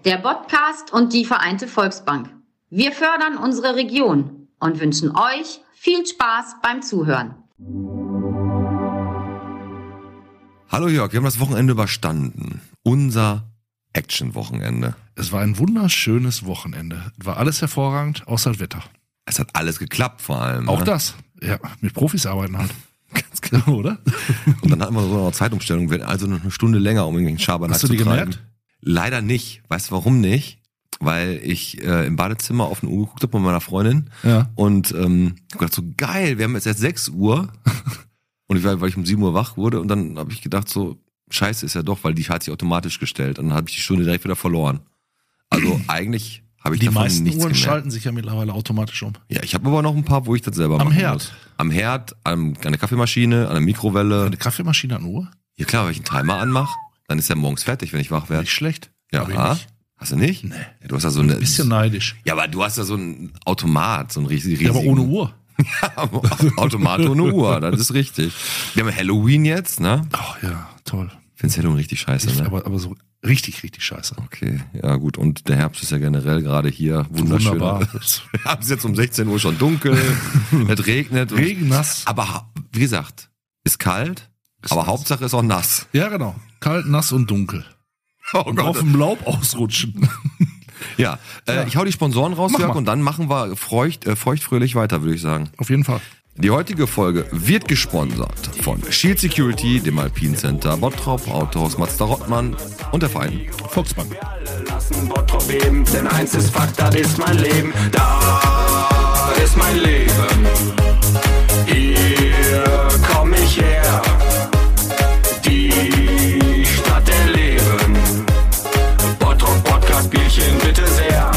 der Podcast und die Vereinte Volksbank. Wir fördern unsere Region und wünschen euch viel Spaß beim Zuhören. Hallo Jörg, wir haben das Wochenende überstanden. Unser Action-Wochenende. Es war ein wunderschönes Wochenende. War alles hervorragend, außer das Wetter. Es hat alles geklappt vor allem. Auch ne? das. Ja, mit Profis arbeiten halt. Ganz genau. Oder? Und dann hatten wir so eine Zeitumstellung, also noch eine Stunde länger, um irgendwelchen Schabernack zu treiben. Hast du die gemerkt? Leider nicht. Weißt du warum nicht? Weil ich im Badezimmer auf eine Uhr geguckt habe mit meiner Freundin. Ja. Und ich gedacht so, geil, wir haben jetzt erst 6 Uhr. Und weil ich um 7 Uhr wach wurde. Und dann habe ich gedacht so, scheiße ist ja doch, weil die hat sich automatisch gestellt. Und dann habe ich die Stunde direkt wieder verloren. Also eigentlich habe ich Die davon meisten nichts Uhren gemerkt. schalten sich ja mittlerweile automatisch um. Ja, ich habe aber noch ein paar, wo ich das selber Am machen Herd? muss. Am Herd, an der Kaffeemaschine, an der Mikrowelle. Eine Kaffeemaschine an Uhr? Ja klar, wenn ich einen Timer anmache, dann ist er morgens fertig, wenn ich wach werde. Nicht schlecht. Ja, Hab ich nicht. Hast du nicht? Nee. Ja, du hast ja so eine. Ein bisschen neidisch. Ja, aber du hast ja so einen Automat, so einen riesigen. Ja, aber ohne Uhr. Automat ohne Uhr, das ist richtig. Wir haben Halloween jetzt, ne? Ach ja, toll. Findest Halloween richtig scheiße, ne? Aber so richtig scheiße. Okay, ja gut. Und der Herbst ist ja generell gerade hier wunderschön. Wunderbar. Es ist jetzt um 16 Uhr schon dunkel, es regnet. Regennass. Aber wie gesagt, ist kalt, aber nass. Hauptsache ist auch nass. Ja, genau. Kalt, nass und dunkel. Oh Und auf dem Laub ausrutschen. Ja, ich hau die Sponsoren raus, Mach Jörg, mal. und dann machen wir feuchtfröhlich weiter, würde ich sagen. Auf jeden Fall. Die heutige Folge wird gesponsert von Shield Security, dem Alpine Center, Bottrop, Autohaus Mazda-Rottmann und der Verein Volksbank. Wir alle lassen Bottrop beben, denn eins ist Fakt, das ist mein Leben. Da ist mein Leben. Hier komm ich her. Die Stadt der Leben. Bottrop Podcast Bierchen bitte sehr.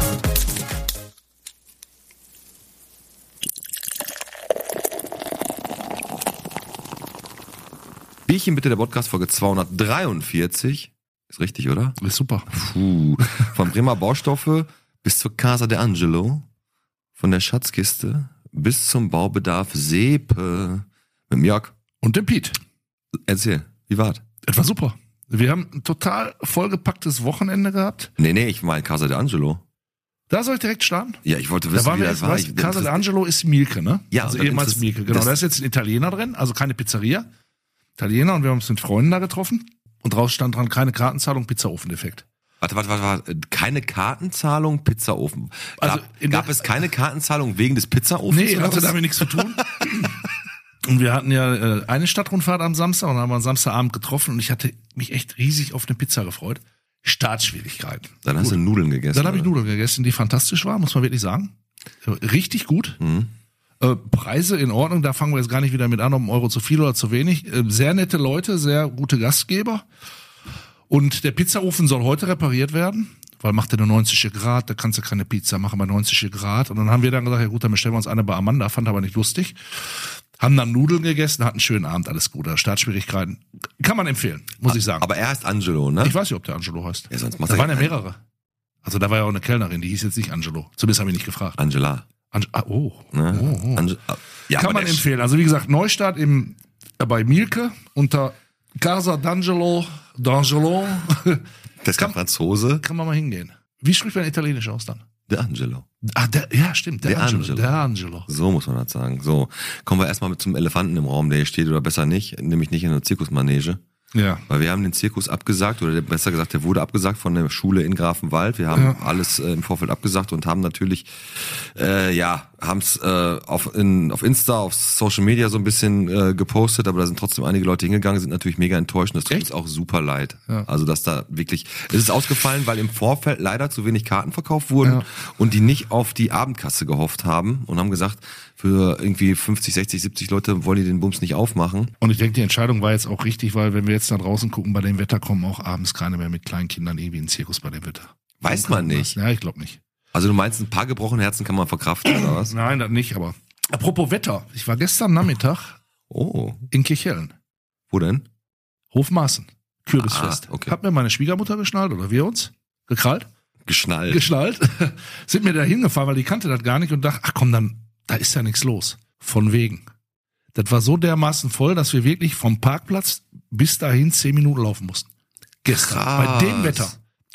Bierchen bitte, der Podcast Folge 243. Ist richtig, oder? Ist super. Puh. Von Bremer Baustoffe bis zur Casa de Angelo. Von der Schatzkiste bis zum Baubedarf Seepe. Mit dem Jörg. Und dem Piet. Erzähl, wie war's? Das war super. Wir haben ein total vollgepacktes Wochenende gehabt. Nee, ich meine Casa de Angelo. Da soll ich direkt starten? Ja, ich wollte Da wissen, waren wie wir das jetzt, war. weißt, Casa d'Angelo ist Mielke, ne? Ja, also und das ehemals ist- Mielke, genau. das- Da ist jetzt ein Italiener drin, also keine Pizzeria. Italiener, und wir haben uns mit Freunden da getroffen. Und draus stand dran, keine Kartenzahlung, Pizzaofendefekt. Warte. Keine Kartenzahlung, Pizzaofen. Also Gab es keine Kartenzahlung wegen des Pizzaofens? Nee, oder hatte was? damit nichts zu tun. Und wir hatten ja eine Stadtrundfahrt am Samstag und haben uns Samstagabend getroffen und ich hatte mich echt riesig auf eine Pizza gefreut. Startschwierigkeiten. Dann hast du Nudeln gegessen. Dann habe ich oder? Nudeln gegessen, die fantastisch waren, muss man wirklich sagen. Richtig gut. Preise in Ordnung, da fangen wir jetzt gar nicht wieder mit an, ob ein Euro zu viel oder zu wenig. Sehr nette Leute, sehr gute Gastgeber. Und der Pizzaofen soll heute repariert werden, weil macht er nur 90 Grad, da kannst du keine Pizza machen bei 90 Grad. Und dann haben wir dann gesagt, ja gut, dann bestellen wir uns eine bei Amanda, fand aber nicht lustig. Haben dann Nudeln gegessen, hatten einen schönen Abend, alles gut. Startschwierigkeiten kann man empfehlen, muss ich sagen. Aber er heißt Angelo, ne? Ich weiß nicht, ob der Angelo heißt. Ja, sonst macht Da er waren ja keinen. mehrere. Also da war ja auch eine Kellnerin, die hieß jetzt nicht Angelo. Zumindest habe ich nicht gefragt. Angela. Oh. Ne? Oh. Ja, Kann aber man der- empfehlen. Also wie gesagt, Neustart bei Mielke unter Casa d'Angelo. Das ist kein Franzose. Kann man mal hingehen. Wie spricht man Italienisch aus dann? Der Angelo. Ja, stimmt. Der Angelo. Angelo. Der Angelo. So muss man das sagen. So, kommen wir erstmal mit zum Elefanten im Raum, der hier steht, oder besser nicht, nämlich nicht in der Zirkusmanege. Ja. Weil wir haben den Zirkus abgesagt, oder besser gesagt, der wurde abgesagt von der Schule in Grafenwald. Wir haben alles im Vorfeld abgesagt und haben natürlich, haben es auf Insta, auf Social Media so ein bisschen gepostet, aber da sind trotzdem einige Leute hingegangen, sind natürlich mega enttäuscht und das tut uns auch super leid. Ja. Also, dass da wirklich, es ist ausgefallen, weil im Vorfeld leider zu wenig Karten verkauft wurden Ja. und die nicht auf die Abendkasse gehofft haben und haben gesagt, für irgendwie 50, 60, 70 Leute wollen die den Bums nicht aufmachen. Und ich denke, die Entscheidung war jetzt auch richtig, weil wenn wir jetzt da draußen gucken, bei dem Wetter kommen auch abends keine mehr mit kleinen Kindern irgendwie in den Zirkus bei dem Wetter. Weiß man nicht. Ja, ich glaube nicht. Also du meinst, ein paar gebrochene Herzen kann man verkraften, oder was? Nein, das nicht, aber. Apropos Wetter. Ich war gestern Nachmittag Oh, in Kirchhellen. wo denn? Hofmaßen. Kürbisfest. Ah, okay. Hat mir meine Schwiegermutter geschnallt oder wir uns? Gekrallt? Geschnallt. Geschnallt. Sind mir da hingefahren, weil die kannte das gar nicht und dachte, ach komm, dann, da ist ja nichts los. Von wegen. Das war so dermaßen voll, dass wir wirklich vom Parkplatz bis dahin 10 Minuten laufen mussten. Gestern. Krass. Bei dem Wetter.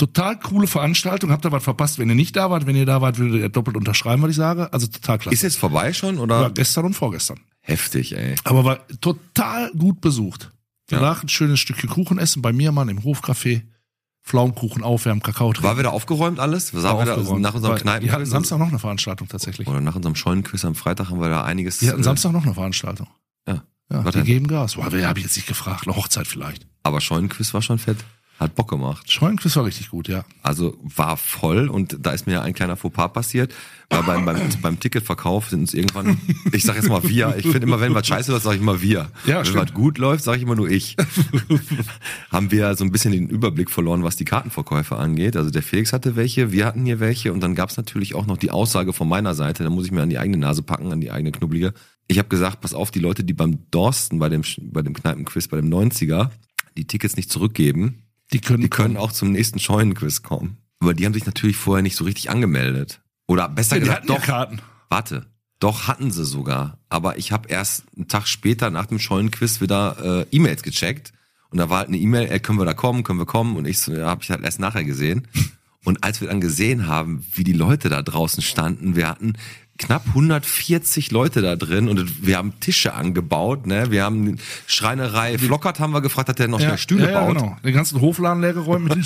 Total coole Veranstaltung. Habt ihr was verpasst, wenn ihr nicht da wart? Wenn ihr da wart, würdet ihr doppelt unterschreiben, was ich sage. Also total klasse. Ist jetzt vorbei schon, oder? War gestern und vorgestern. Heftig, ey. Aber war total gut besucht. Danach ein schönes Stückchen Kuchen essen bei mir, Mann, im Hofcafé. Pflaumenkuchen aufwärmen, Kakao trinken. War wieder aufgeräumt alles? Was haben wir da nach unserem Kneipen? Wir hatten Samstag noch eine Veranstaltung tatsächlich. Oder nach unserem Scheunenquiz am Freitag haben wir da einiges. Wir hatten Samstag noch eine Veranstaltung. Ja. Ja, Was die denn? geben Gas. Boah, wer habe ich jetzt nicht gefragt? Eine Hochzeit vielleicht. Aber Scheunenquiz war schon fett. Hat Bock gemacht. Scheunenquiz war richtig gut, ja. Also war voll und da ist mir ein kleiner Fauxpas passiert, weil beim Ticketverkauf sind uns irgendwann, ich sag jetzt mal wir, ich finde immer, wenn was scheiße läuft, sag ich immer wir. Ja, wenn stimmt. was gut läuft, sag ich immer nur ich. Haben wir so ein bisschen den Überblick verloren, was die Kartenverkäufe angeht. Also der Felix hatte welche, wir hatten hier welche und dann gab's natürlich auch noch die Aussage von meiner Seite, da muss ich mir an die eigene Nase packen, an die eigene Knubbelige. Ich habe gesagt, pass auf, die Leute, die beim Dorsten, bei dem Kneipenquiz, bei dem 90er, die Tickets nicht zurückgeben, die können auch zum nächsten Scheunenquiz kommen. Aber die haben sich natürlich vorher nicht so richtig angemeldet. Oder besser gesagt, doch Karten. Warte, doch hatten sie sogar. Aber ich habe erst einen Tag später nach dem Scheunenquiz wieder E-Mails gecheckt. Und da war halt eine E-Mail, können wir da kommen, können wir kommen? Und ich so, ja, habe ich halt erst nachher gesehen. Und als wir dann gesehen haben, wie die Leute da draußen standen, wir hatten knapp 140 Leute da drin und wir haben Tische angebaut, ne? Wir haben Schreinerei, Flockert haben wir gefragt, hat der noch schnell Stühle baut. Genau. Den ganzen Hofladen leer geräumt mit den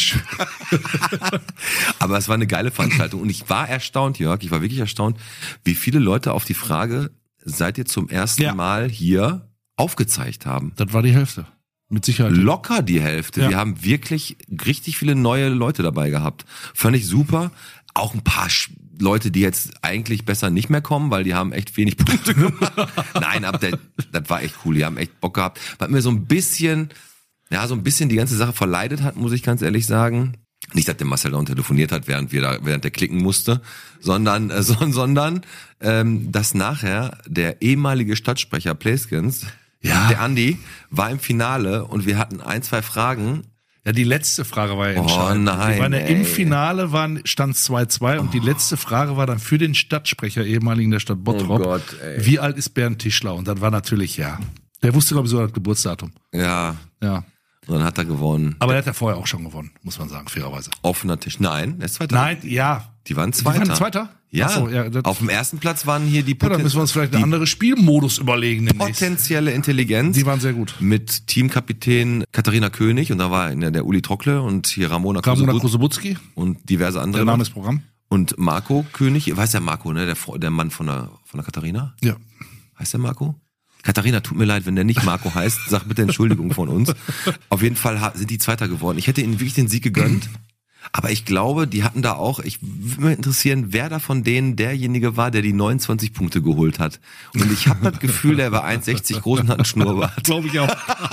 Aber es war eine geile Veranstaltung und ich war erstaunt, Jörg, ich war wirklich erstaunt, wie viele Leute auf die Frage, seid ihr zum ersten Mal hier, aufgezeigt haben. Das war die Hälfte. Mit Sicherheit. Locker die Hälfte. Ja. Wir haben wirklich richtig viele neue Leute dabei gehabt. Fand ich super. Auch ein paar Leute, die jetzt eigentlich besser nicht mehr kommen, weil die haben echt wenig Punkte gemacht. Nein, aber das war echt cool. Die haben echt Bock gehabt. Was mir so ein bisschen die ganze Sache verleidet hat, muss ich ganz ehrlich sagen. Nicht, dass der Marcel da telefoniert hat, während der klicken musste, sondern dass nachher der ehemalige Stadtsprecher Playskins, der Andi, war im Finale und wir hatten 1, 2 Fragen. Ja, die letzte Frage war ja entscheidend. Oh nein, wir waren ja ey. im Finale, stand 2-2 und die letzte Frage war dann für den Stadtsprecher, ehemaligen der Stadt Bottrop. Oh Gott, ey. Wie alt ist Bernd Tischler? Und dann war natürlich, der wusste, glaube ich, so das Geburtsdatum. Ja. Ja. Und dann hat er gewonnen. Aber er hat ja vorher auch schon gewonnen, muss man sagen, fairerweise. Offener Tisch. Nein, er ist Zweiter. Nein, ja. Die waren Die Zweiter. waren Zweiter? Ja. Ach so, ja, Auf dem ersten Platz waren hier die, dann müssen wir uns vielleicht einen anderen Spielmodus überlegen demnächst. potenzielle Intelligenz. Die waren sehr gut. Mit Teamkapitän Katharina König und da war der Uli Trockle und hier Ramona Krusebutski, und diverse andere. der Name ist Programm. Und Marco König, weiß der Marco, ne, der Mann von der Katharina? Ja. Heißt der Marco? Katharina, tut mir leid, wenn der nicht Marco heißt, sag bitte Entschuldigung von uns. Auf jeden Fall sind die Zweiter geworden. Ich hätte ihnen wirklich den Sieg gegönnt. Aber ich glaube, die hatten da auch, ich würde mich interessieren, wer da von denen derjenige war, der die 29 Punkte geholt hat. Und ich habe das Gefühl, der war 1,60 groß und hat einen Schnurrbart. Glaube ich auch.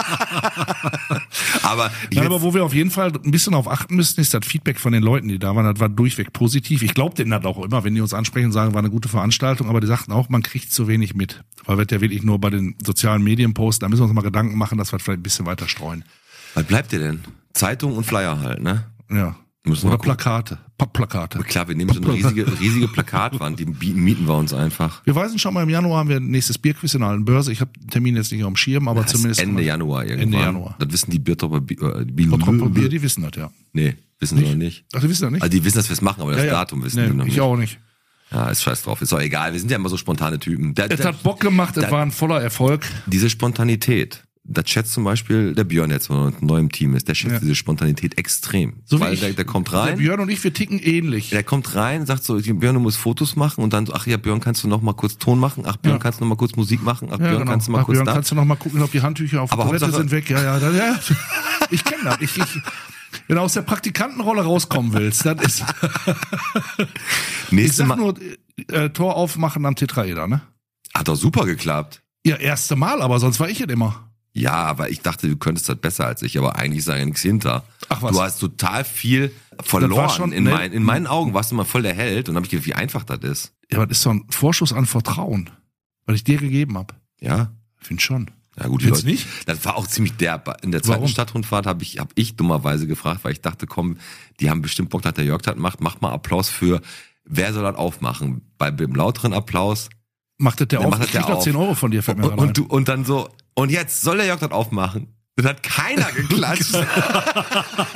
Aber Aber wo wir auf jeden Fall ein bisschen auf achten müssen, ist das Feedback von den Leuten, die da waren. Das war durchweg positiv. Ich glaube denen das auch immer, wenn die uns ansprechen und sagen, war eine gute Veranstaltung. Aber die sagten auch, man kriegt zu wenig mit. Weil wir ja wirklich nur bei den sozialen Medien posten. Da müssen wir uns mal Gedanken machen, dass wir vielleicht ein bisschen weiter streuen. was bleibt dir denn? Zeitung und Flyer halt, ne? Ja. Müssen wir Oder gucken. Plakate. Pappplakate. Klar, wir nehmen so eine riesige Plakatwand, die mieten wir uns einfach. Wir weisen schon mal, im Januar haben wir nächstes Bierquiz in der Alten Börse. Ich habe den Termin jetzt nicht auf dem Schirm, aber Das ist zumindest Ende Januar irgendwann. Ende Januar. Das wissen die Bottroper Bier, die wissen das, ja. Nee, wissen sie noch nicht. Ach, die wissen das nicht? Also die wissen, dass wir es machen, aber das Datum wissen wir noch nicht. Ich auch nicht. Ja, ist scheiß drauf. Ist doch egal. Wir sind ja immer so spontane Typen. Es hat Bock gemacht, es war ein voller Erfolg. Diese Spontanität, das schätzt zum Beispiel der Björn jetzt, der neu im Team ist, der schätzt diese Spontanität extrem. So wie weil ich. der kommt rein. Der Björn und ich, wir ticken ähnlich. Der kommt rein, sagt so, Björn, du musst Fotos machen und dann so, ach ja, Björn, kannst du noch mal kurz Ton machen? Ach, Björn, kannst du noch mal kurz Musik machen? Ach, Björn, kannst du mal Ach, kurz Björn, da? kannst du noch mal gucken, ob die Handtücher auf der Aber Toilette Hauptsache- sind weg? Ja. Ich kenne das. Wenn du aus der Praktikantenrolle rauskommen willst, das ist... Ich Nächstes sag Mal. nur, Tor aufmachen am Tetraeder, ne? Hat doch super geklappt. Ja, erste Mal, aber sonst war ich es immer. Ja, aber ich dachte, du könntest das besser als ich, aber eigentlich ist da ja nichts hinter. Ach, was? Du hast total viel war verloren. schon- In meinen Augen warst du mal voll der Held und hab ich gedacht, wie einfach das ist. Ja, aber das ist so ein Vorschuss an Vertrauen, was ich dir gegeben habe. Ja. Ich finde schon. Ja gut, Findest du nicht? Das war auch ziemlich derb. In der zweiten Warum? Stadtrundfahrt hab ich dummerweise gefragt, weil ich dachte, komm, die haben bestimmt Bock, dass der Jörg das macht. Mach mal Applaus für, wer soll das aufmachen? Beim lauteren Applaus. Macht das der Dann auf? macht Ich das krieg der da 10 Euro von dir, fällt mir gerade ein. Und dann so, und jetzt soll der Jörg das aufmachen? Das hat keiner geklatscht.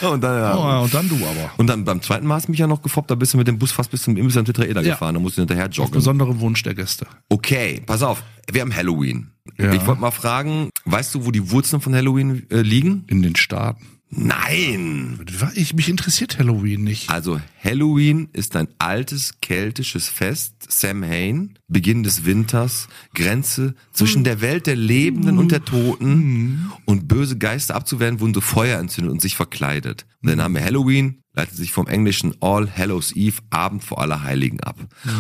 Und dann, ja. Und dann du aber. Und dann beim zweiten Mal hast du mich ja noch gefoppt, da bist du mit dem Bus fast bis zum Imbiss am Tetraeder gefahren, da musst du hinterher Auf joggen. besonderen Wunsch der Gäste. Okay, pass auf, wir haben Halloween. Ja. Ich wollte mal fragen, weißt du, wo die Wurzeln von Halloween liegen? In den Staaten. Nein! Mich interessiert Halloween nicht. Also Halloween ist ein altes keltisches Fest, Samhain, Beginn des Winters, Grenze zwischen der Welt der Lebenden und der Toten und böse Geister abzuwehren, wurden so Feuer entzündet und sich verkleidet. Und der Name Halloween leitet sich vom englischen All Hallows Eve, Abend vor Allerheiligen ab.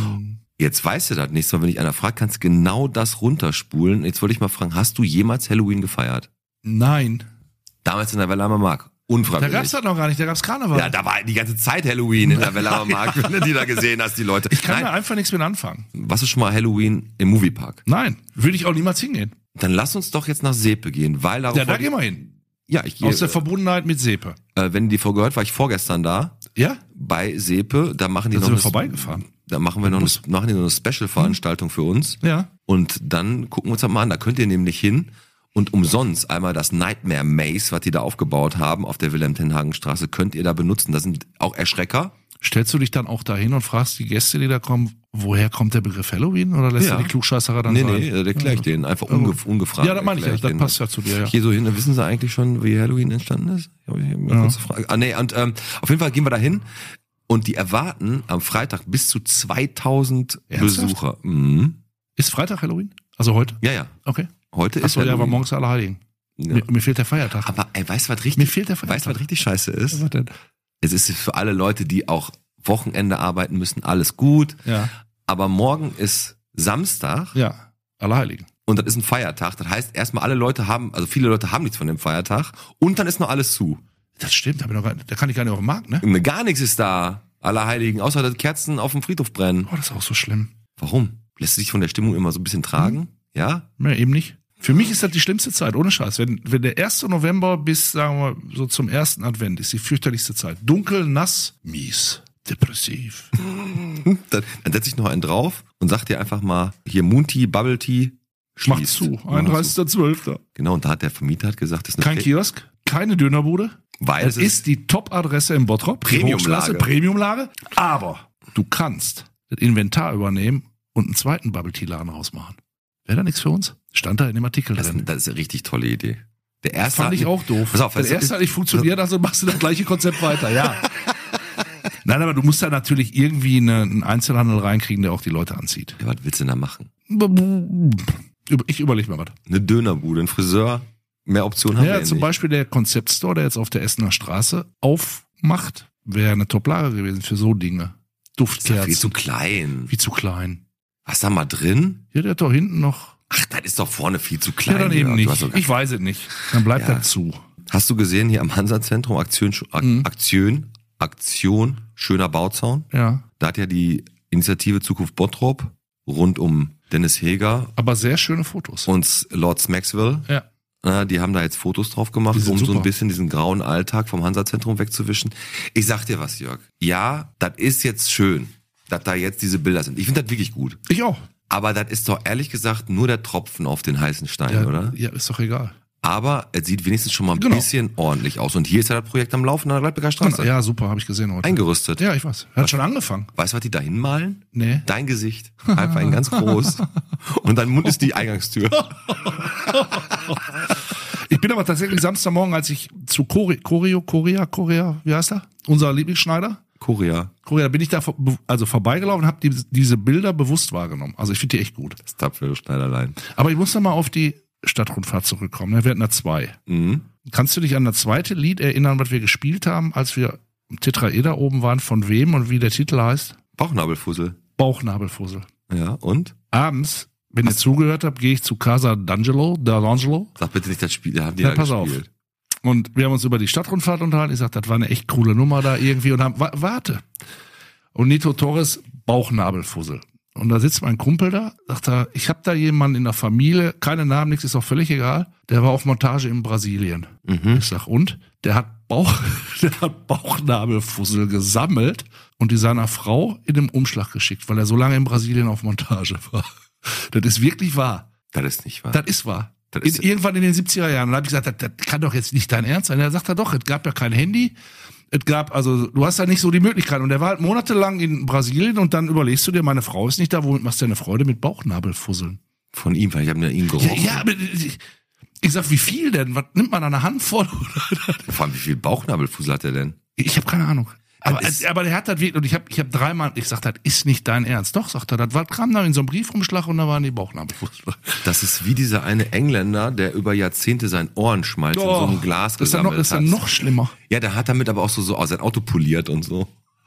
Jetzt weißt du das nächste Mal, wenn dich einer fragt, kannst du genau das runterspulen. Jetzt wollte ich mal fragen, hast du jemals Halloween gefeiert? Nein. Damals in der Welle am Markt. Unfreiwillig. Da gab's das noch gar nicht, da gab's Karneval. Ja, da war die ganze Zeit Halloween in der Welle am Markt, wenn du die da gesehen hast, die Leute. Ich kann da einfach nichts mit anfangen. Was ist schon mal Halloween im Moviepark? Nein, würde ich auch niemals hingehen. Dann lass uns doch jetzt nach Sepe gehen, weil darauf Ja, da gehen wir hin. Ja, ich gehe. Aus der Verbundenheit mit Sepe. Wenn die Folge gehört, war ich vorgestern da. Ja? Bei Sepe, da machen die Da noch sind wir eine, vorbeigefahren. da machen die noch eine Special-Veranstaltung für uns. Ja. Und dann gucken wir uns das mal an. Da könnt ihr nämlich hin und umsonst einmal das Nightmare Maze, was die da aufgebaut haben auf der Wilhelm-Tenhagen-Straße, könnt ihr da benutzen. Da sind auch Erschrecker. Stellst du dich dann auch dahin und fragst die Gäste, die da kommen, woher kommt der Begriff Halloween? Oder lässt du die Klugscheißerer dann sagen? Nee, das erkläre ich denen. Einfach ungefragt. Ja, das meine ich ja. Das passt ja zu dir, ja. Ich gehe so hin, wissen Sie eigentlich schon, wie Halloween entstanden ist? Ich habe eine kurze Frage. Auf jeden Fall gehen wir da hin und die erwarten am Freitag bis zu 2000 Ernsthaft? Besucher. Mhm. Ist Freitag Halloween? Also heute? Ja. Okay. Heute ist Achso, ja, Halloween. aber morgens Allerheiligen. Ja. Mir fehlt der Feiertag. Aber ey, weißt du, was Mir fehlt der Feiertag. was richtig scheiße ist? Was denn? Es ist für alle Leute, die auch Wochenende arbeiten müssen, alles gut. Ja. Aber morgen ist Samstag Ja, Allerheiligen. und das ist ein Feiertag. Das heißt, erstmal viele Leute haben nichts von dem Feiertag und dann ist noch alles zu. Das stimmt, da kann ich gar nicht auf den Markt, ne? Gar nichts ist da, Allerheiligen, außer dass Kerzen auf dem Friedhof brennen. Oh, das ist auch so schlimm. Warum? Lässt du dich von der Stimmung immer so ein bisschen tragen? Ja? Nee, eben nicht. Für mich ist das die schlimmste Zeit, ohne Scheiß. Wenn der 1. November bis, sagen wir, so zum 1. Advent ist die fürchterlichste Zeit. Dunkel, nass, mies, depressiv. Dann setz ich noch einen drauf und sag dir einfach mal, hier Moon-Tea, Bubble-Tea, Macht schließt. zu, 31.12. Genau, und da hat der Vermieter gesagt, das ist Kein Kiosk, keine Dönerbude. weil Es ist die Top-Adresse in Bottrop. die Premiumlage. Hochstraße, Premiumlage. Aber du kannst das Inventar übernehmen und einen zweiten Bubble-Tea-Laden rausmachen. Wäre da nichts für uns? Stand da in dem Artikel drin. das ist eine richtig tolle Idee. Der erste Fand hat ich auch doof. Pass auf, Wenn der erste hat nicht funktioniert, also machst du das gleiche Konzept weiter, ja. Nein, aber du musst da natürlich irgendwie einen Einzelhandel reinkriegen, der auch die Leute anzieht. Ja, was willst du denn da machen? Ich überlege mal was. Eine Dönerbude, ein Friseur, mehr Optionen haben wir Ja, ja zum nicht. Beispiel der Konzeptstore, der jetzt auf der Essener Straße aufmacht, wäre eine Top-Lage gewesen für so Dinge. Das ist ja Duftkerzen. viel zu klein. Wie zu klein. Was da mal drin? Ja, der hat doch hinten noch. Ach, das ist doch vorne viel zu klein. Ja, dann eben Du nicht. hast doch- Ich weiß es nicht. Dann bleibt Ja. er zu. Hast du gesehen hier am Hansa-Zentrum Aktion, schöner Bauzaun? Ja. Da hat ja die Initiative Zukunft Bottrop rund um Dennis Heger Aber sehr schöne Fotos. und Lord Maxwell. Ja. Die haben da jetzt Fotos drauf gemacht, Die sind um so ein super. bisschen diesen grauen Alltag vom Hansa-Zentrum wegzuwischen. Ich sag dir was, Jörg. Ja, das ist jetzt schön, dass da jetzt diese Bilder sind. Ich finde das wirklich gut. Ich auch. Aber das ist doch ehrlich gesagt nur der Tropfen auf den heißen Stein, Ja, oder? ja, ist doch egal. Aber es sieht wenigstens schon mal ein Genau. bisschen ordentlich aus. Und hier ist ja das Projekt am Laufen an der Gladbecker Straße. Ja, super, habe ich gesehen heute. Eingerüstet. Ja, ich weiß. Hat schon angefangen. Weißt du, was die da hinmalen? Nee. Dein Gesicht. Einfach ein ganz groß. Und dein Mund ist die Eingangstür. Ich bin aber tatsächlich Samstagmorgen, als ich zu Korea, wie heißt er? Unser Lieblingsschneider. Korea. Da bin ich da vorbeigelaufen und habe diese Bilder bewusst wahrgenommen. Also ich finde die echt gut. Das tapfere Schneiderlein. Aber ich muss noch mal auf die Stadtrundfahrt zurückkommen. Wir hatten da 2. Mhm. Kannst du dich an das zweite Lied erinnern, was wir gespielt haben, als wir im Tetraeder oben waren? Von wem und wie der Titel heißt? Bauchnabelfussel. Bauchnabelfussel. Ja, und? Abends, wenn ihr zugehört habt, gehe ich zu Casa d'Angelo. Sag bitte nicht das Spiel, da haben die Ja, da pass auf. gespielt. Und wir haben uns über die Stadtrundfahrt unterhalten. Ich sagte, das war eine echt coole Nummer da irgendwie und haben, warte. Und Nito Torres, Bauchnabelfussel. Und da sitzt mein Kumpel da, sagt er, ich habe da jemanden in der Familie, keine Namen, nichts, ist auch völlig egal. Der war auf Montage in Brasilien. Ich sag, und? Der hat Bauchnabelfussel gesammelt und die seiner Frau in den Umschlag geschickt, weil er so lange in Brasilien auf Montage war. Das ist wirklich wahr. Das ist nicht wahr. Das ist wahr. Irgendwann in den 70er Jahren. Und da habe ich gesagt, das kann doch jetzt nicht dein Ernst sein. Er sagt er doch, es gab ja kein Handy. Du hast ja nicht so die Möglichkeit. Und er war halt monatelang in Brasilien und dann überlegst du dir, meine Frau ist nicht da, womit machst du eine Freude mit Bauchnabelfusseln? Von ihm, weil ich habe ja ihn gerochen. Ja, aber ich sag, wie viel denn? Was nimmt man an einer Handvoll? Vor allem, wie viel Bauchnabelfussel hat er denn? Ich habe keine Ahnung. Aber der hat das wirklich, und ich hab dreimal, ich sag, das ist nicht dein Ernst. Doch, sagt er, das kam da in so einem Briefumschlag und da waren die Bauchnabelfussel. Das ist wie dieser eine Engländer, der über Jahrzehnte sein Ohrenschmalz in so einem Glas gesammelt hat. Das ist ja noch schlimmer. Ja, der hat damit aber auch so sein Auto poliert und so.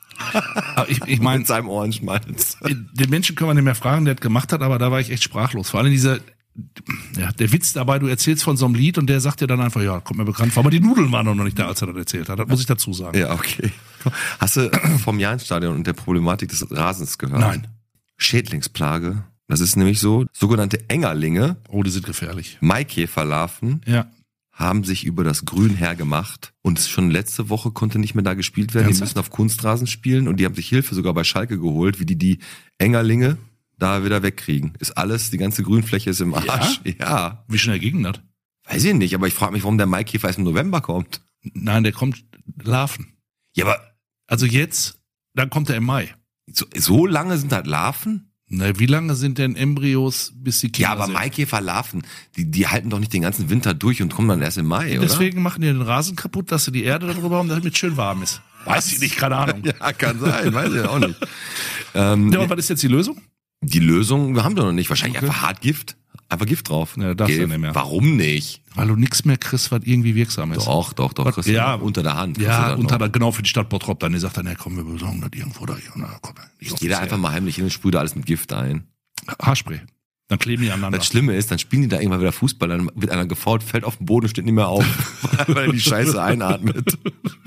Ich meine, mit seinem Ohrenschmalz. Den Menschen können wir nicht mehr fragen, der das gemacht hat, aber da war ich echt sprachlos. Vor allem der Witz dabei, du erzählst von so einem Lied und der sagt dir dann einfach, ja, kommt mir bekannt vor. Aber die Nudeln waren noch nicht da, als er das erzählt hat. Das muss ich dazu sagen. Ja, okay. Hast du vom Jahnstadion und der Problematik des Rasens gehört? Nein. Schädlingsplage. Das ist nämlich so, sogenannte Engerlinge. Oh, die sind gefährlich. Maikäferlarven. Ja. Haben sich über das Grün hergemacht und schon letzte Woche konnte nicht mehr da gespielt werden. Die müssen auf Kunstrasen spielen und die haben sich Hilfe sogar bei Schalke geholt, wie die Engerlinge da wieder wegkriegen. Ist alles, die ganze Grünfläche ist im Arsch. Ja. Wie schnell ging das? Weiß ich nicht, aber ich frage mich, warum der Maikäfer erst im November kommt. Nein, der kommt Larven. Ja, aber also jetzt, dann kommt er im Mai. So lange sind halt Larven? Na, wie lange sind denn Embryos, bis die Kinder Ja, aber sind? Maikäferlarven, die halten doch nicht den ganzen Winter durch und kommen dann erst im Mai, oder? Deswegen machen die den Rasen kaputt, dass sie die Erde darüber haben, damit es schön warm ist. Weiß ich nicht, keine Ahnung. Ja, kann sein, weiß ich auch nicht. Ja, und was ist jetzt die Lösung? Die Lösung haben wir noch nicht. Wahrscheinlich einfach Hartgift. Einfach Gift drauf. Ja, darfst du nicht mehr. Warum nicht? Weil du nichts mehr kriegst, was irgendwie wirksam ist. Doch. Kriegst Ja, du unter der Hand. Ja, genau für die Stadt Bottrop. Dann die sagt dann, ja komm, wir besorgen das irgendwo da. Na, komm, ich gehe da einfach mal heimlich hin und sprühe da alles mit Gift ein. Haarspray. Dann kleben die aneinander. Das Schlimme ist, dann spielen die da irgendwann wieder Fußball, dann wird einer gefoult, fällt auf den Boden und steht nicht mehr auf, weil er die Scheiße einatmet.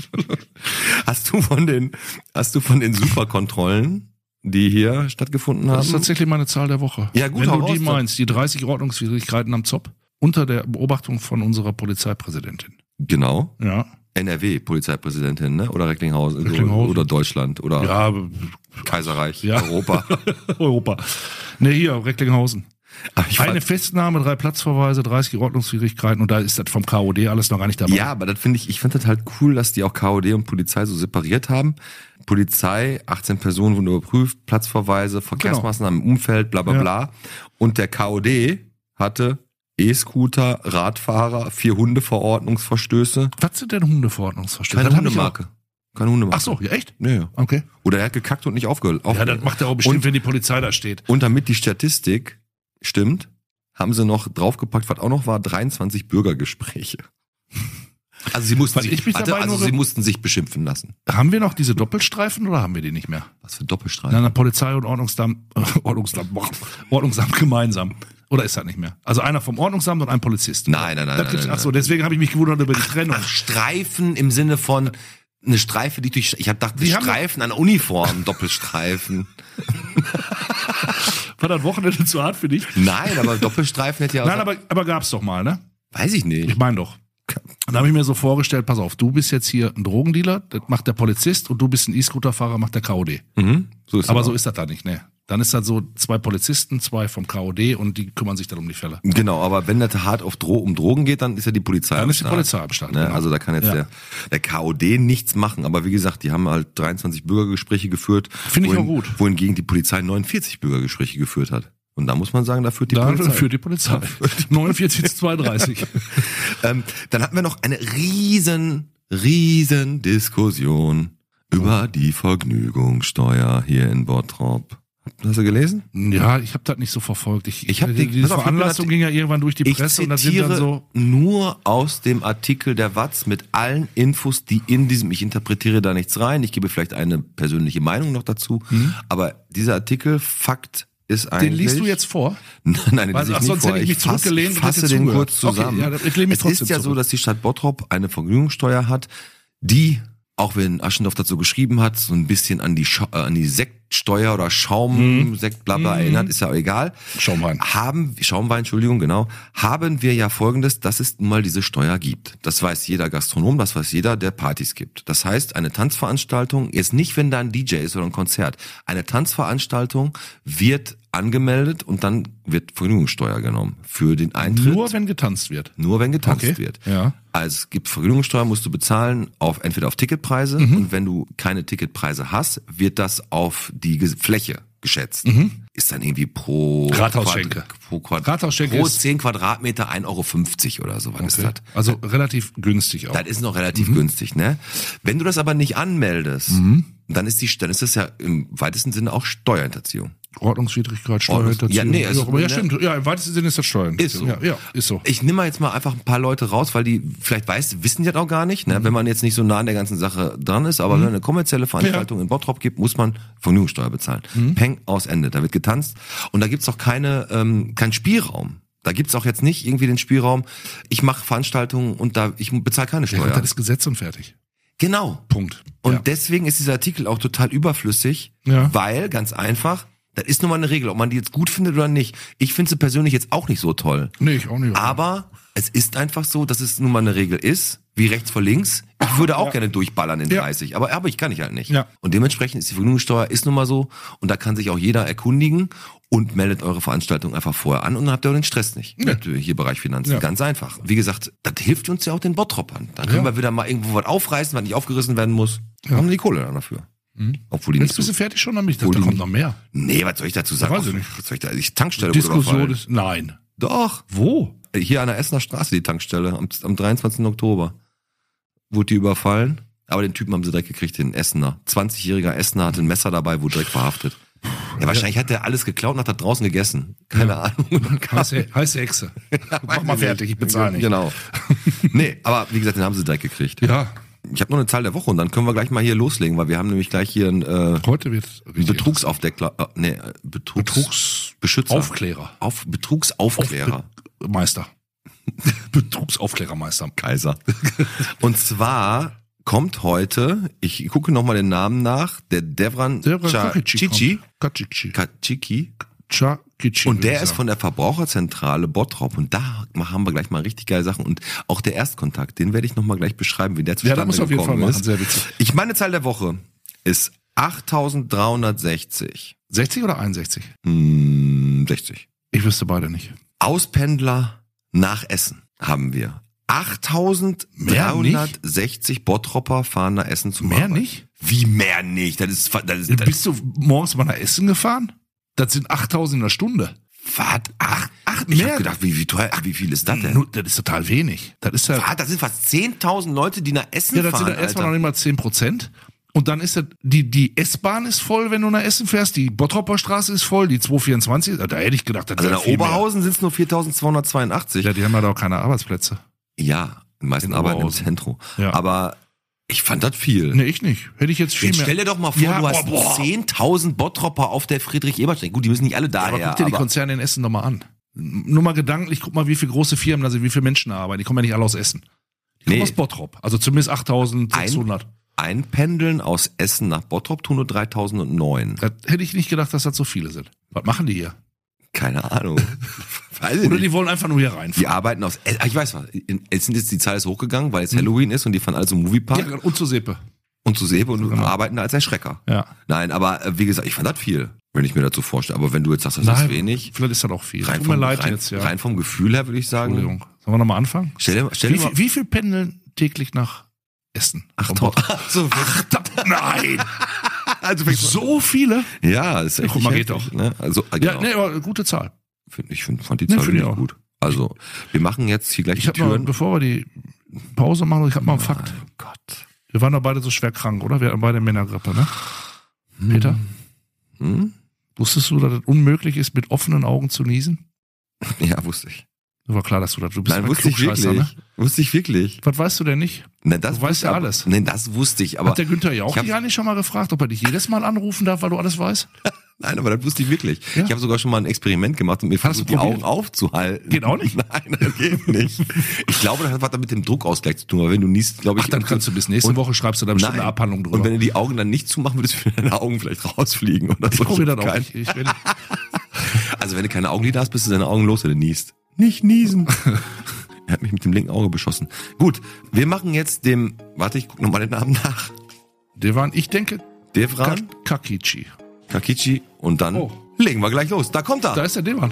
Hast du von den Superkontrollen, die hier stattgefunden haben? Das ist tatsächlich meine Zahl der Woche. Ja, gut, wenn du die meinst, die 30 Ordnungswidrigkeiten am Zopp, unter der Beobachtung von unserer Polizeipräsidentin. Genau. Ja. NRW, Polizeipräsidentin, ne? Oder Recklinghausen. Oder Deutschland. Oder ja, Kaiserreich. Ja. Europa. Ne, hier, Recklinghausen. Eine Festnahme, 3 Platzverweise, 30 Ordnungswidrigkeiten und da ist das vom KOD alles noch gar nicht dabei. Ja, aber das finde ich finde das halt cool, dass die auch KOD und Polizei so separiert haben. Polizei, 18 Personen wurden überprüft, Platzverweise, Verkehrsmaßnahmen im Umfeld, bla bla bla. Und der KOD hatte E-Scooter, Radfahrer, 4 Hundeverordnungsverstöße. Was sind denn Hundeverordnungsverstöße? Keine Hundemarke. Keine Hundemarke. Ach so, ja echt? Ja. Okay. Oder er hat gekackt und nicht aufgehört. Ja, das macht er auch bestimmt, wenn die Polizei da steht. Und damit die Statistik stimmt, haben sie noch draufgepackt, was auch noch war, 23 Bürgergespräche. Also sie mussten sich beschimpfen lassen. Haben wir noch diese Doppelstreifen oder haben wir die nicht mehr? Was für Doppelstreifen? Na, Polizei und Ordnungsamt gemeinsam. Oder ist das nicht mehr? Also einer vom Ordnungsamt und ein Polizist. Nein. Achso, deswegen habe ich mich gewundert über die Trennung. Ach, Streifen im Sinne von eine Streife, die durch... Ich habe gedacht, Streifen an Uniformen, Doppelstreifen. War das Wochenende zu hart für dich? Nein, aber Doppelstreifen hätte ja auch... Nein, aber gab's doch mal, ne? Weiß ich nicht. Ich meine doch. Dann habe ich mir so vorgestellt, pass auf, du bist jetzt hier ein Drogendealer, das macht der Polizist und du bist ein E-Scooter-Fahrer, macht der KOD. So ist aber so ist das da nicht, ne? Dann ist das so 2 Polizisten, 2 vom KOD und die kümmern sich dann um die Fälle. Genau, aber wenn das hart um Drogen geht, dann ist ja die Polizei am Start. Dann ist die Polizei am Start, ne? Genau. Also da kann jetzt der KOD nichts machen. Aber wie gesagt, die haben halt 23 Bürgergespräche geführt. Finde ich auch gut. Wohingegen die Polizei 49 Bürgergespräche geführt hat. Und da muss man sagen, da führt die Polizei. Da führt die Polizei. 49 zu 32. Dann hatten wir noch eine riesen Diskussion über die Vergnügungssteuer hier in Bottrop. Hast du gelesen? Ja, ich habe das nicht so verfolgt. Ich habe die Veranlassung ging ja irgendwann durch die Presse und das sind dann so nur aus dem Artikel der Watz mit allen Infos, die in diesem, ich interpretiere da nichts rein, ich gebe vielleicht eine persönliche Meinung noch dazu, aber dieser Artikel, Fakt ist eigentlich... Den liest du jetzt vor? Nein, den lese ich nicht vor. Ich fasse den kurz zusammen. Okay, ja, es ist ja so, dass die Stadt Bottrop eine Vergnügungssteuer hat, die, auch wenn Aschendorf dazu geschrieben hat, so ein bisschen an die Sektsteuer oder Schaumsekt, bla bla, erinnert, ist ja auch egal. Schaumwein, Entschuldigung, genau. Haben wir ja Folgendes, dass es nun mal diese Steuer gibt. Das weiß jeder Gastronom, das weiß jeder, der Partys gibt. Das heißt, eine Tanzveranstaltung, jetzt nicht, wenn da ein DJ ist oder ein Konzert, eine Tanzveranstaltung wird angemeldet und dann wird Vergnügungssteuer genommen für den Eintritt. Nur wenn getanzt wird. Nur wenn getanzt Okay. wird. Ja. Also es gibt Vergnügungssteuer, musst du bezahlen, entweder auf Ticketpreise und wenn du keine Ticketpreise hast, wird das auf die Fläche geschätzt. Ist dann irgendwie pro Rathausschenke. pro 10 Quadratmeter 1,50 € oder so, was ist das? Also relativ günstig auch. Das ist noch relativ günstig, ne? Wenn du das aber nicht anmeldest, dann ist das ja im weitesten Sinne auch Steuerhinterziehung. Ordnungswidrigkeit, Steuerhinterziehung. Ja, nee, also, ja, stimmt. Ja, im weitesten Sinne ist das Steuerhinterziehung. Ist so. Ja, ist so. Ich nehme mal jetzt mal einfach ein paar Leute raus, weil die vielleicht wissen die das auch gar nicht, ne? Wenn man jetzt nicht so nah an der ganzen Sache dran ist, aber wenn eine kommerzielle Veranstaltung in Bottrop gibt, muss man Vergnügungssteuer bezahlen. Peng, aus Ende. Da wird getanzt und da gibt's auch keinen Spielraum. Da gibt's auch jetzt nicht irgendwie den Spielraum, ich mache Veranstaltungen und ich bezahle keine Steuer. Ja, das ist Gesetz und fertig. Genau. Punkt. Und deswegen ist dieser Artikel auch total überflüssig, weil, ganz einfach, das ist nun mal eine Regel, ob man die jetzt gut findet oder nicht. Ich finde sie persönlich jetzt auch nicht so toll. Nee, ich auch nicht. Aber es ist einfach so, dass es nun mal eine Regel ist, wie rechts vor links. Ich würde auch gerne durchballern in 30, aber ich kann halt nicht. Ja. Und dementsprechend ist die Vergnügungssteuer ist nun mal so und da kann sich auch jeder erkundigen und meldet eure Veranstaltung einfach vorher an und dann habt ihr auch den Stress nicht. Ja. Hier Bereich Finanzen. Ja. Ganz einfach. Wie gesagt, das hilft uns ja auch den Bottropern. Dann können wir wieder mal irgendwo was aufreißen, was nicht aufgerissen werden muss. Haben wir die Kohle dann dafür. Obwohl die Jetzt nicht bist so. du fertig schon, damit da kommt noch mehr. Nee, was soll ich dazu sagen? Weiß ich nicht. Was soll ich da? Die Tankstelle wurde Diskussion überfallen. ist, nein. Doch. Wo? Hier an der Essener Straße, die Tankstelle, am 23. Oktober. Wurde die überfallen. Aber den Typen haben sie direkt gekriegt, den Essener. 20-jähriger Essener hatte ein Messer dabei, wurde direkt verhaftet. Ja, wahrscheinlich hat der alles geklaut und hat da draußen gegessen. Keine Ahnung. Heiße Hexe. Mach mal fertig, ich bezahle nicht. Genau. Nee, aber wie gesagt, den haben sie direkt gekriegt. Ja. Ich habe noch eine Zahl der Woche und dann können wir gleich mal hier loslegen, weil wir haben nämlich gleich hier einen Heute wird Betrugsaufdeckler, Betrugsbeschützer. Aufklärer. Betrugsaufklärer. Meister. Betrugsaufklärermeister. Kaiser. Und zwar kommt heute, ich gucke nochmal den Namen nach, der Devran Kacici. Und der ist von der Verbraucherzentrale Bottrop. Und da haben wir gleich mal richtig geile Sachen. Und auch der Erstkontakt, den werde ich nochmal gleich beschreiben, wie der zustande muss auf jeden Fall gekommen machen. ist. Sehr witzig. Meine Zahl der Woche ist 8.360. 60 oder 61? 60. Ich wüsste beide nicht. Auspendler nach Essen haben wir. 8.360 Bottropper fahren nach Essen zum Mehr Arbeit. nicht? Wie mehr nicht? Das Bist du morgens mal nach Essen gefahren? Das sind 8.000 in der Stunde. Was? Ich mehr? hab gedacht, wie viel ist das denn? Das ist total wenig. Das ist ja, Das sind fast 10.000 Leute, die nach Essen ja, das fahren. sind ja erstmal noch Alter. nicht mal 10%. Und dann ist das, die S-Bahn ist voll, wenn du nach Essen fährst. Die Bottropper Straße ist voll, die 224. Da hätte ich gedacht, das Also wäre nach viel mehr. Oberhausen sind es nur 4.282. Ja, die haben ja da auch keine Arbeitsplätze. Ja, die meisten In arbeiten im Oberhausen. Zentrum. Ja. Aber ich fand das viel. Nee, ich nicht. Hätte ich jetzt viel Jetzt mehr. stell dir doch mal vor, Ja, du hast boah. 10.000 Bottropper auf der Friedrich-Ebert-Strecke. Gut, die müssen nicht alle Aber daher. guck dir die aber Konzerne in Essen doch mal an. Nur mal gedanklich, guck mal, wie viele große Firmen da sind, wie viele Menschen da arbeiten. Die kommen ja nicht alle aus Essen. Die kommen Nee. aus Bottrop. Also zumindest 8.600. Einpendeln aus Essen nach Bottrop tun nur 3.009. Das hätte ich nicht gedacht, dass das so viele sind. Was machen die hier? Keine Ahnung. Weiß ich Oder nicht. die wollen einfach nur hier reinfahren. Die arbeiten aus. Ich weiß was. Jetzt sind jetzt die Zahl ist hochgegangen, weil jetzt Halloween ist und die fahren alle zum Moviepark Ja, und zur Sepe. und zu Sebe und arbeiten da als Erschrecker. Ja. Nein, aber wie gesagt, ich fand das viel, wenn ich mir dazu vorstelle. Aber wenn du jetzt sagst, das ist wenig, Vielleicht ist das auch viel. rein Tut mir vom, leid rein, jetzt, ja. rein vom Gefühl her würde ich sagen. Entschuldigung. Sollen wir nochmal anfangen? Stell dir mal. Wie viel pendeln täglich nach Essen? 8.000. So, Nein! also So viele? ja, das ist echt guck mal, nicht geht heftig, doch. Ne? Also, Ja, genau. nee, aber gute Zahl. fand die Nee, Zahl find ich wirklich auch. gut. Also, wir machen jetzt hier gleich Ich die habe mal, Türen. bevor wir die Pause machen, ich habe mal einen Fakt. Oh Gott. Wir waren doch beide so schwer krank, oder? Wir hatten beide Männergrippe, ne? Peter? Hm? Wusstest du, dass es unmöglich ist, mit offenen Augen zu niesen? Ja, wusste ich. War klar, dass du das. Du bist Nein, ein wusste ich Klugscheißer, wirklich. ne? Wusste ich wirklich. Was weißt du denn nicht? Nein, das Du weißt wusste ja aber- alles. Nein, das wusste ich, aber Hat der Günther ja auch ich hab- dich eigentlich schon mal gefragt, ob er dich jedes Mal anrufen darf, weil du alles weißt? Nein, aber das wusste ich wirklich. Ja. Ich habe sogar schon mal ein Experiment gemacht und mir versucht, die Augen aufzuhalten. Geht auch nicht? Nein, das geht nicht. Ich glaube, das hat was mit dem Druckausgleich zu tun. Aber wenn du niest, glaube ich... Ach, dann kannst du bis nächste Woche schreibst du da bestimmt eine Abhandlung drüber. Und wenn du die Augen dann nicht zumachen würdest, würden deine Augen vielleicht rausfliegen oder so. ich probiere das auch nicht. Also wenn du keine Augenlider hast, bist du deine Augen los, wenn du niest. Nicht niesen. Er hat mich mit dem linken Auge beschossen. Gut, wir machen jetzt warte, ich gucke nochmal den Namen nach. Devran, ich denke, Devran Kakichi. Kakichi und dann legen wir gleich los. Da kommt er. Da ist der Devran.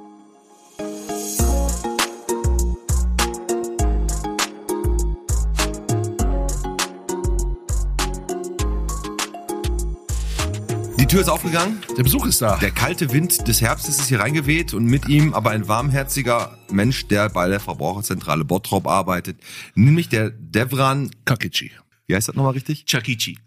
Die Tür ist aufgegangen. Der Besuch ist da. Der kalte Wind des Herbstes ist hier reingeweht und mit ihm aber ein warmherziger Mensch, der bei der Verbraucherzentrale Bottrop arbeitet, nämlich der Devran Kakichi. Wie heißt das nochmal richtig? Chakichi.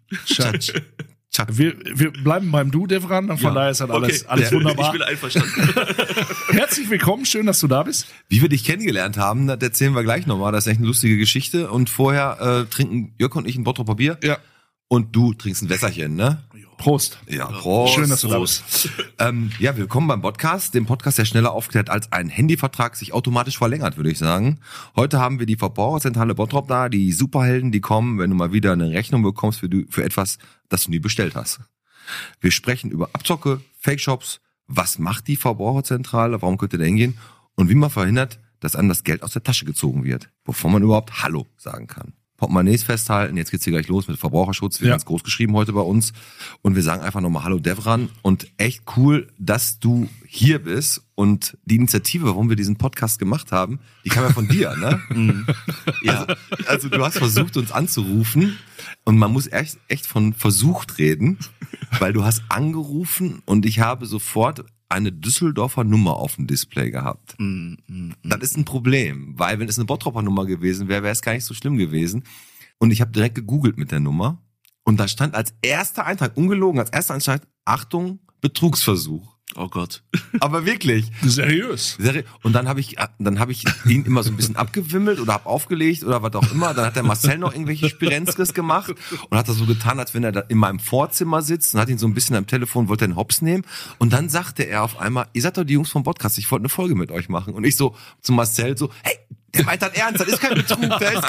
Wir bleiben beim Du, Devran, und von daher ist das alles wunderbar. Ich bin einverstanden. Herzlich willkommen, schön, dass du da bist. Wie wir dich kennengelernt haben, das erzählen wir gleich nochmal. Das ist echt eine lustige Geschichte. Und vorher trinken Jörg und ich ein Bottroper Bier. Ja. Und du trinkst ein Wässerchen, ne? Prost. Ja, Prost. Schön, dass du da bist. Ja, willkommen beim Podcast. Dem Podcast, der schneller aufklärt, als ein Handyvertrag sich automatisch verlängert, würde ich sagen. Heute haben wir die Verbraucherzentrale Bottrop da, die Superhelden, die kommen, wenn du mal wieder eine Rechnung bekommst für etwas, das du nie bestellt hast. Wir sprechen über Abzocke, Fake-Shops, was macht die Verbraucherzentrale, warum könnt ihr da hingehen und wie man verhindert, dass einem das Geld aus der Tasche gezogen wird, bevor man überhaupt Hallo sagen kann. Portemonnaies festhalten, jetzt geht's hier gleich los mit Verbraucherschutz, wird ganz groß geschrieben heute bei uns und wir sagen einfach nochmal Hallo Devran und echt cool, dass du hier bist und die Initiative, warum wir diesen Podcast gemacht haben, die kam ja von dir, ne? Ja. Also du hast versucht, uns anzurufen und man muss echt von versucht reden, weil du hast angerufen und ich habe sofort eine Düsseldorfer Nummer auf dem Display gehabt. Das ist ein Problem, weil wenn es eine Bottroper Nummer gewesen wäre, wäre es gar nicht so schlimm gewesen. Und ich habe direkt gegoogelt mit der Nummer und da stand als erster Eintrag, ungelogen, als erster Eintrag, Achtung, Betrugsversuch. Oh Gott. Aber wirklich. Seriös. Und dann habe ich ihn immer so ein bisschen abgewimmelt oder hab aufgelegt oder was auch immer. Dann hat der Marcel noch irgendwelche Spirenzkes gemacht und hat das so getan, als wenn er da in meinem Vorzimmer sitzt und hat ihn so ein bisschen am Telefon, wollte einen Hops nehmen. Und dann sagte er auf einmal, ihr seid doch die Jungs vom Podcast, ich wollte eine Folge mit euch machen. Und ich so zu Marcel so, hey, der meint das ernst, das ist kein Betrug,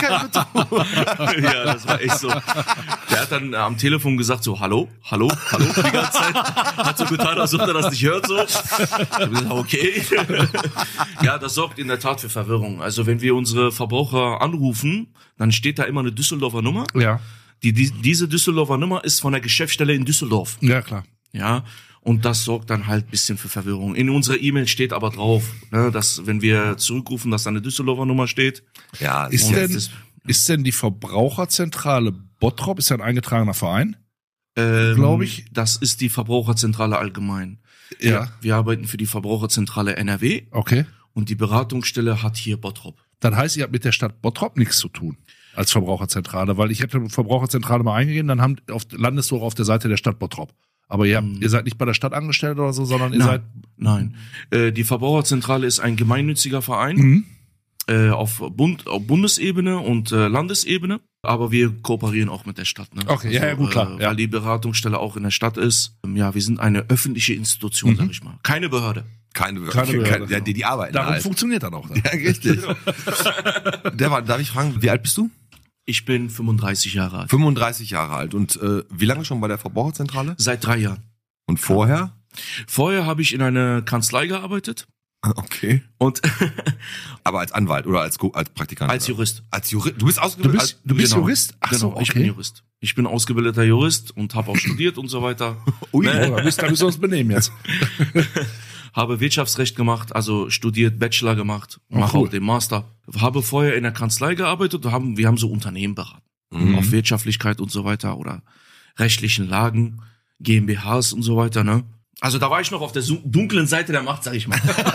Ja, das war echt so. Der hat dann am Telefon gesagt so, hallo, die ganze Zeit. Hat so getan, als ob er das nicht hört so. Ich hab gesagt, okay. Ja, das sorgt in der Tat für Verwirrung. Also wenn wir unsere Verbraucher anrufen, dann steht da immer eine Düsseldorfer Nummer. Ja. Diese Düsseldorfer Nummer ist von der Geschäftsstelle in Düsseldorf. Ja, klar. Ja, und das sorgt dann halt ein bisschen für Verwirrung. In unserer E-Mail steht aber drauf, ne, dass wenn wir zurückrufen, dass da eine Düsseldorfer Nummer steht. Ja, Ist denn die Verbraucherzentrale Bottrop, ist ja ein eingetragener Verein? Glaube ich. Das ist die Verbraucherzentrale allgemein. Ja. Wir arbeiten für die Verbraucherzentrale NRW Okay. und die Beratungsstelle hat hier Bottrop. Dann heißt, ihr habt mit der Stadt Bottrop nichts zu tun als Verbraucherzentrale, weil ich hätte Verbraucherzentrale mal eingegeben, dann landest du auch auf der Seite der Stadt Bottrop. Aber ihr seid nicht bei der Stadt angestellt oder so, sondern ihr seid... Nein. Die Verbraucherzentrale ist ein gemeinnütziger Verein auf Bundesebene und Landesebene. Aber wir kooperieren auch mit der Stadt. Ne? Okay, ja, gut, klar. Weil die Beratungsstelle auch in der Stadt ist. Ja, wir sind eine öffentliche Institution, sag ich mal. Keine Behörde. Keine Behörde. Ja, die arbeiten Darum halt. funktioniert das auch. Dann. Ja, richtig. Darf ich fragen, wie alt bist du? Ich bin 35 Jahre alt. 35 Jahre alt. Und wie lange schon bei der Verbraucherzentrale? Seit 3 Jahren. Und vorher? Vorher habe ich in einer Kanzlei gearbeitet. Okay. Und aber als Anwalt oder als Praktikant? als Jurist. Als Jurist. Du bist ausgebildet? Du bist Genau. Jurist? Ach so, Genau, okay. ich bin Jurist. Ich bin ausgebildeter Jurist und habe auch studiert und so weiter. Ui, da müssen wir uns benehmen jetzt. Habe Wirtschaftsrecht gemacht, also studiert, Bachelor gemacht, mache cool. auch den Master. Habe vorher in der Kanzlei gearbeitet und wir haben so Unternehmen beraten. Auf Wirtschaftlichkeit und so weiter oder rechtlichen Lagen, GmbHs und so weiter, ne? Also da war ich noch auf der dunklen Seite der Macht, sag ich mal.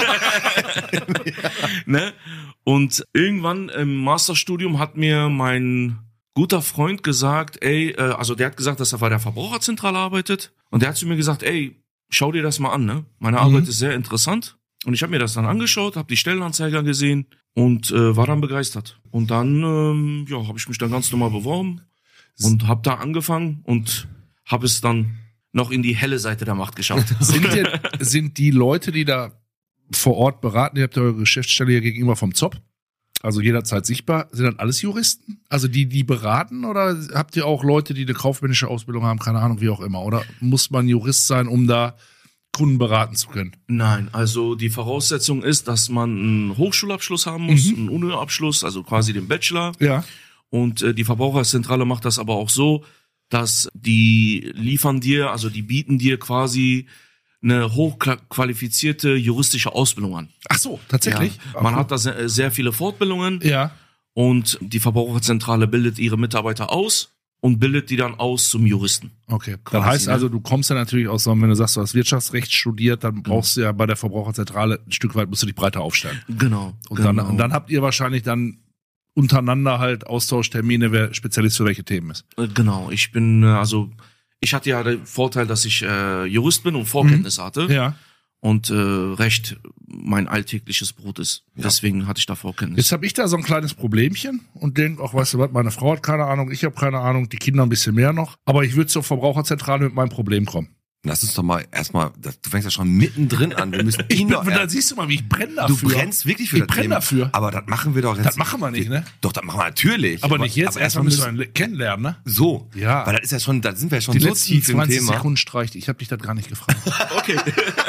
Ne? Und irgendwann im Masterstudium hat mir mein guter Freund gesagt, also der hat gesagt, dass er bei der Verbraucherzentrale arbeitet. Und der hat zu mir gesagt, schau dir das mal an, ne? Meine Arbeit ist sehr interessant. Und ich habe mir das dann angeschaut, habe die Stellenanzeiger gesehen und war dann begeistert. Und dann habe ich mich dann ganz normal beworben und habe da angefangen und habe es dann noch in die helle Seite der Macht geschafft. Sind die Leute, die da vor Ort beraten, ihr habt ja eure Geschäftsstelle hier gegenüber vom ZOP, also jederzeit sichtbar, sind das alles Juristen? Also die beraten, oder habt ihr auch Leute, die eine kaufmännische Ausbildung haben, keine Ahnung, wie auch immer? Oder muss man Jurist sein, um da Kunden beraten zu können? Nein, also die Voraussetzung ist, dass man einen Hochschulabschluss haben muss, einen Uni-Abschluss, also quasi den Bachelor. Ja. Und die Verbraucherzentrale macht das aber auch so, dass die liefern dir, also die bieten dir quasi eine hochqualifizierte juristische Ausbildung an. Ach so, tatsächlich? Ja, man hat da sehr viele Fortbildungen Ja. und die Verbraucherzentrale bildet ihre Mitarbeiter aus und bildet die dann aus zum Juristen. Okay. Quasi, Das heißt ne? also, du kommst ja natürlich aus, wenn du sagst, du hast Wirtschaftsrecht studiert, dann brauchst du ja bei der Verbraucherzentrale ein Stück weit, musst du dich breiter aufstellen. Genau. Und dann habt ihr wahrscheinlich dann untereinander halt Austauschtermine, wer Spezialist für welche Themen ist. Genau, ich bin, ich hatte ja den Vorteil, dass ich Jurist bin und Vorkenntnisse hatte Ja. und Recht mein alltägliches Brot ist. Deswegen hatte ich da Vorkenntnisse. Jetzt habe ich da so ein kleines Problemchen und denke auch, weißt du was, meine Frau hat keine Ahnung, ich habe keine Ahnung, die Kinder ein bisschen mehr noch. Aber ich würde zur Verbraucherzentrale mit meinem Problem kommen. Lass uns doch mal erstmal, du fängst ja schon mittendrin an. Wir müssen Da siehst du mal, wie ich brenne dafür. Du brennst wirklich für Ich das brenne Thema. dafür. Aber das machen wir doch jetzt. Das machen wir nicht, ne? Doch, das machen wir natürlich. Aber nicht jetzt, aber erstmal müssen wir ihn kennenlernen, ne? So. Ja. Weil das ist ja schon, da sind wir ja schon Die so letzten tief im 20 Thema. Sekunden streicht. Ich habe dich das gar nicht gefragt. Okay.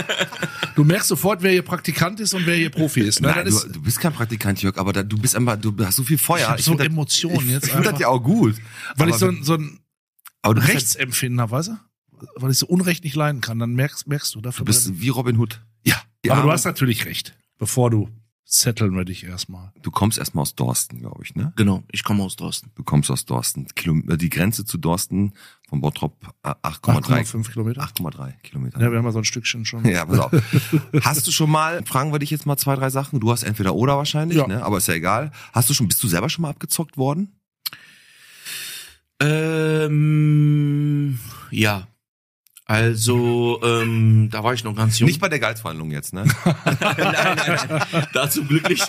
Du merkst sofort, wer hier Praktikant ist und wer hier Profi ist. Ne? Nein, Das ist du bist kein Praktikant, Jörg, aber du bist einfach, du hast so viel Feuer. ich hab so find das- Emotionen jetzt Ich finde das einfach. ja auch gut. Weil Aber ich so ein aber du bist, Rechtsempfinder, weißt du? Weil ich so Unrecht nicht leiden kann, dann merkst du dafür. du bist wie Robin Hood. ja, Ja, aber du hast natürlich recht. Bevor du setteln wir dich erstmal. Du kommst erstmal aus Dorsten, glaube ich, ne? Genau, ich komme aus Dorsten. Du kommst aus Dorsten. Die Grenze zu Dorsten von Bottrop 8,3 8,5 Kilometer. 8,3 Kilometer. Ja, wir haben ja so ein Stückchen schon. Ja, pass auf. Hast du schon mal, fragen wir dich jetzt mal 2, 3 Sachen. Du hast entweder oder wahrscheinlich, Ja. ne? Aber ist ja egal. Bist du selber schon mal abgezockt worden? Ja. Also, da war ich noch ganz jung. Nicht bei der Gehaltsverhandlung jetzt, ne? nein. Dazu glücklich.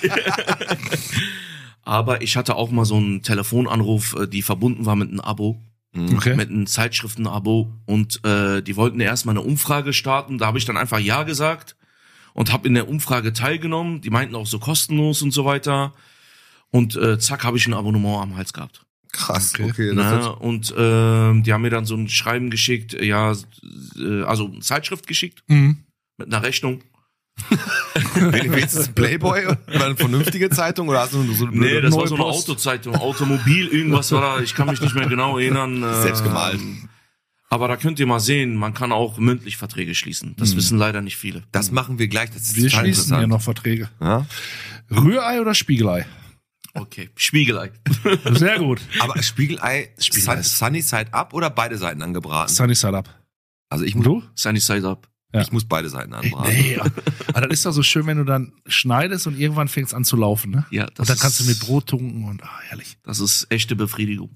Aber ich hatte auch mal so einen Telefonanruf, die verbunden war mit einem Abo. Okay. Mit einem Zeitschriftenabo. Und die wollten erstmal eine Umfrage starten. Da habe ich dann einfach Ja gesagt und habe in der Umfrage teilgenommen. Die meinten auch so kostenlos und so weiter. Und zack, habe ich ein Abonnement am Hals gehabt. Krass, Okay. Und die haben mir dann so ein Schreiben geschickt, also eine Zeitschrift geschickt Mhm. mit einer Rechnung. Wenigstens Playboy? War eine vernünftige Zeitung oder hast du so eine blöde Nee, das war Neue so eine Post. Autozeitung, Automobil, irgendwas war da, ich kann mich nicht mehr genau erinnern. Selbst gemalt. Aber da könnt ihr mal sehen, man kann auch mündlich Verträge schließen. Das wissen leider nicht viele. Das machen wir gleich, das ist Wir total schließen ja interessant. noch Verträge. Ja? Rührei oder Spiegelei? Okay, Spiegelei. Sehr gut. Aber Spiegelei, Sunny Side Up oder beide Seiten angebraten? Sunny Side Up. Also ich Und muss, du? Sunny Side Up. Ja. ich muss beide Seiten anbraten. Nee, aber das ist doch so schön, wenn du dann schneidest und irgendwann fängst an zu laufen, ne? Ja, das Und dann kannst du ist- mit Brot tunken und herrlich. Das ist echte Befriedigung.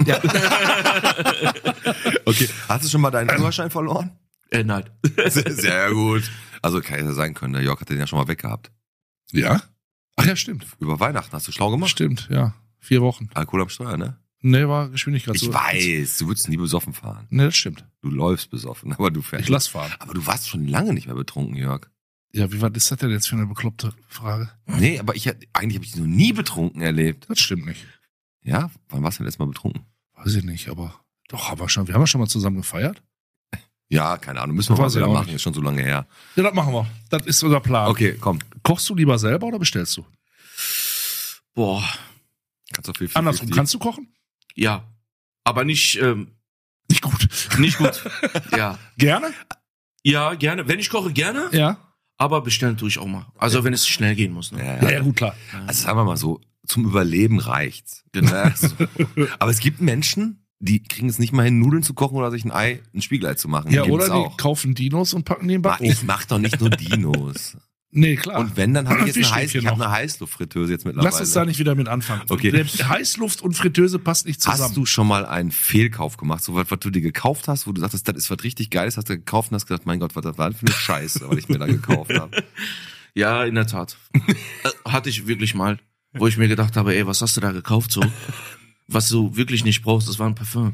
Okay, hast du schon mal deinen Führerschein verloren? Nein. Sehr gut. Also kann ja sein können, der Jörg hat den ja schon mal weggehabt. Ja? Ach ja, stimmt. Über Weihnachten hast du schlau gemacht. Stimmt, ja. 4 Wochen. Alkohol am Steuer, ne? Nee, war Geschwindigkeit. Ich weiß, du würdest nie besoffen fahren. Nee, das stimmt. Du läufst besoffen, aber du fährst. Ich lass fahren. Aber du warst schon lange nicht mehr betrunken, Jörg. Ja, wie war das denn jetzt für eine bekloppte Frage? Nee, aber eigentlich habe ich dich noch nie betrunken erlebt. Das stimmt nicht. Ja? Wann warst du denn letztes Mal betrunken? Weiß ich nicht, aber doch, wir haben ja schon mal zusammen gefeiert. Ja, keine Ahnung, müssen wir mal Weiß ich wieder auch machen, nicht. ist schon so lange her. Ja, das machen wir. Das ist unser Plan. Okay, komm. Kochst du lieber selber oder bestellst du? Boah, Kannst du viel Andersrum, kannst du kochen? ja. Aber nicht, Nicht gut. nicht gut. Ja. Gerne? Ja, gerne. Wenn ich koche, gerne. Ja. Aber bestellen tue ich auch mal. Also wenn es schnell gehen muss. Ne? Ja, gut, klar. Also sagen wir mal so, zum Überleben reicht's. Genau. So. Aber es gibt Menschen, die kriegen es nicht mal hin, Nudeln zu kochen oder sich ein Spiegelei zu machen. Ja, Die gibt's oder die auch. kaufen Dinos und packen die im Ich Backofen. mach doch nicht nur Dinos. Nee, klar. Und wenn, dann habe ich jetzt Wie eine, steht hier ich hab noch? eine Heißluftfritteuse jetzt mittlerweile. Lass uns da nicht wieder mit anfangen. Okay. Der Heißluft und Fritteuse passt nicht zusammen. Hast du schon mal einen Fehlkauf gemacht? So was du dir gekauft hast, wo du sagtest, das ist was richtig Geiles, hast du gekauft und hast gedacht, mein Gott, was das war denn für eine Scheiße, was ich mir da gekauft habe. Ja, in der Tat. Hatte ich wirklich mal, wo ich mir gedacht habe, ey, was hast du da gekauft so? Was du wirklich nicht brauchst, das war ein Parfüm.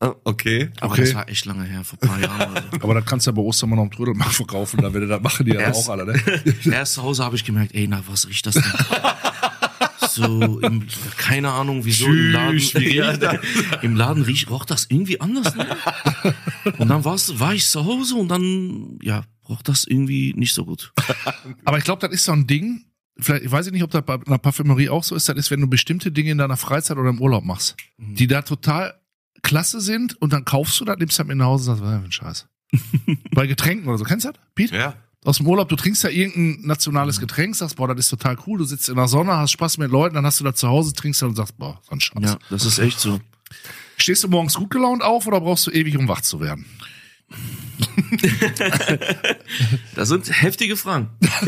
Okay. Aber das war echt lange her, vor ein paar Jahren. Also. Aber das kannst du ja bei Ostern am Trödelmarkt verkaufen, da das machen die ja auch alle, ne? Erst zu Hause habe ich gemerkt, ey, nach was riecht das denn? So, keine Ahnung, wieso im Laden roch das irgendwie anders. Ne? Und dann war ich zu Hause und dann, ja, roch das irgendwie nicht so gut. Aber ich glaube, das ist so ein Ding, vielleicht, ich weiß nicht, ob das bei einer Parfümerie auch so ist, das ist, wenn du bestimmte Dinge in deiner Freizeit oder im Urlaub machst, die da total klasse sind und dann kaufst du das, nimmst das mit nach Hause und sagst, was ist denn Scheiß. Bei Getränken oder so, kennst du das, Pete? Ja. Aus dem Urlaub, du trinkst ja irgendein nationales Getränk, sagst, boah, das ist total cool, du sitzt in der Sonne, hast Spaß mit Leuten, dann hast du da zu Hause, trinkst das und sagst, boah, so ein Scheiß. Ja, das ist echt so. Stehst du morgens gut gelaunt auf oder brauchst du ewig, um wach zu werden? Das sind heftige Fragen.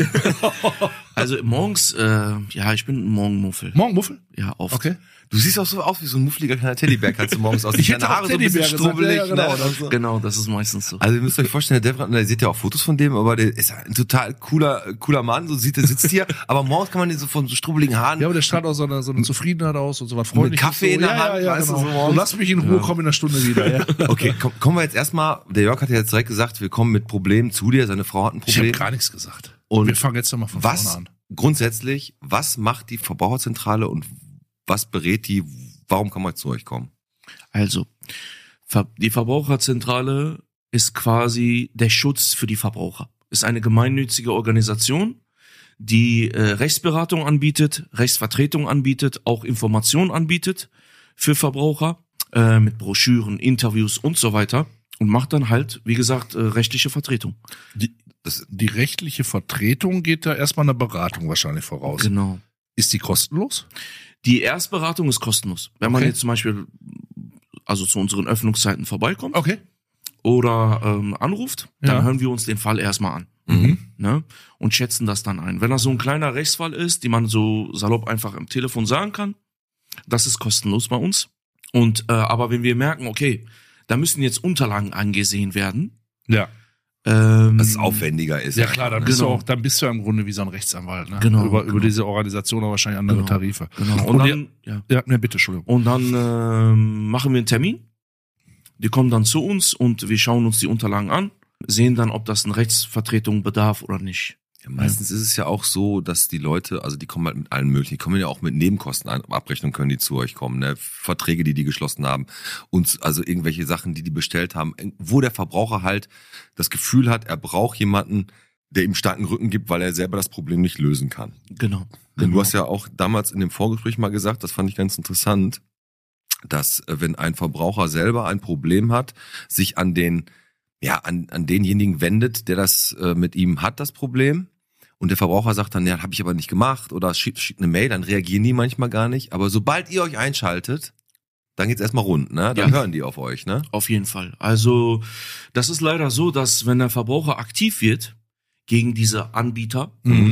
Also morgens, ja, ich bin ein Morgenmuffel. Morgenmuffel? Ja, oft. Okay. Du siehst auch so aus wie so ein muffliger kleiner Teddybär, kannst du morgens aussehen. Ich hätte Deine auch Haare so ein bisschen Teddybär gesagt, strubbelig. ja, genau, Ne? das so. Genau, das ist meistens so. Also ihr müsst euch vorstellen, der Devran, ihr seht ja auch Fotos von dem, aber der ist ein total cooler Mann, so sieht er, sitzt hier, aber morgens kann man den so von so strubbeligen Haaren, Ja, aber der strahlt auch so eine Zufriedenheit aus und so was Freundliches. Kaffee in der Hand, weißt du, so morgens. Und lass mich in Ruhe, komm in einer Stunde wieder, ja. Okay, kommen wir jetzt erstmal, der Jörg hat ja jetzt direkt gesagt, wir kommen mit Problemen zu dir, seine Frau hat ein Ich habe Problem. gar nichts gesagt. Und wir fangen jetzt nochmal von vorne Was, an. grundsätzlich, was macht die Verbraucherzentrale und was berät die, warum kann man zu euch kommen? Also, die Verbraucherzentrale ist quasi der Schutz für die Verbraucher. Ist eine gemeinnützige Organisation, die Rechtsberatung anbietet, Rechtsvertretung anbietet, auch Informationen anbietet für Verbraucher mit Broschüren, Interviews und so weiter und macht dann halt, wie gesagt, rechtliche Vertretung. Die rechtliche Vertretung geht da erstmal eine Beratung wahrscheinlich voraus. Genau. Ist die kostenlos? Die Erstberatung ist kostenlos. Wenn man jetzt zum Beispiel also zu unseren Öffnungszeiten vorbeikommt Okay. oder anruft, dann Ja. hören wir uns den Fall erstmal an. Ne? Und schätzen das dann ein. Wenn das so ein kleiner Rechtsfall ist, die man so salopp einfach am Telefon sagen kann, das ist kostenlos bei uns. Und aber wenn wir merken, okay, da müssen jetzt Unterlagen angesehen werden, Ja. Dass es aufwendiger ist. Ja klar, dann bist Genau. du ja im Grunde wie so ein Rechtsanwalt, ne? Genau, Über genau. diese Organisation aber wahrscheinlich andere Genau. Tarife. Genau. Und dann, ja. Ja, ne, bitte, Entschuldigung. Und dann machen wir einen Termin. Die kommen dann zu uns und wir schauen uns die Unterlagen an, sehen dann, ob das eine Rechtsvertretung bedarf oder nicht. Ja, meistens ist es ja auch so, dass die Leute, also die kommen halt mit allen möglichen, die kommen ja auch mit Nebenkostenabrechnung, können die zu euch kommen, ne? Verträge, die geschlossen haben und also irgendwelche Sachen, die bestellt haben, wo der Verbraucher halt das Gefühl hat, er braucht jemanden, der ihm starken Rücken gibt, weil er selber das Problem nicht lösen kann. Genau. Denn du hast ja auch damals in dem Vorgespräch mal gesagt, das fand ich ganz interessant, dass wenn ein Verbraucher selber ein Problem hat, sich an denjenigen wendet, der das mit ihm hat, das Problem. Und der Verbraucher sagt dann, ja, habe ich aber nicht gemacht oder schickt eine Mail, dann reagieren die manchmal gar nicht. Aber sobald ihr euch einschaltet, dann geht's erstmal rund, ne? Dann hören die auf euch, ne? Auf jeden Fall. Also das ist leider so, dass wenn der Verbraucher aktiv wird gegen diese Anbieter,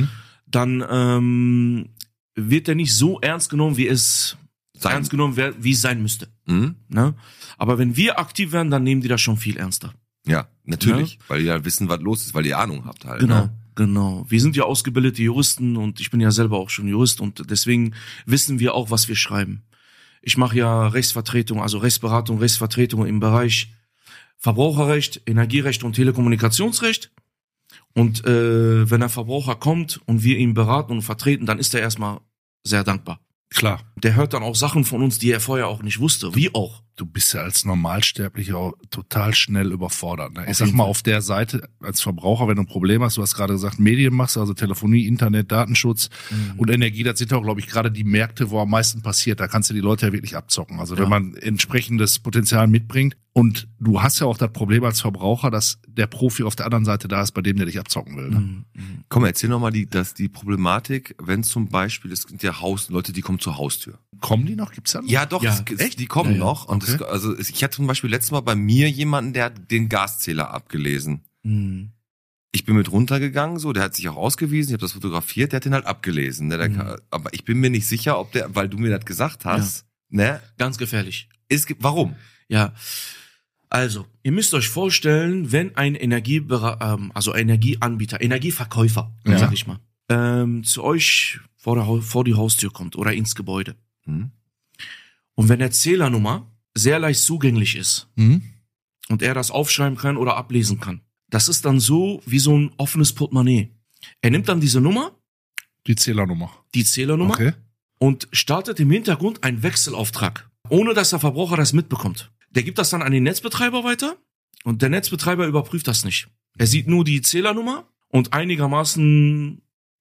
dann wird er nicht so ernst genommen, wie es sein müsste. Mhm. Ne? Aber wenn wir aktiv werden, dann nehmen die das schon viel ernster. Ja, natürlich, weil die ja wissen, was los ist, weil ihr Ahnung habt halt. Genau. Ne? Genau. Wir sind ja ausgebildete Juristen und ich bin ja selber auch schon Jurist und deswegen wissen wir auch, was wir schreiben. Ich mache ja Rechtsvertretung, also Rechtsberatung, Rechtsvertretung im Bereich Verbraucherrecht, Energierecht und Telekommunikationsrecht. Und wenn der Verbraucher kommt und wir ihn beraten und vertreten, dann ist er erstmal sehr dankbar. Klar. Der hört dann auch Sachen von uns, die er vorher auch nicht wusste. Wie auch. Du bist ja als Normalsterblicher auch total schnell überfordert. Ne? Ich Auf sag jeden mal, Fall. auf der Seite als Verbraucher, wenn du ein Problem hast, du hast gerade gesagt, Medien machst, also Telefonie, Internet, Datenschutz und Energie, das sind auch, glaube ich, gerade die Märkte, wo am meisten passiert. Da kannst du die Leute ja wirklich abzocken. Also wenn man entsprechendes Potenzial mitbringt und du hast ja auch das Problem als Verbraucher, dass der Profi auf der anderen Seite da ist, bei dem der dich abzocken will. Ne? Komm, erzähl nochmal die Problematik, wenn zum Beispiel, es sind ja Leute, die kommen zur Haustür. Kommen die noch? Gibt's da noch? Ja, doch, Ja, die kommen Ja, ja. noch. Und Okay. ich hatte zum Beispiel letztes Mal bei mir jemanden, der hat den Gaszähler abgelesen. Mhm. Ich bin mit runtergegangen, so, der hat sich auch ausgewiesen, ich habe das fotografiert, der hat den halt abgelesen. Ne? Aber ich bin mir nicht sicher, ob der, weil du mir das gesagt hast, ne? Ganz gefährlich. Warum? Ja, also, ihr müsst euch vorstellen, wenn ein Energieanbieter, Energieverkäufer, Ja. sag ich mal, zu euch vor die Haustür kommt oder ins Gebäude. Hm? Und wenn der Zählernummer sehr leicht zugänglich ist und er das aufschreiben kann oder ablesen kann. Das ist dann so wie so ein offenes Portemonnaie. Er nimmt dann diese Nummer, Die Zählernummer. okay, und startet im Hintergrund einen Wechselauftrag, ohne dass der Verbraucher das mitbekommt. Der gibt das dann an den Netzbetreiber weiter und der Netzbetreiber überprüft das nicht. Er sieht nur die Zählernummer und einigermaßen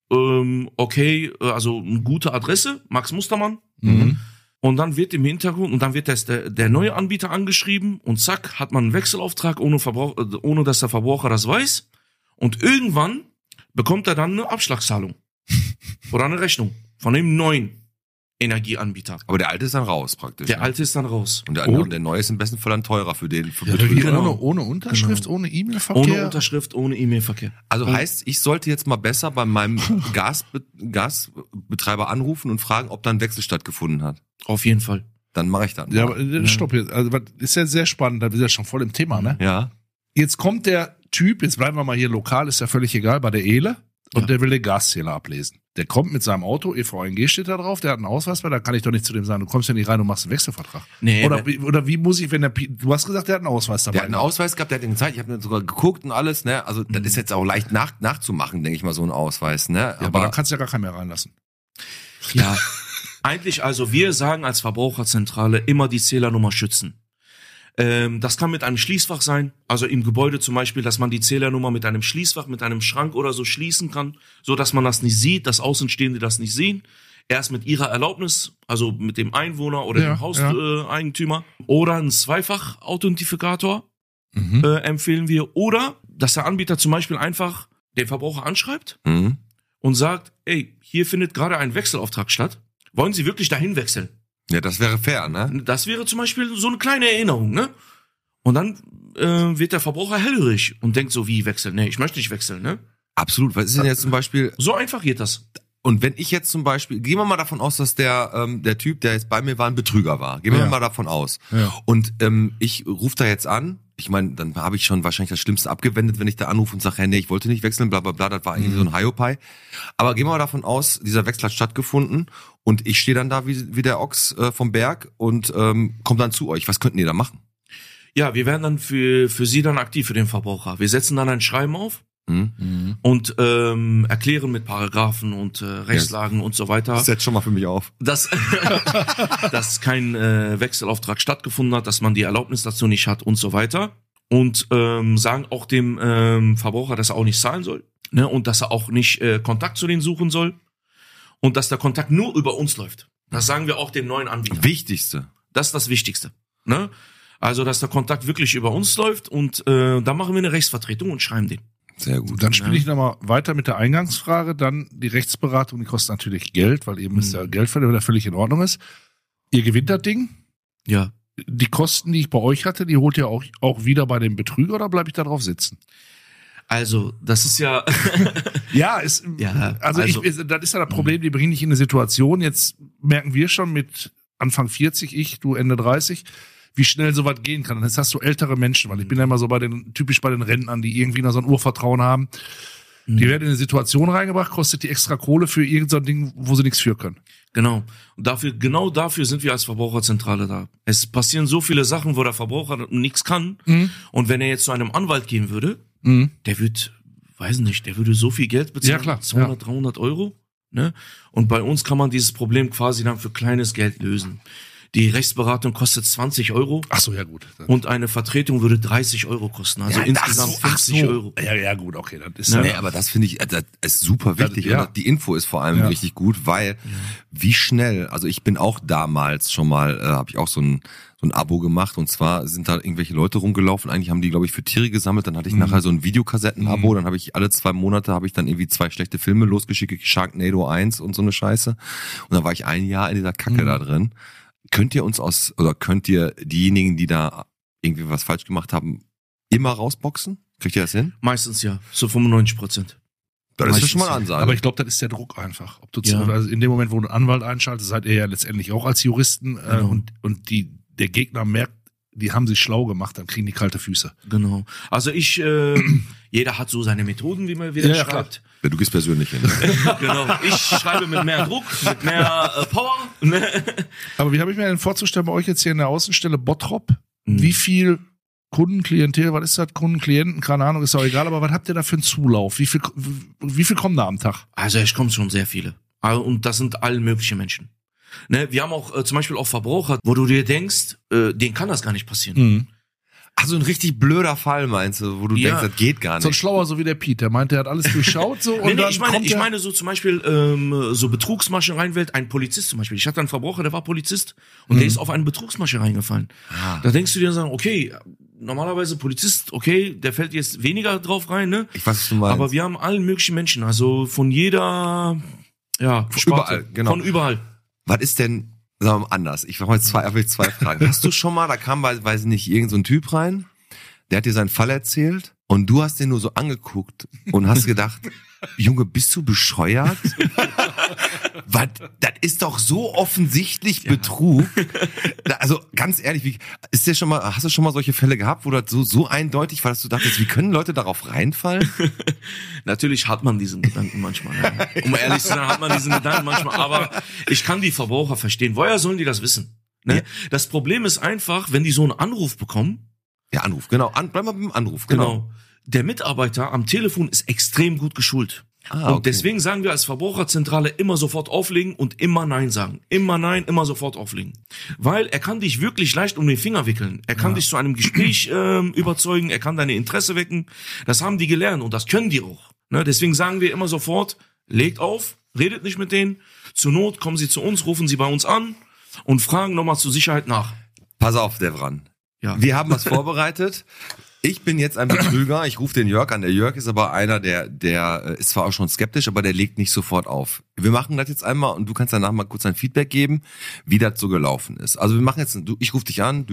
also eine gute Adresse, Max Mustermann. Und dann wird im Hintergrund, und dann wird der neue Anbieter angeschrieben und zack, hat man einen Wechselauftrag, ohne dass der Verbraucher das weiß. Und irgendwann bekommt er dann eine Abschlagszahlung oder eine Rechnung von dem neuen Energieanbieter. Aber der alte ist dann raus praktisch. Der alte ist dann raus. Und der neue ist im besten Fall dann teurer für den. Für Ohne Unterschrift, ohne E-Mail-Verkehr? Ohne Unterschrift, ohne E-Mail-Verkehr. Also heißt, ich sollte jetzt mal besser bei meinem Gasbetreiber anrufen und fragen, ob da ein Wechsel stattgefunden hat. Auf jeden Fall. Dann mache ich das. Ja, aber stopp jetzt. Also, das ist ja sehr spannend, da bist du ja schon voll im Thema, ne? Ja. Jetzt kommt der Typ, jetzt bleiben wir mal hier lokal, ist ja völlig egal, bei der Ehle, und der will den Gaszähler ablesen. Der kommt mit seinem Auto, EVNG steht da drauf, der hat einen Ausweis, weil da kann ich doch nicht zu dem sagen, du kommst ja nicht rein und machst einen Wechselvertrag. Nee, oder wie muss ich, wenn du hast gesagt, der hat einen Ausweis dabei. Der hat einen Ausweis gehabt, der hat den gezeigt, ich habe sogar geguckt und alles, ne? Also das ist jetzt auch leicht nachzumachen, denke ich mal, so ein Ausweis, ne? Ja, aber dann kannst du ja gar keinen mehr reinlassen. Ja, eigentlich, also wir sagen als Verbraucherzentrale immer die Zählernummer schützen. Das kann mit einem Schließfach sein, also im Gebäude zum Beispiel, dass man die Zählernummer mit einem Schließfach, mit einem Schrank oder so schließen kann, so dass man das nicht sieht, dass Außenstehende das nicht sehen. Erst mit ihrer Erlaubnis, also mit dem Einwohner oder dem Hauseigentümer. Oder ein Zweifach-Authentifikator empfehlen wir. Oder, dass der Anbieter zum Beispiel einfach den Verbraucher anschreibt und sagt, ey, hier findet gerade ein Wechselauftrag statt. Wollen Sie wirklich dahin wechseln? Ja, das wäre fair, ne? Das wäre zum Beispiel so eine kleine Erinnerung, ne? Und dann wird der Verbraucher hellhörig und denkt so, wie wechseln? Nee, ich möchte nicht wechseln, ne? Absolut. Was ist denn jetzt zum Beispiel... So einfach geht das. Und wenn ich jetzt zum Beispiel, gehen wir mal davon aus, dass der Typ, der jetzt bei mir war, ein Betrüger war. Gehen wir mal davon aus. Ja. Und ich rufe da jetzt an. Ich meine, dann habe ich schon wahrscheinlich das Schlimmste abgewendet, wenn ich da anrufe und sage, hey, nee, ich wollte nicht wechseln, bla bla bla, das war irgendwie so ein Hiopai. Aber gehen wir mal davon aus, dieser Wechsel hat stattgefunden und ich stehe dann da wie der Ochs vom Berg und komme dann zu euch. Was könnten ihr da machen? Ja, wir werden dann für Sie dann aktiv, für den Verbraucher. Wir setzen dann ein Schreiben auf. Und erklären mit Paragraphen und Rechtslagen und so weiter. Das setzt schon mal für mich auf. Dass kein Wechselauftrag stattgefunden hat, dass man die Erlaubnis dazu nicht hat und so weiter. Und sagen auch dem Verbraucher, dass er auch nicht zahlen soll, ne? Und dass er auch nicht Kontakt zu denen suchen soll. Und dass der Kontakt nur über uns läuft. Das sagen wir auch dem neuen Anbieter. Wichtigste. Das ist das Wichtigste. Ne? Also, dass der Kontakt wirklich über uns läuft und dann machen wir eine Rechtsvertretung und schreiben den. Sehr gut. Dann spiele ich nochmal weiter mit der Eingangsfrage. Dann die Rechtsberatung, die kostet natürlich Geld, weil ihr müsst ja Geld verdienen, wenn das völlig in Ordnung ist. Ihr gewinnt das Ding. Ja. Die Kosten, die ich bei euch hatte, die holt ihr auch wieder bei dem Betrüger oder bleibe ich da drauf sitzen? Also, das ist ja... das ist ja das Problem, die bringen dich in eine Situation, jetzt merken wir schon mit Anfang 40, du Ende 30, wie schnell sowas gehen kann. Und jetzt hast du ältere Menschen, weil ich bin ja immer so typisch bei den Rentnern, die irgendwie noch so ein Urvertrauen haben. Die werden in eine Situation reingebracht, kostet die extra Kohle für irgend so ein Ding, wo sie nichts für können. Genau. Und genau dafür sind wir als Verbraucherzentrale da. Es passieren so viele Sachen, wo der Verbraucher nichts kann. Und wenn er jetzt zu einem Anwalt gehen würde, der würde so viel Geld bezahlen. Ja, klar. 200, 300 Euro. Ne? Und bei uns kann man dieses Problem quasi dann für kleines Geld lösen. Die Rechtsberatung kostet 20 Euro. Ach so, ja gut. Und eine Vertretung würde 30 Euro kosten. Also insgesamt 50 Euro. Ja, gut, okay. Das ist aber das finde ich, das ist super wichtig. Und die Info ist vor allem richtig gut, weil wie schnell, also ich bin auch damals schon mal, habe ich auch so ein Abo gemacht und zwar sind da irgendwelche Leute rumgelaufen, eigentlich haben die, glaube ich, für Tiere gesammelt, dann hatte ich nachher so ein Videokassetten-Abo, dann habe ich alle 2 Monate dann irgendwie 2 schlechte Filme losgeschickt, Sharknado 1 und so eine Scheiße und dann war ich 1 Jahr in dieser Kacke da drin. Könnt ihr diejenigen, die da irgendwie was falsch gemacht haben, immer rausboxen? Kriegt ihr das hin? Meistens ja, so 95%. Das ist schon mal eine Ansage. Aber ich glaube, das ist der Druck einfach. Also in dem Moment, wo du einen Anwalt einschaltest, seid ihr ja letztendlich auch als Juristen und der Gegner merkt, die haben sich schlau gemacht, dann kriegen die kalte Füße. Genau. Also ich Jeder hat so seine Methoden, wie man wieder Ja, schreibt. Ja, du gehst persönlich hin. Genau. Ich schreibe mit mehr Druck, mit mehr Power. Ne? Aber wie habe ich mir denn vorzustellen, bei euch jetzt hier in der Außenstelle Bottrop, wie viel Kundenklientel, was ist das, Kundenklienten, keine Ahnung, ist auch egal, aber was habt ihr da für einen Zulauf? Wie viel kommen da am Tag? Also es kommen schon sehr viele. Und das sind alle möglichen Menschen. Ne? Wir haben auch zum Beispiel auch Verbraucher, wo du dir denkst, denen kann das gar nicht passieren. Mhm. Also ein richtig blöder Fall, meinst du, wo du Ja. denkst, das geht gar So ein nicht. Schlauer, so wie der Pete, der meint, der hat alles durchschaut, so, und Nee, dann ich kommt der, meine so zum Beispiel so Betrugsmasche reinwählt, ein Polizist zum Beispiel. Ich hatte einen Verbraucher, der war Polizist und der ist auf eine Betrugsmasche reingefallen. Da denkst du dir dann, okay, normalerweise Polizist, okay, der fällt jetzt weniger drauf rein, ne? Ich weiß, was du meinst. Aber wir haben allen möglichen Menschen, also von jeder, ja, Sparte, überall, genau. von überall. Was ist denn, sagen wir mal anders, ich habe jetzt zwei Fragen. Hast du schon mal, da kam, weiß ich nicht, irgend so ein Typ rein, der hat dir seinen Fall erzählt und du hast den nur so angeguckt und hast gedacht, Junge, bist du bescheuert? Was, das ist doch so offensichtlich Betrug. Also ganz ehrlich, hast du schon mal solche Fälle gehabt, wo das so eindeutig war, dass du dachtest, wie können Leute darauf reinfallen? Natürlich hat man diesen Gedanken manchmal. Ne? Um ehrlich zu sein, hat man diesen Gedanken manchmal. Aber ich kann die Verbraucher verstehen. Woher sollen die das wissen? Ne? Ja. Das Problem ist einfach, wenn die so einen Anruf bekommen. Ja, Anruf, genau. Bleib mal beim Anruf, genau. Der Mitarbeiter am Telefon ist extrem gut geschult. Ah, Und okay. deswegen sagen wir als Verbraucherzentrale immer sofort auflegen und immer Nein sagen. Immer Nein, immer sofort auflegen. Weil er kann dich wirklich leicht um den Finger wickeln. Er kann dich zu einem Gespräch überzeugen, er kann deine Interesse wecken. Das haben die gelernt und das können die auch. Ne? Deswegen sagen wir immer sofort, legt auf, redet nicht mit denen. Zur Not kommen sie zu uns, rufen sie bei uns an und fragen nochmal zur Sicherheit nach. Pass auf, Devran. Ja. Wir haben was vorbereitet. Ich bin jetzt ein Betrüger. Ich rufe den Jörg an. Der Jörg ist aber einer, der ist zwar auch schon skeptisch, aber der legt nicht sofort auf. Wir machen das jetzt einmal und du kannst danach mal kurz ein Feedback geben, wie das so gelaufen ist. Also wir machen jetzt, ich rufe dich an.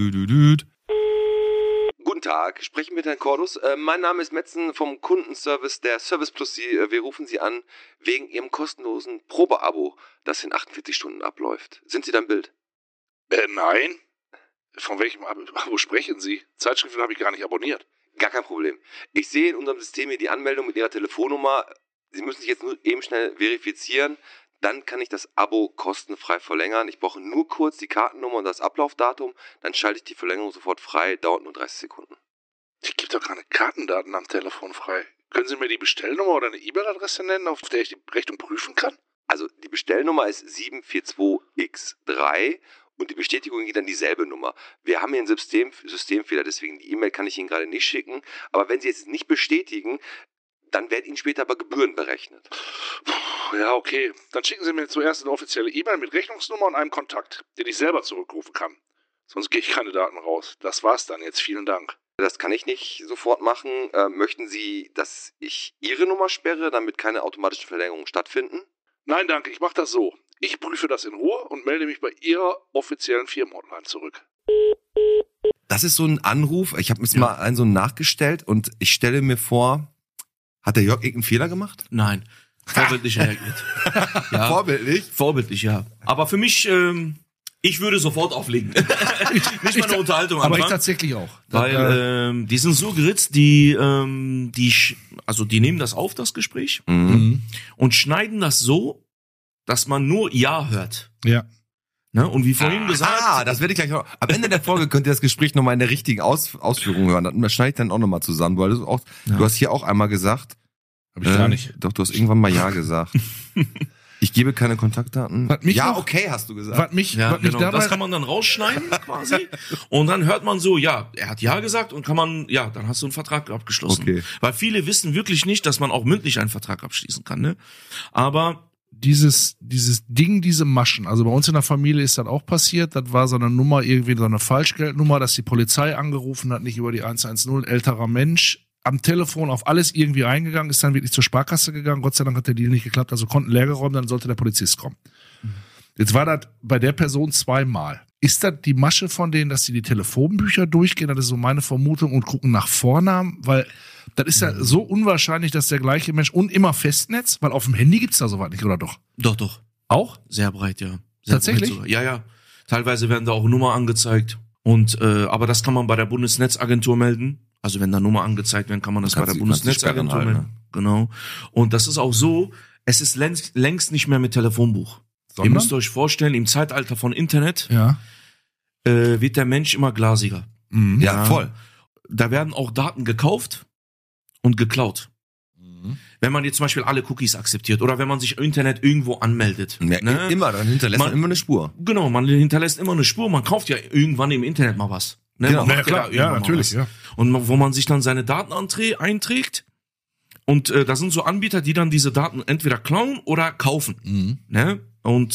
Guten Tag, sprechen mit Herrn Cordus. Mein Name ist Metzen vom Kundenservice der Service Plus. Wir rufen Sie an wegen Ihrem kostenlosen Probeabo, das in 48 Stunden abläuft. Sind Sie da im Bild? Nein. Von welchem Abo sprechen Sie? Zeitschriften habe ich gar nicht abonniert. Gar kein Problem. Ich sehe in unserem System hier die Anmeldung mit Ihrer Telefonnummer. Sie müssen sich jetzt nur eben schnell verifizieren. Dann kann ich das Abo kostenfrei verlängern. Ich brauche nur kurz die Kartennummer und das Ablaufdatum. Dann schalte ich die Verlängerung sofort frei. Dauert nur 30 Sekunden. Ich gebe doch keine Kartendaten am Telefon frei. Können Sie mir die Bestellnummer oder eine E-Mail-Adresse nennen, auf der ich die Rechnung prüfen kann? Also die Bestellnummer ist 742X3 und die Bestätigung geht dann dieselbe Nummer. Wir haben hier einen Systemfehler, deswegen die E-Mail kann ich Ihnen gerade nicht schicken. Aber wenn Sie jetzt nicht bestätigen, dann werden Ihnen später aber Gebühren berechnet. Ja, okay. Dann schicken Sie mir zuerst eine offizielle E-Mail mit Rechnungsnummer und einem Kontakt, den ich selber zurückrufen kann. Sonst gehe ich keine Daten raus. Das war's dann jetzt. Vielen Dank. Das kann ich nicht sofort machen. Möchten Sie, dass ich Ihre Nummer sperre, damit keine automatischen Verlängerungen stattfinden? Nein, danke. Ich mache das so. Ich prüfe das in Ruhe und melde mich bei Ihrer offiziellen Firmenhotline zurück. Das ist so ein Anruf. Ich habe mir mal einen so nachgestellt und ich stelle mir vor, hat der Jörg irgendeinen Fehler gemacht? Nein. Vorbildlich reagiert. Ja. Vorbildlich? Vorbildlich, ja. Aber für mich, ich würde sofort auflegen. Nicht mal eine Unterhaltung Aber ich anfangen. tatsächlich auch. Weil die sind so geritzt, die nehmen das auf, das Gespräch, und schneiden das so, dass man nur Ja hört. Ja. Ne? Und wie vorhin gesagt, Das werde ich gleich noch. Am Ende der Folge könnt ihr das Gespräch nochmal in der richtigen Ausführung hören. Das schneide ich dann auch nochmal zusammen, weil du hast hier auch einmal gesagt. Hab ich gar nicht. Doch, du hast irgendwann mal Ja gesagt. Ich gebe keine Kontaktdaten. Ja, okay, hast du gesagt. Was mich ja, genau, dabei, das kann man dann rausschneiden quasi. Und dann hört man so, ja, er hat Ja gesagt und dann hast du einen Vertrag abgeschlossen. Okay. Weil viele wissen wirklich nicht, dass man auch mündlich einen Vertrag abschließen kann. Ne? Aber dieses Ding, diese Maschen, also bei uns in der Familie ist das auch passiert, das war so eine Nummer, irgendwie so eine Falschgeldnummer, dass die Polizei angerufen hat, nicht über die 110, älterer Mensch, am Telefon auf alles irgendwie eingegangen, ist dann wirklich zur Sparkasse gegangen, Gott sei Dank hat der Deal nicht geklappt, also Konten leer geräumt, dann sollte der Polizist kommen. Jetzt war das bei der Person zweimal. Ist das die Masche von denen, dass sie die Telefonbücher durchgehen? Das ist so meine Vermutung und gucken nach Vornamen, weil das ist ja so unwahrscheinlich, dass der gleiche Mensch und immer Festnetz, weil auf dem Handy gibt's da sowas nicht, oder doch? Doch. Auch? Sehr breit, ja. Sehr Tatsächlich? breit sogar. Ja. Teilweise werden da auch Nummern angezeigt. Und aber das kann man bei der Bundesnetzagentur melden. Also wenn da Nummer angezeigt werden, kann man das bei der Bundesnetzagentur halt, melden. Genau. Und das ist auch so, es ist längst nicht mehr mit Telefonbuch. Ihr müsst euch vorstellen, im Zeitalter von Internet wird der Mensch immer glasiger. Mhm. Ja, voll. Da werden auch Daten gekauft und geklaut. Wenn man jetzt zum Beispiel alle Cookies akzeptiert oder wenn man sich im Internet irgendwo anmeldet. Ja, ne? Immer, dann hinterlässt man immer eine Spur. Genau, man hinterlässt immer eine Spur, man kauft ja irgendwann im Internet mal was. Ne? Genau. Man macht Ja, klar. da irgendwann Ja, natürlich, mal was. Und wo man sich dann seine Daten einträgt und da sind so Anbieter, die dann diese Daten entweder klauen oder kaufen. Ne? Und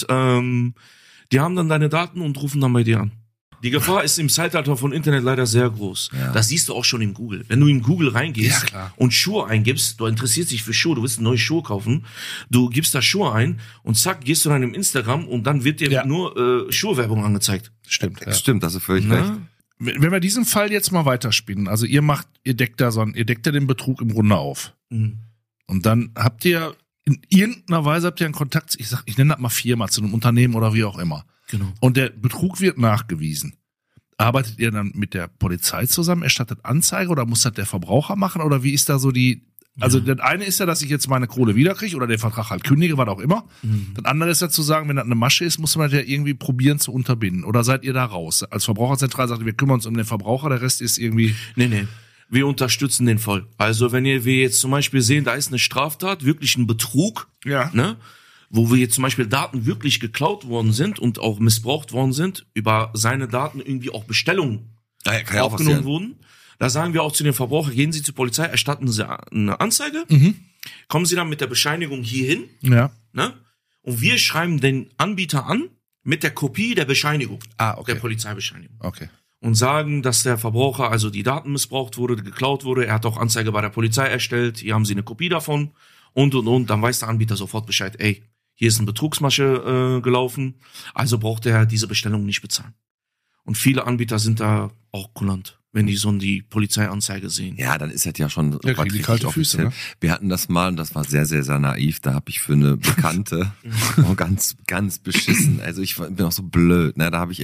die haben dann deine Daten und rufen dann bei dir an. Die Gefahr ist im Zeitalter von Internet leider sehr groß. Ja. Das siehst du auch schon im Google. Wenn du in Google reingehst Ja, klar. und Schuhe eingibst, du interessierst dich für Schuhe, du willst neue Schuhe kaufen, du gibst da Schuhe ein und zack, gehst du dann im Instagram und dann wird dir nur Schuhwerbung angezeigt. Stimmt. Ja. Stimmt, das ist völlig recht. Ne? Wenn wir diesen Fall jetzt mal weiterspinnen, also ihr deckt da den Betrug im Grunde auf. Mhm. Und dann habt ihr in irgendeiner Weise einen Kontakt, ich nenne das mal Firma, zu einem Unternehmen oder wie auch immer. Genau. Und der Betrug wird nachgewiesen. Arbeitet ihr dann mit der Polizei zusammen, erstattet Anzeige oder muss das der Verbraucher machen oder wie ist da so also das eine ist ja, dass ich jetzt meine Kohle wiederkriege oder den Vertrag halt kündige, was auch immer. Das andere ist ja zu sagen, wenn das eine Masche ist, muss man das ja irgendwie probieren zu unterbinden. Oder seid ihr da raus? Als Verbraucherzentrale sagt ihr, wir kümmern uns um den Verbraucher, der Rest ist irgendwie... Nee. Wir unterstützen den voll. Also wenn wir jetzt zum Beispiel sehen, da ist eine Straftat, wirklich ein Betrug, ne? Wo wir jetzt zum Beispiel Daten wirklich geklaut worden sind und auch missbraucht worden sind, über seine Daten irgendwie auch Bestellungen Kann ja auch aufgenommen passieren. wurden. Da sagen wir auch zu den Verbrauchern, gehen Sie zur Polizei, erstatten Sie eine Anzeige, kommen Sie dann mit der Bescheinigung hierhin, Ja. ne? Und wir schreiben den Anbieter an mit der Kopie der Bescheinigung, Okay. der Polizeibescheinigung. Okay. Und sagen, dass der Verbraucher, also die Daten missbraucht wurde, geklaut wurde, er hat auch Anzeige bei der Polizei erstellt, hier haben Sie eine Kopie davon und, dann weiß der Anbieter sofort Bescheid, ey, hier ist eine Betrugsmasche gelaufen, also braucht er diese Bestellung nicht bezahlen. Und viele Anbieter sind da auch kulant, wenn die so die Polizeianzeige sehen. Ja, dann ist das ja schon Ja, kriegen die kalte Füße, ne? Wir hatten das mal und das war sehr, sehr, sehr naiv. Da habe ich für eine Bekannte ganz, ganz beschissen. Also ich bin auch so blöd. Ne? Da habe ich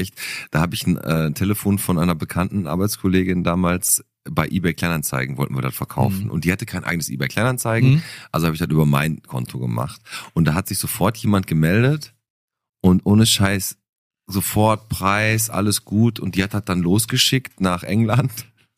ein Telefon von einer bekannten Arbeitskollegin damals bei eBay Kleinanzeigen wollten wir das verkaufen. Und die hatte kein eigenes eBay Kleinanzeigen. Also habe ich das über mein Konto gemacht. Und da hat sich sofort jemand gemeldet und ohne Scheiß sofort Preis, alles gut. Und die hat das dann losgeschickt nach England.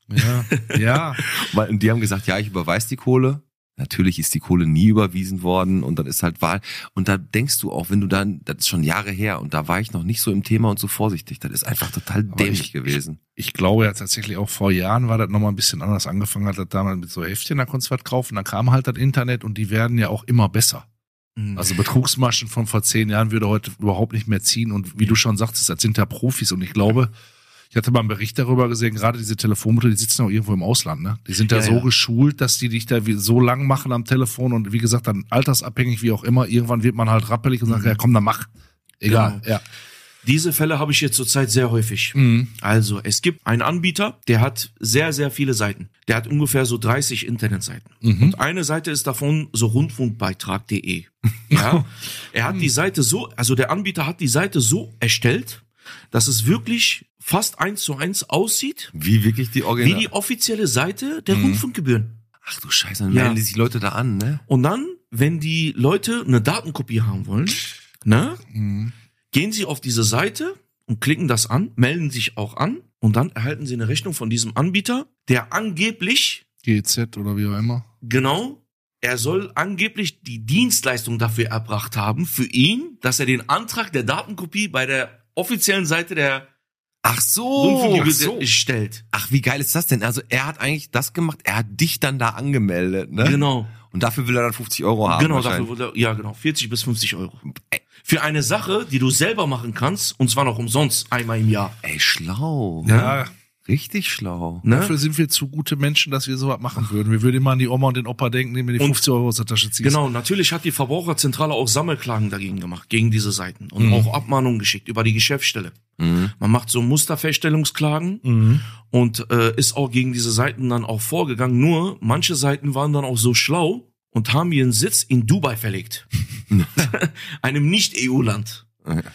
Ja. Und die haben gesagt, ja, ich überweise die Kohle. Natürlich ist die Kohle nie überwiesen worden und dann ist halt Wahl. Und da denkst du auch, wenn du dann, das ist schon Jahre her und da war ich noch nicht so im Thema und so vorsichtig. Das ist einfach total dämlich gewesen. Ich glaube ja tatsächlich auch vor Jahren war das nochmal ein bisschen anders. Angefangen hat das damals mit so Heftchen, da konntest du was kaufen, dann kam halt das Internet und die werden ja auch immer besser. Also Betrugsmaschen von vor 10 Jahren würde heute überhaupt nicht mehr ziehen und wie du schon sagtest, das sind ja Profis und ich glaube, ich hatte mal einen Bericht darüber gesehen, gerade diese Telefonmutter, die sitzen auch irgendwo im Ausland, ne? Die sind da so geschult, dass die dich da so lang machen am Telefon und wie gesagt, dann altersabhängig, wie auch immer, irgendwann wird man halt rappelig und sagt, ja komm, dann mach. Egal, Genau. ja. Diese Fälle habe ich jetzt zurzeit sehr häufig. Also, es gibt einen Anbieter, der hat sehr, sehr viele Seiten. Der hat ungefähr so 30 Internetseiten. Und eine Seite ist davon so rundfunkbeitrag.de. Ja. Er hat die Seite der Anbieter hat die Seite so erstellt, dass es wirklich fast 1:1 aussieht, Wie wirklich die wie Original. die offizielle Seite der Rundfunkgebühren. Ach du Scheiße, dann melden die sich Leute da an, ne? Und dann, wenn die Leute eine Datenkopie haben wollen, ne, gehen sie auf diese Seite und klicken das an, melden sich auch an und dann erhalten sie eine Rechnung von diesem Anbieter, der angeblich, GZ oder wie auch immer. genau, er soll angeblich die Dienstleistung dafür erbracht haben, für ihn, dass er den Antrag der Datenkopie bei der offiziellen Seite der Ach so. Rundfunkgebühr stellt. Ach, wie geil ist das denn? Also er hat eigentlich das gemacht, er hat dich dann da angemeldet, ne? Genau. Und dafür will er dann 50 Euro haben. Genau, wahrscheinlich. dafür wurde, ja genau, 40 bis 50 Euro. Für eine Sache, die du selber machen kannst, und zwar noch umsonst, einmal im Jahr. Ey, schlau. Ja. Richtig schlau. Ne? Dafür sind wir zu gute Menschen, dass wir sowas machen würden. Wir würden immer an die Oma und den Opa denken, denen wir die 50 Euro aus der Tasche ziehen. Genau, natürlich hat die Verbraucherzentrale auch Sammelklagen dagegen gemacht, gegen diese Seiten. Und auch Abmahnungen geschickt über die Geschäftsstelle. Man macht so Musterfeststellungsklagen und ist auch gegen diese Seiten dann auch vorgegangen. Nur, manche Seiten waren dann auch so schlau und haben ihren Sitz in Dubai verlegt. Einem Nicht-EU-Land.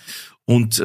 Und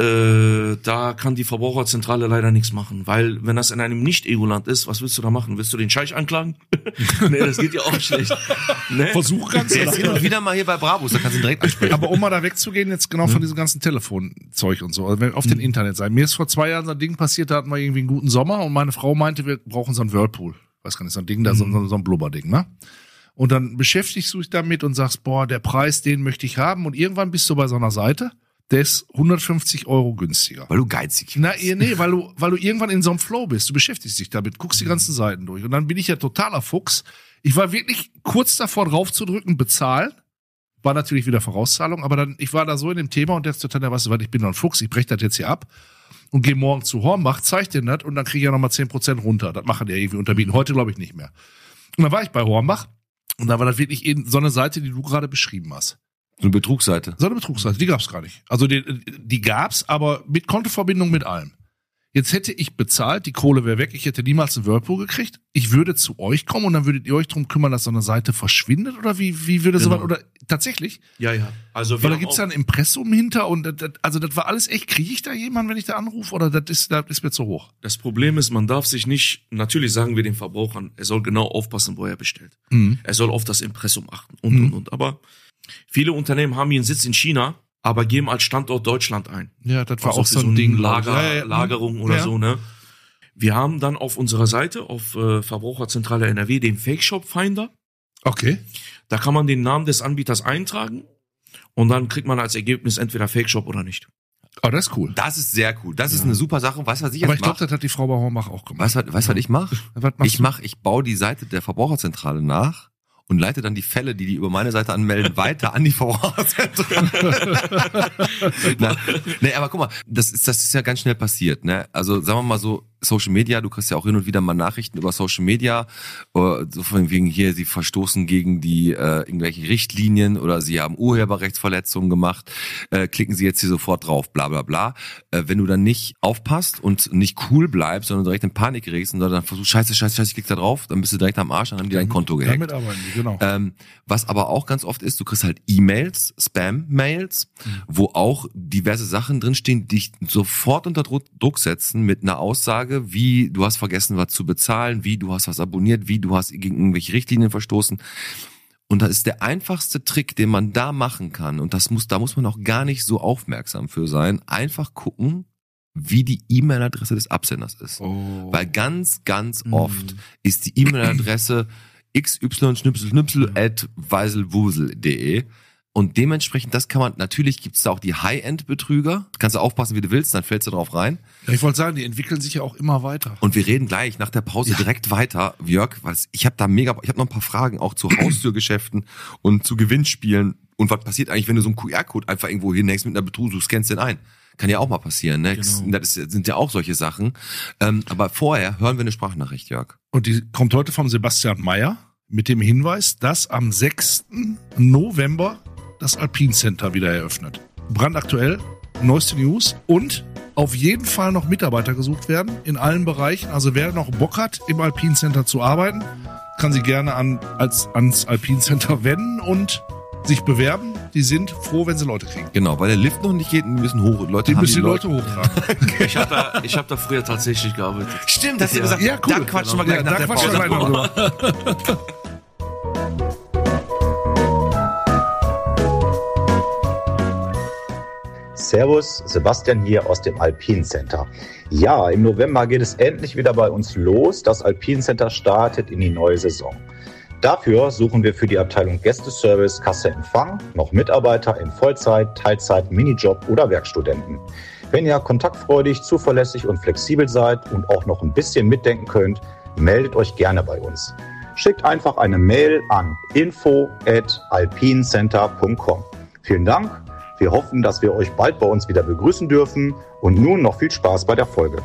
da kann die Verbraucherzentrale leider nichts machen, weil wenn das in einem Nicht-EU-Land ist, was willst du da machen? Willst du den Scheich anklagen? Nee, das geht ja auch schlecht. Nee? Versuch ganz. Der ist hin und wieder mal hier bei Brabus, da kannst du ihn direkt ansprechen. Aber um mal da wegzugehen, jetzt genau von diesem ganzen Telefonzeug und so, also wenn auf den Internetseiten. Mir ist vor 2 Jahren so ein Ding passiert, da hatten wir irgendwie einen guten Sommer und meine Frau meinte, wir brauchen so einen Whirlpool. Weiß gar nicht, so ein Ding, da so ein Blubberding, ne? Und dann beschäftigst du dich damit und sagst, boah, der Preis, den möchte ich haben. Und irgendwann bist du bei so einer Seite, der ist 150 € günstiger. Weil du geizig bist. Nee, weil du irgendwann in so einem Flow bist. Du beschäftigst dich damit, guckst die ganzen Seiten durch. Und dann bin ich ja totaler Fuchs. Ich war wirklich kurz davor, drauf zu drücken, bezahlen. War natürlich wieder Vorauszahlung, aber dann, ich war da so in dem Thema und der ist total, weißt du was, ich bin noch ein Fuchs, ich breche das jetzt hier ab und gehe morgen zu Hornbach, zeig dir das und dann kriege ich ja nochmal 10% runter. Das machen die ja irgendwie unterbieten. Heute glaube ich nicht mehr. Und dann war ich bei Hornbach und da war das wirklich eben so eine Seite, die du gerade beschrieben hast. So eine Betrugsseite. So eine Betrugsseite, die gab's gar nicht. Also die gab's, aber mit Kontoverbindung mit allem. Jetzt hätte ich bezahlt, die Kohle wäre weg, ich hätte niemals einen Whirlpool gekriegt. Ich würde zu euch kommen und dann würdet ihr euch drum kümmern, dass so eine Seite verschwindet oder wie würde sowas, oder tatsächlich? Ja. Also Weil da gibt's ja ein Impressum hinter und das war alles echt, kriege ich da jemanden, wenn ich da anrufe oder das ist mir zu hoch? Das Problem ist, man darf sich nicht, natürlich sagen wir den Verbrauchern, er soll genau aufpassen, wo er bestellt. Er soll auf das Impressum achten und. Aber viele Unternehmen haben ihren Sitz in China, aber geben als Standort Deutschland ein. Ja, das war Also auch für so ein Ding. Lagerung oder Ja. so, ne? Wir haben dann auf unserer Seite, auf Verbraucherzentrale NRW, den Fake Shop Finder. Okay. Da kann man den Namen des Anbieters eintragen und dann kriegt man als Ergebnis entweder Fake Shop oder nicht. Oh, das ist cool. Das ist sehr cool. Das ist eine super Sache. Weißt du, was ich Aber jetzt ich glaube, mache? das hat die Frau bei Hornbach auch gemacht. Weißt du, was ich mache? Was machst du? Ich baue die Seite der Verbraucherzentrale nach und leite dann die Fälle, die über meine Seite anmelden, weiter an die Verbraucherzentrale. Nee, aber guck mal, das ist ja ganz schnell passiert, ne? Also sagen wir mal so, Social Media, du kriegst ja auch hin und wieder mal Nachrichten über Social Media, so von wegen hier, sie verstoßen gegen die irgendwelche Richtlinien oder sie haben Urheberrechtsverletzungen gemacht, klicken sie jetzt hier sofort drauf, bla bla bla. Wenn du dann nicht aufpasst und nicht cool bleibst, sondern direkt in Panik gerätst und dann versuchst, scheiße, ich klick da drauf, dann bist du direkt am Arsch, dann haben die dein Konto gehackt. Damit arbeiten die, genau. Was aber auch ganz oft ist, du kriegst halt E-Mails, Spam-Mails, wo auch diverse Sachen drinstehen, die dich sofort unter Druck setzen mit einer Aussage, wie du hast vergessen, was zu bezahlen, wie du hast was abonniert, wie du hast gegen irgendwelche Richtlinien verstoßen. Und das ist der einfachste Trick, den man da machen kann. Und da muss man auch gar nicht so aufmerksam für sein. Einfach gucken, wie die E-Mail-Adresse des Absenders ist. Oh. Weil ganz oft ist die E-Mail-Adresse xy@weiselwusel.de und dementsprechend, das kann man, natürlich gibt's da auch die High-End-Betrüger, kannst du aufpassen, wie du willst, dann fällst du drauf rein. Ja, ich wollte sagen, die entwickeln sich ja auch immer weiter. Und wir reden gleich nach der Pause direkt weiter, Jörg, weil ich habe noch ein paar Fragen auch zu Haustürgeschäften und zu Gewinnspielen und was passiert eigentlich, wenn du so einen QR-Code einfach irgendwo hinhängst mit einer Betrug, du scannst den ein. Kann ja auch mal passieren, ne? Genau. Das sind ja auch solche Sachen. Aber vorher hören wir eine Sprachnachricht, Jörg. Und die kommt heute vom Sebastian Meyer mit dem Hinweis, dass am 6. November das Alpine Center wieder eröffnet. Brandaktuell, neueste News und auf jeden Fall noch Mitarbeiter gesucht werden in allen Bereichen. Also wer noch Bock hat, im Alpine Center zu arbeiten, kann sich gerne ans Alpine Center wenden und sich bewerben. Die sind froh, wenn sie Leute kriegen. Genau, weil der Lift noch nicht geht, müssen Leute Die haben müssen die Leute hochtragen. Ich hab da früher tatsächlich gearbeitet. Stimmt, hast du Ja. gesagt. Ja, cool. Da quatschen wir gleich Ja, nach da der quatschen wir Pause. gleich noch drüber. Servus, Sebastian hier aus dem Alpine Center. Ja, im November geht es endlich wieder bei uns los. Das Alpine Center startet in die neue Saison. Dafür suchen wir für die Abteilung Gästeservice, Kasse, Empfang noch Mitarbeiter in Vollzeit, Teilzeit, Minijob oder Werkstudenten. Wenn ihr kontaktfreudig, zuverlässig und flexibel seid und auch noch ein bisschen mitdenken könnt, meldet euch gerne bei uns. Schickt einfach eine Mail an info@alpinecenter.com. Vielen Dank. Wir hoffen, dass wir euch bald bei uns wieder begrüßen dürfen und nun noch viel Spaß bei der Folge.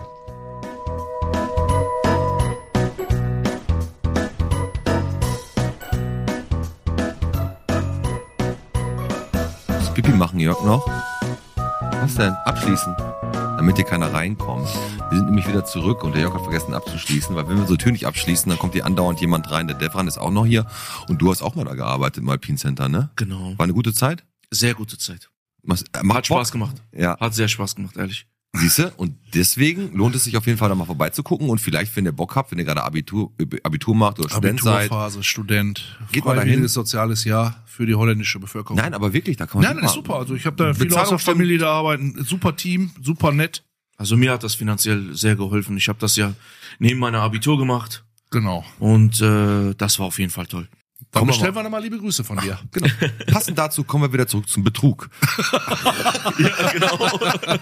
Das Pipi machen, Jörg, noch. Was denn? Abschließen. Damit hier keiner reinkommt. Wir sind nämlich wieder zurück und der Jörg hat vergessen abzuschließen, weil wenn wir so Tür nicht abschließen, dann kommt hier andauernd jemand rein. Der Devran ist auch noch hier und du hast auch mal da gearbeitet im Alpine Center, ne? Genau. War eine gute Zeit? Sehr gute Zeit. Hat Spaß gemacht. Ja. Hat sehr Spaß gemacht, ehrlich. Siehste? Und deswegen lohnt es sich auf jeden Fall da mal vorbeizugucken und vielleicht, wenn ihr Bock habt, wenn ihr gerade Abitur macht oder Student seid. Abiturphase, Student, Geht mal dahin. freiwilliges soziales Jahr für die holländische Bevölkerung. Nein, aber wirklich, da kann man Nein, das ist super. Also ich habe da viele aus der Familie da arbeiten. Super Team, super nett. Also mir hat das finanziell sehr geholfen. Ich habe das ja neben meiner Abitur gemacht. Genau. Und das war auf jeden Fall toll. Dann bestellen wir nochmal liebe Grüße von dir. Genau. Passend dazu kommen wir wieder zurück zum Betrug. Ja, genau.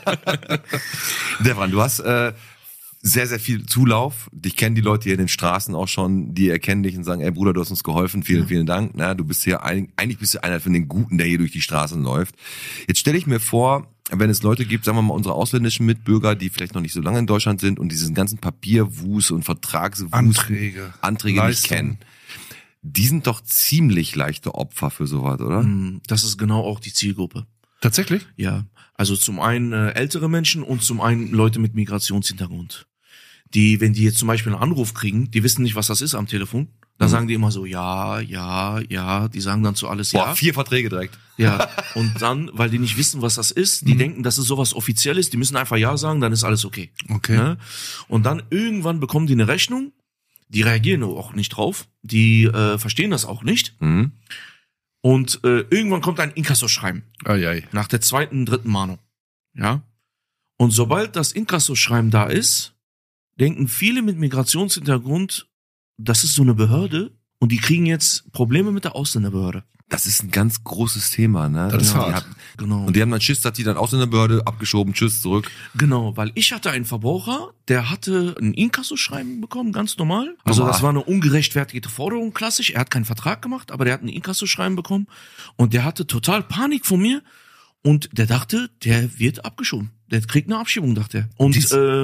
Devran, du hast sehr, sehr viel Zulauf. Dich kennen die Leute hier in den Straßen auch schon. Die erkennen dich und sagen, ey Bruder, du hast uns geholfen. Vielen, vielen Dank. Na, du bist hier, eigentlich bist du einer von den Guten, der hier durch die Straßen läuft. Jetzt stelle ich mir vor, wenn es Leute gibt, sagen wir mal unsere ausländischen Mitbürger, die vielleicht noch nicht so lange in Deutschland sind und diesen ganzen Papierwust und Vertragswust, Anträge nicht kennen. Die sind doch ziemlich leichte Opfer für sowas, oder? Das ist genau auch die Zielgruppe. Tatsächlich? Ja, also zum einen ältere Menschen und zum einen Leute mit Migrationshintergrund. Die, wenn die jetzt zum Beispiel einen Anruf kriegen, die wissen nicht, was das ist am Telefon, dann sagen die immer so, ja, die sagen dann zu alles ja. 4 Verträge direkt. Ja, und dann, weil die nicht wissen, was das ist, die denken, das ist sowas Offizielles, die müssen einfach ja sagen, dann ist alles okay. Okay. Ne? Und dann irgendwann bekommen die eine Rechnung, die reagieren auch nicht drauf, die verstehen das auch nicht. Mhm. Und irgendwann kommt ein Inkassoschreiben. Ai. Nach der 2., 3. Mahnung. Ja. Und sobald das Inkassoschreiben da ist, denken viele mit Migrationshintergrund, das ist so eine Behörde und die kriegen jetzt Probleme mit der Ausländerbehörde. Das ist ein ganz großes Thema, ne? Das ist die hart. Genau. Und die haben dann Schiss, dass die dann Ausländerbehörde abgeschoben, tschüss, zurück. Genau, weil ich hatte einen Verbraucher, der hatte ein Inkassoschreiben bekommen, ganz normal. Also Normal. das war eine ungerechtfertigte Forderung, klassisch. Er hat keinen Vertrag gemacht, aber der hat ein Inkassoschreiben bekommen und der hatte total Panik vor mir und der dachte, der wird abgeschoben. Der kriegt eine Abschiebung, dachte er. Und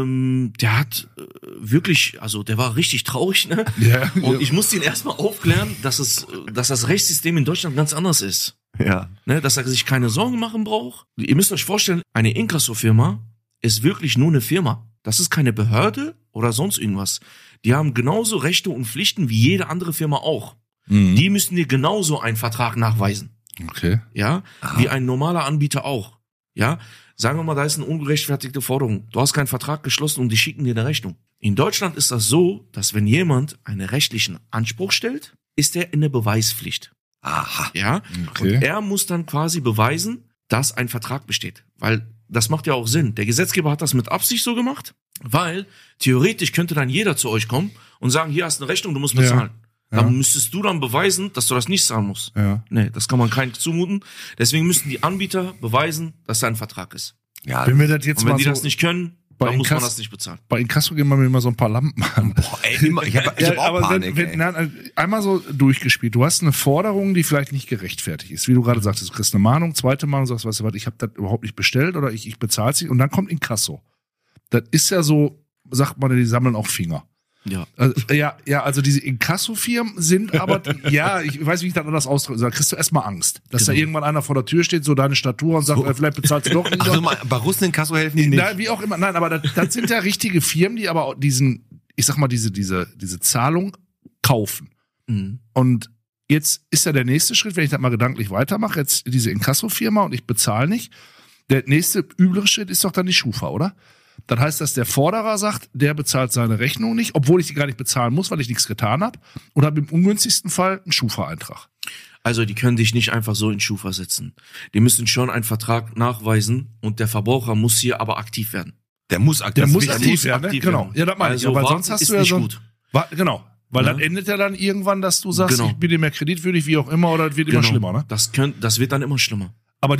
der hat wirklich, also der war richtig traurig, ne? Ja. Und ich musste ihn erstmal aufklären, dass das Rechtssystem in Deutschland ganz anders ist. Ja. Ne, dass er sich keine Sorgen machen braucht. Ihr müsst euch vorstellen, eine Inkasso-Firma ist wirklich nur eine Firma. Das ist keine Behörde oder sonst irgendwas. Die haben genauso Rechte und Pflichten wie jede andere Firma auch. Die müssen dir genauso einen Vertrag nachweisen. Okay. Ja, wie ein normaler Anbieter auch. Ja, sagen wir mal, da ist eine ungerechtfertigte Forderung. Du hast keinen Vertrag geschlossen und die schicken dir eine Rechnung. In Deutschland ist das so, dass wenn jemand einen rechtlichen Anspruch stellt, ist er in der Beweispflicht. Aha. Ja, Okay. und er muss dann quasi beweisen, dass ein Vertrag besteht. Weil das macht ja auch Sinn. Der Gesetzgeber hat das mit Absicht so gemacht, weil theoretisch könnte dann jeder zu euch kommen und sagen, hier hast du eine Rechnung, du musst bezahlen. Dann müsstest du dann beweisen, dass du das nicht zahlen musst. Ja. Nee, das kann man keinem zumuten. Deswegen müssen die Anbieter beweisen, dass da ein Vertrag ist. Ja, Wenn wir das jetzt Und wenn mal die so das nicht können, bei dann muss man Inkass- das nicht bezahlen. bei Inkasso gehen wir mir immer so ein paar Lampen an. boah, ey, ich hab auch Panik, ey. Einmal so durchgespielt. Du hast eine Forderung, die vielleicht nicht gerechtfertigt ist. Wie du gerade sagtest, du kriegst eine Mahnung, zweite Mahnung, sagst, weißt du was, ich habe das überhaupt nicht bestellt oder ich bezahle sie und dann kommt Inkasso. Das ist ja so, sagt man, die sammeln auch Finger. Ja. Also diese Inkasso-Firmen sind aber, ja, ich weiß, wie ich das anders ausdrücke, da kriegst du erstmal Angst, dass da irgendwann einer vor der Tür steht, so deine Statur und sagt, vielleicht bezahlst du doch nicht. Also mal, bei Russen in Kasso helfen die nicht. Nein, wie auch immer. Nein, aber das sind ja richtige Firmen, die aber auch diesen, ich sag mal, diese Zahlung kaufen. Mhm. Und jetzt ist ja der nächste Schritt, wenn ich das mal gedanklich weitermache, jetzt diese Inkasso-Firma und ich bezahle nicht. Der nächste üblere Schritt ist doch dann die Schufa, oder? Dann heißt das, der Forderer sagt, der bezahlt seine Rechnung nicht, obwohl ich die gar nicht bezahlen muss, weil ich nichts getan habe. Und habe im ungünstigsten Fall einen Schufa-Eintrag. Also die können dich nicht einfach so in Schufa setzen. Die müssen schon einen Vertrag nachweisen und der Verbraucher muss hier aber aktiv werden. Der muss Der muss aktiv werden, ne? aktiv Genau. werden. Ja, das meine ich. Also Aber warten sonst hast ist du ja nicht so. gut. Genau. Weil Ja. dann endet ja dann irgendwann, dass du sagst, Genau. ich bin nicht mehr kreditwürdig, wie auch immer, oder es wird immer schlimmer, ne? Das wird dann immer schlimmer. Aber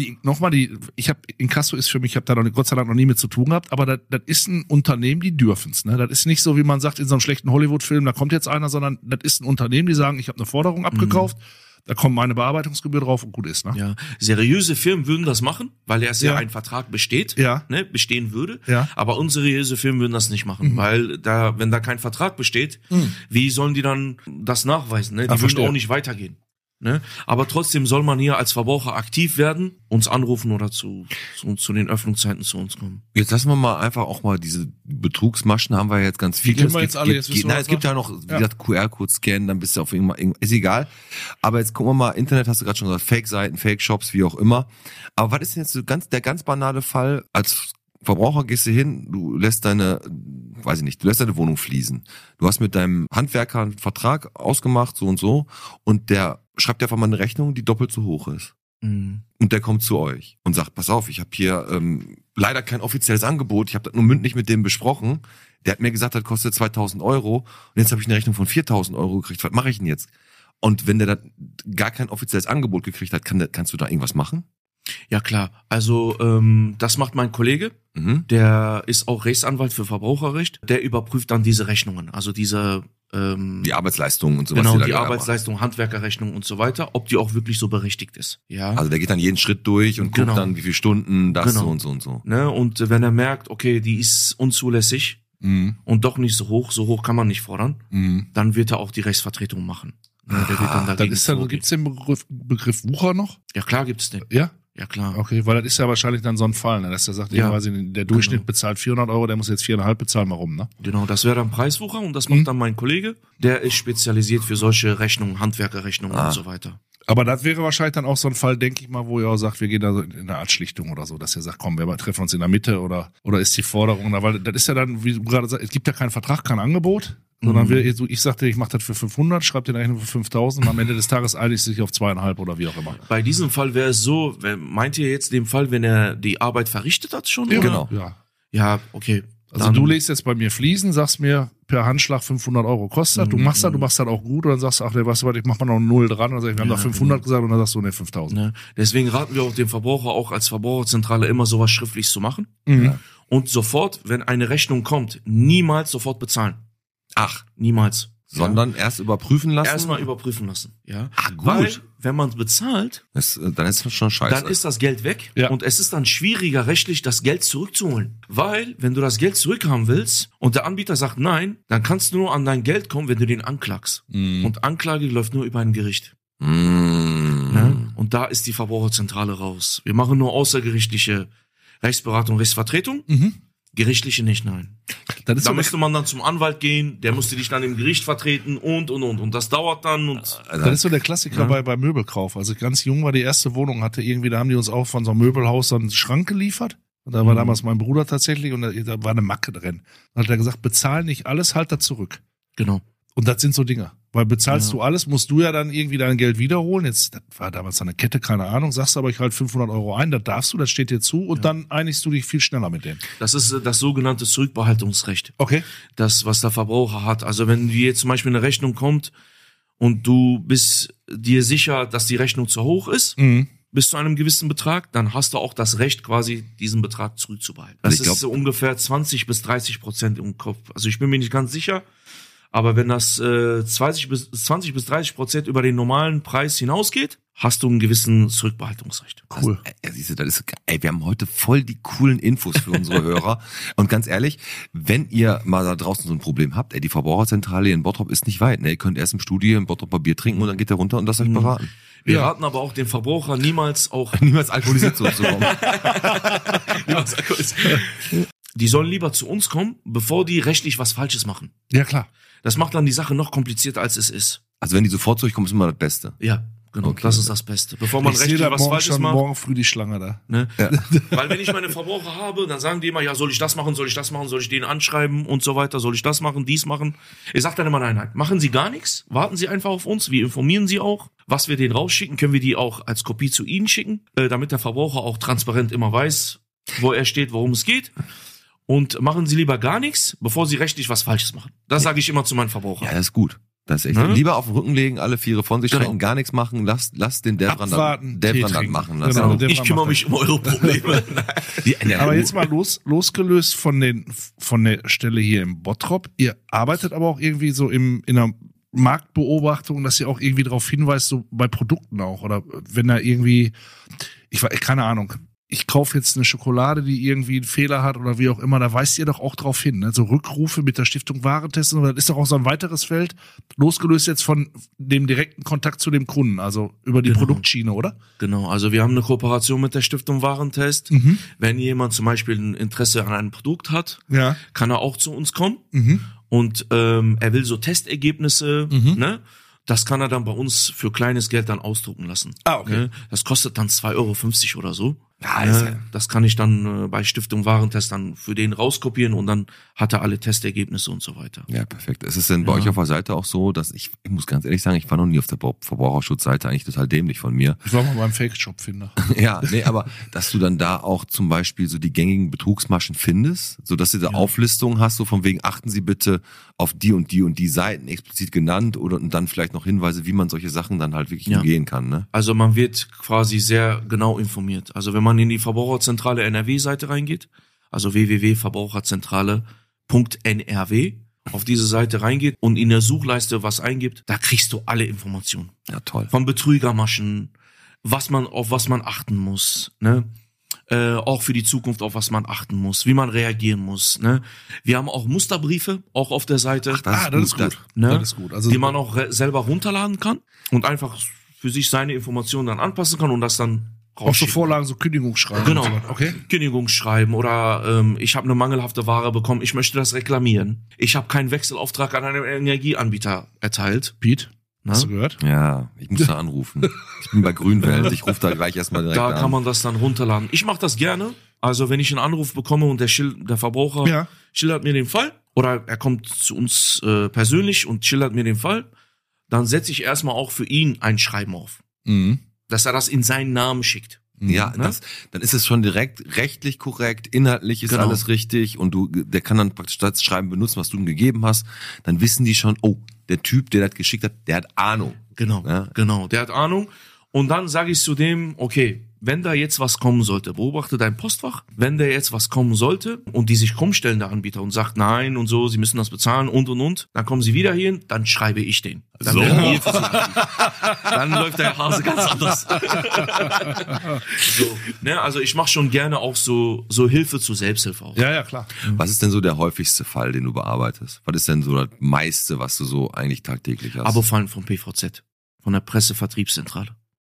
Inkasso ist für mich, ich habe da noch, Gott sei Dank noch nie mit zu tun gehabt, aber das ist ein Unternehmen, die dürfen's, ne? Das ist nicht so, wie man sagt in so einem schlechten Hollywood-Film, da kommt jetzt einer, sondern das ist ein Unternehmen, die sagen, ich habe eine Forderung abgekauft, da kommt meine Bearbeitungsgebühr drauf und gut ist, ne? Ja, seriöse Firmen würden das machen, weil erst ja Ja. ein Vertrag besteht, Ja. ne, bestehen würde. Ja. Aber unseriöse Firmen würden das nicht machen, weil wenn da kein Vertrag besteht, wie sollen die dann das nachweisen? Ne? Die würden verstehe. auch nicht weitergehen. Ne? Aber trotzdem soll man hier als Verbraucher aktiv werden, uns anrufen oder zu den Öffnungszeiten zu uns kommen. Jetzt lassen wir mal einfach auch mal diese Betrugsmaschen, haben wir jetzt ganz viele. kennen wir jetzt alle, jetzt wissen wir, es gibt ja noch, wie gesagt, QR-Code scannen, dann bist du auf irgendwann, ist egal. Aber jetzt gucken wir mal, Internet hast du gerade schon gesagt, Fake-Seiten, Fake-Shops, wie auch immer. Aber was ist denn jetzt so der ganz banale Fall? Als Verbraucher gehst du hin, du lässt deine Wohnung fließen. Du hast mit deinem Handwerker einen Vertrag ausgemacht, so und der schreibt dir einfach mal eine Rechnung, die doppelt so hoch ist. Mhm. Und der kommt zu euch und sagt, pass auf, ich habe hier leider kein offizielles Angebot, ich habe das nur mündlich mit dem besprochen. Der hat mir gesagt, das kostet 2.000 Euro und jetzt habe ich eine Rechnung von 4.000 Euro gekriegt. Was mache ich denn jetzt? Und wenn der da gar kein offizielles Angebot gekriegt hat, kannst du da irgendwas machen? Ja klar, also das macht mein Kollege, der ist auch Rechtsanwalt für Verbraucherrecht, der überprüft dann diese Rechnungen, also diese die Arbeitsleistung und sowas. Genau, die Arbeitsleistung, Handwerkerrechnung und so weiter, ob die auch wirklich so berechtigt ist. Ja. Also der geht dann jeden Schritt durch und guckt dann, wie viele Stunden das so und so und so. Ne? Und wenn er merkt, okay, die ist unzulässig und doch nicht so hoch kann man nicht fordern, dann wird er auch die Rechtsvertretung machen. Ja, der wird dann dagegen gibt's den Begriff Wucher noch? Ja klar gibt's den. Ja? Ja klar. Okay, weil das ist ja wahrscheinlich dann so ein Fall, ne? Dass der sagt, der Durchschnitt bezahlt 400 Euro, der muss jetzt 4,5 bezahlen, warum, ne? Genau, das wäre dann Preiswucher und das macht dann mein Kollege, der ist spezialisiert für solche Rechnungen, Handwerkerrechnungen und so weiter. Aber das wäre wahrscheinlich dann auch so ein Fall, denke ich mal, wo ihr auch sagt, wir gehen da so in eine Art Schlichtung oder so, dass ihr sagt, komm, wir treffen uns in der Mitte oder ist die Forderung da, weil das ist ja dann, wie du gerade sagst, es gibt ja keinen Vertrag, kein Angebot, sondern ich sagte, ich mache das für 500, schreibt den Rechnung für 5.000 und am Ende des Tages einigt sich auf 2,5 oder wie auch immer. Bei diesem Fall wäre es so, meint ihr jetzt den Fall, wenn er die Arbeit verrichtet hat schon? Ja, oder? Genau. Ja, okay. Also du legst jetzt bei mir Fliesen, sagst mir per Handschlag 500 Euro kostet, du machst das auch gut und dann sagst du, ach, weißt du was, ich mach mal noch 0 dran, und dann sag ich, wir haben da 500 gesagt und dann sagst du, ne, 5.000. Ne? Deswegen raten wir auch dem Verbraucher auch als Verbraucherzentrale immer sowas schriftlich zu machen und sofort, wenn eine Rechnung kommt, niemals sofort bezahlen. Ach, niemals. Sondern erst überprüfen lassen? Erstmal überprüfen lassen, ja. Ach, gut. Weil, wenn man bezahlt, dann ist das schon scheiße. Dann ist das Geld weg und es ist dann schwieriger rechtlich, das Geld zurückzuholen. Weil, wenn du das Geld zurückhaben willst und der Anbieter sagt nein, dann kannst du nur an dein Geld kommen, wenn du den anklagst. Und Anklage läuft nur über ein Gericht. Ja? Und da ist die Verbraucherzentrale raus. Wir machen nur außergerichtliche Rechtsberatung, Rechtsvertretung. Gerichtliche nicht, nein. Da müsste man dann zum Anwalt gehen, der müsste dich dann im Gericht vertreten und. Und das dauert dann. Und das ist so der Klassiker bei Möbelkauf. Als ich ganz jung war, die erste Wohnung hatte, irgendwie, da haben die uns auch von so einem Möbelhaus so einen Schrank geliefert. Und da war damals mein Bruder tatsächlich und da war eine Macke drin. Dann hat er gesagt, bezahl nicht alles, halt das zurück. Genau. Und das sind so Dinge. Weil bezahlst du alles, musst du ja dann irgendwie dein Geld wiederholen. Jetzt, das war damals eine Kette, keine Ahnung. Sagst aber, ich halt 500 Euro ein, das darfst du, das steht dir zu und dann einigst du dich viel schneller mit denen. Das ist das sogenannte Zurückbehaltungsrecht. Okay. Das, was der Verbraucher hat. Also wenn dir jetzt zum Beispiel eine Rechnung kommt und du bist dir sicher, dass die Rechnung zu hoch ist, bis zu einem gewissen Betrag, dann hast du auch das Recht, quasi diesen Betrag zurückzubehalten. Das ist so ungefähr 20-30% im Kopf. Also ich bin mir nicht ganz sicher. Aber wenn das 20-30% über den normalen Preis hinausgeht, hast du einen gewissen Zurückbehaltungsrecht. Cool. Siehst du, wir haben heute voll die coolen Infos für unsere Hörer. Und ganz ehrlich, wenn ihr mal da draußen so ein Problem habt, die Verbraucherzentrale in Bottrop ist nicht weit. Ihr könnt erst im Studio in Bottrop Bier trinken und dann geht ihr runter und lasst euch beraten. Wir raten aber auch den Verbraucher niemals alkoholisiert zu kommen. Die sollen lieber zu uns kommen, bevor die rechtlich was Falsches machen. Ja, klar. Das macht dann die Sache noch komplizierter, als es ist. Also wenn die sofort zu euch kommen, ist immer das Beste. Ja, genau. Okay. Das ist das Beste. Bevor man rechtlich was Falsches macht. Morgen früh die Schlange da. Ne? Ja. Weil wenn ich meine Verbraucher habe, dann sagen die immer, ja, soll ich das machen, soll ich den anschreiben und so weiter, soll ich das machen, dies machen. Ich sage dann immer, nein, machen Sie gar nichts, warten Sie einfach auf uns, wir informieren Sie auch. Was wir denen rausschicken, können wir die auch als Kopie zu Ihnen schicken, damit der Verbraucher auch transparent immer weiß, wo er steht, worum es geht. Und machen Sie lieber gar nichts, bevor Sie rechtlich was Falsches machen. Das sage ich immer zu meinen Verbrauchern. Ja, das ist gut. Das ist echt. Lieber auf den Rücken legen, alle Viere von sich strecken, gar nichts machen, lass den Devran dann machen lassen. Genau, ich kümmere mich um eure Probleme. Aber jetzt mal losgelöst von der Stelle hier im Bottrop. Ihr arbeitet aber auch irgendwie so in einer Marktbeobachtung, dass ihr auch irgendwie darauf hinweist, so bei Produkten auch. Oder wenn da irgendwie, keine Ahnung, ich kaufe jetzt eine Schokolade, die irgendwie einen Fehler hat oder wie auch immer, da weist ihr doch auch drauf hin. Ne? So Rückrufe mit der Stiftung Warentest, das ist doch auch so ein weiteres Feld, losgelöst jetzt von dem direkten Kontakt zu dem Kunden, also über die Produktschiene, oder? Genau, also wir haben eine Kooperation mit der Stiftung Warentest. Wenn jemand zum Beispiel ein Interesse an einem Produkt hat, kann er auch zu uns kommen und er will so Testergebnisse, ne? Das kann er dann bei uns für kleines Geld dann ausdrucken lassen. Ah, okay. Ne? Das kostet dann 2,50 € oder so. Ja, das kann ich dann bei Stiftung Warentest dann für den rauskopieren und dann hat er alle Testergebnisse und so weiter. Ja, perfekt. Ist es denn bei euch auf der Seite auch so, dass ich muss ganz ehrlich sagen, ich war noch nie auf der Verbraucherschutzseite, eigentlich total dämlich von mir. Ich war mal beim Fake-Shop-Finder. Ja, nee, aber dass du dann da auch zum Beispiel so die gängigen Betrugsmaschen findest, so dass du da Auflistungen hast, so von wegen achten Sie bitte auf die und die und die Seiten explizit genannt oder und dann vielleicht noch Hinweise, wie man solche Sachen dann halt wirklich umgehen kann, ne? Also man wird quasi sehr genau informiert. Also wenn man in die Verbraucherzentrale NRW-Seite reingeht, also www.verbraucherzentrale.nrw, auf diese Seite reingeht und in der Suchleiste was eingibt, da kriegst du alle Informationen. Ja, toll. Von Betrügermaschen, auf was man achten muss, ne? Auch für die Zukunft, auf was man achten muss, wie man reagieren muss, ne? Wir haben auch Musterbriefe, auch auf der Seite. Das ist gut. Ne? Das ist gut. Also die man auch selber runterladen kann und einfach für sich seine Informationen dann anpassen kann und das dann auch so Vorlagen, so Kündigungsschreiben. Genau. Und so. Okay. Kündigungsschreiben oder ich habe eine mangelhafte Ware bekommen, ich möchte das reklamieren. Ich habe keinen Wechselauftrag an einen Energieanbieter erteilt. Pete, Na? hast du gehört? Ja, ich muss da anrufen. Ich bin bei Grünwelt, ich rufe da gleich erstmal direkt an. Da kann man das dann runterladen. Ich mache das gerne. Also wenn ich einen Anruf bekomme und der Verbraucher schildert mir den Fall oder er kommt zu uns persönlich und schildert mir den Fall, dann setze ich erstmal auch für ihn ein Schreiben auf. Dass er das in seinen Namen schickt. Ja, Ne? dann ist es schon direkt rechtlich korrekt, inhaltlich ist Genau. alles richtig und der kann dann praktisch das Schreiben benutzen, was du ihm gegeben hast. Dann wissen die schon, oh, der Typ, der das geschickt hat, der hat Ahnung. Genau, Ja. genau. Der hat Ahnung. Und dann sage ich zu dem, okay, wenn da jetzt was kommen sollte, beobachte dein Postfach. Wenn da jetzt was kommen sollte und die sich krumm stellen, der Anbieter, und sagt nein und so, sie müssen das bezahlen und, dann kommen sie wieder hierhin, dann schreibe ich den. Dann, dann läuft der Hase ganz anders. So, ne, also ich mache schon gerne auch so Hilfe zur Selbsthilfe auch. Ja, klar. Was ist denn so der häufigste Fall, den du bearbeitest? Was ist denn so das meiste, was du so eigentlich tagtäglich hast? Abo-Fallen vom PVZ, von der Pressevertriebszentrale.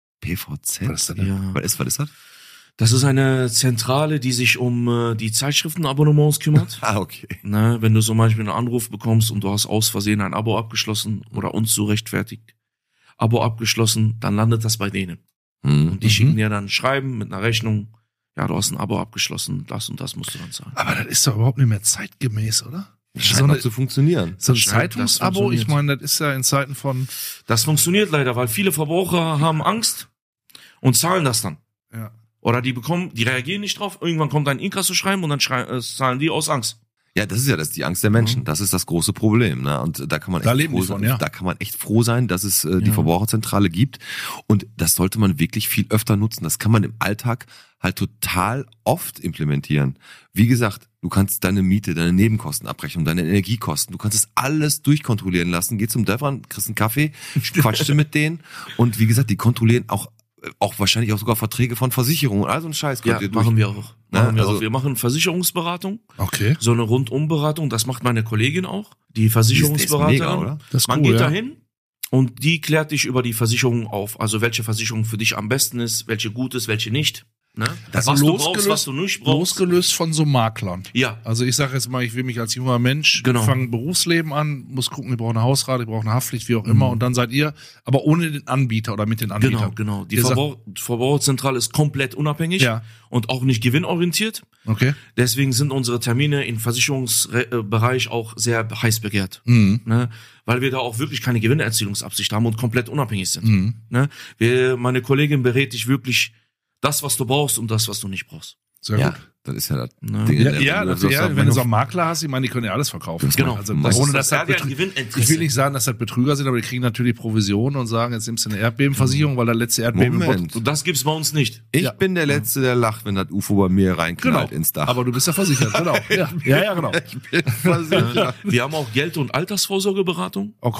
PVZ? Was ist das denn? Ja. Was ist das? Das ist eine Zentrale, die sich um die Zeitschriftenabonnements kümmert. Ah, okay. Ne, wenn du zum Beispiel einen Anruf bekommst und du hast aus Versehen ein Abo abgeschlossen oder uns so rechtfertigt, Abo abgeschlossen, dann landet das bei denen. Und die schicken dir dann ein Schreiben mit einer Rechnung, ja, du hast ein Abo abgeschlossen, das und das musst du dann zahlen. Aber das ist doch überhaupt nicht mehr zeitgemäß, oder? Scheint noch zu funktionieren. So ein Das Zeitungsabo, funktioniert. ich meine, das ist ja in Zeiten von... Das funktioniert leider, weil viele Verbraucher haben Angst und zahlen das dann. Ja. Oder die reagieren nicht drauf, irgendwann kommt ein Inkasso-Schreiben und dann zahlen die aus Angst. Ja, das ist die Angst der Menschen. Das ist das große Problem, ne? Und da kann man Da echt leben froh die von, sein. ja. Da kann man echt froh sein, dass es die Verbraucherzentrale gibt. Und das sollte man wirklich viel öfter nutzen. Das kann man im Alltag halt total oft implementieren. Wie gesagt, du kannst deine Miete, deine Nebenkostenabrechnung, deine Energiekosten, du kannst es alles durchkontrollieren lassen. Geh zum Devran, kriegst einen Kaffee, quatschst mit denen. Und wie gesagt, die kontrollieren auch wahrscheinlich auch sogar Verträge von Versicherungen. Also ein Scheiß. Ja, machen wir auch. Also- Wir machen Versicherungsberatung. Okay. So eine Rundumberatung, das macht meine Kollegin auch, die Die Versicherungsberaterin. ist mega, oder? Das ist Man cool, geht ja. dahin und die klärt dich über die Versicherung auf. Also welche Versicherung für dich am besten ist, welche gut ist, welche nicht. Ne? Das was du losgelöst- brauchst, was du nicht brauchst. Losgelöst von so Maklern. Ja, Also ich sage jetzt mal, ich will mich als junger Mensch, Genau. fange ein Berufsleben an, muss gucken, ich brauche eine Hausrate, ich brauche eine Haftpflicht, wie auch immer. Und dann seid ihr, aber ohne den Anbieter oder mit den Anbietern. genau. Die Ihr sagt- Verbraucherzentrale ist komplett unabhängig Ja. und auch nicht gewinnorientiert. Okay. Deswegen sind unsere Termine im Versicherungsbereich auch sehr heiß begehrt. Mhm. Ne? Weil wir da auch wirklich keine Gewinnerzielungsabsicht haben und komplett unabhängig sind. Mhm. Ne? Meine Kollegin berät dich wirklich das, was du brauchst und das, was du nicht brauchst. Sehr Ja, gut. das ist ja das Ne? Ding. Wenn du so einen Makler hast, ich meine, die können ja alles verkaufen. Genau. Also, Das ohne ist dass das das ja ein ich Gewinninteresse. will nicht sagen, dass das Betrüger sind, aber die kriegen natürlich Provisionen und sagen, jetzt nimmst du eine Erdbebenversicherung, weil der letzte Erdbeben Moment. Und das gibt's bei uns nicht. Ich Ja. bin der Letzte, der lacht, wenn das UFO bei mir reinknallt ins Dach. Aber du bist ja versichert, genau. Ja, genau. Versichert. Wir haben auch Geld- und Altersvorsorgeberatung. Oh, cool.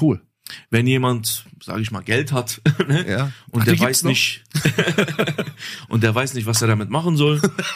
Wenn jemand, sage ich mal, Geld hat, ne? Ja. Und Ach, der die gibt's weiß nicht, und der weiß nicht, was er damit machen soll.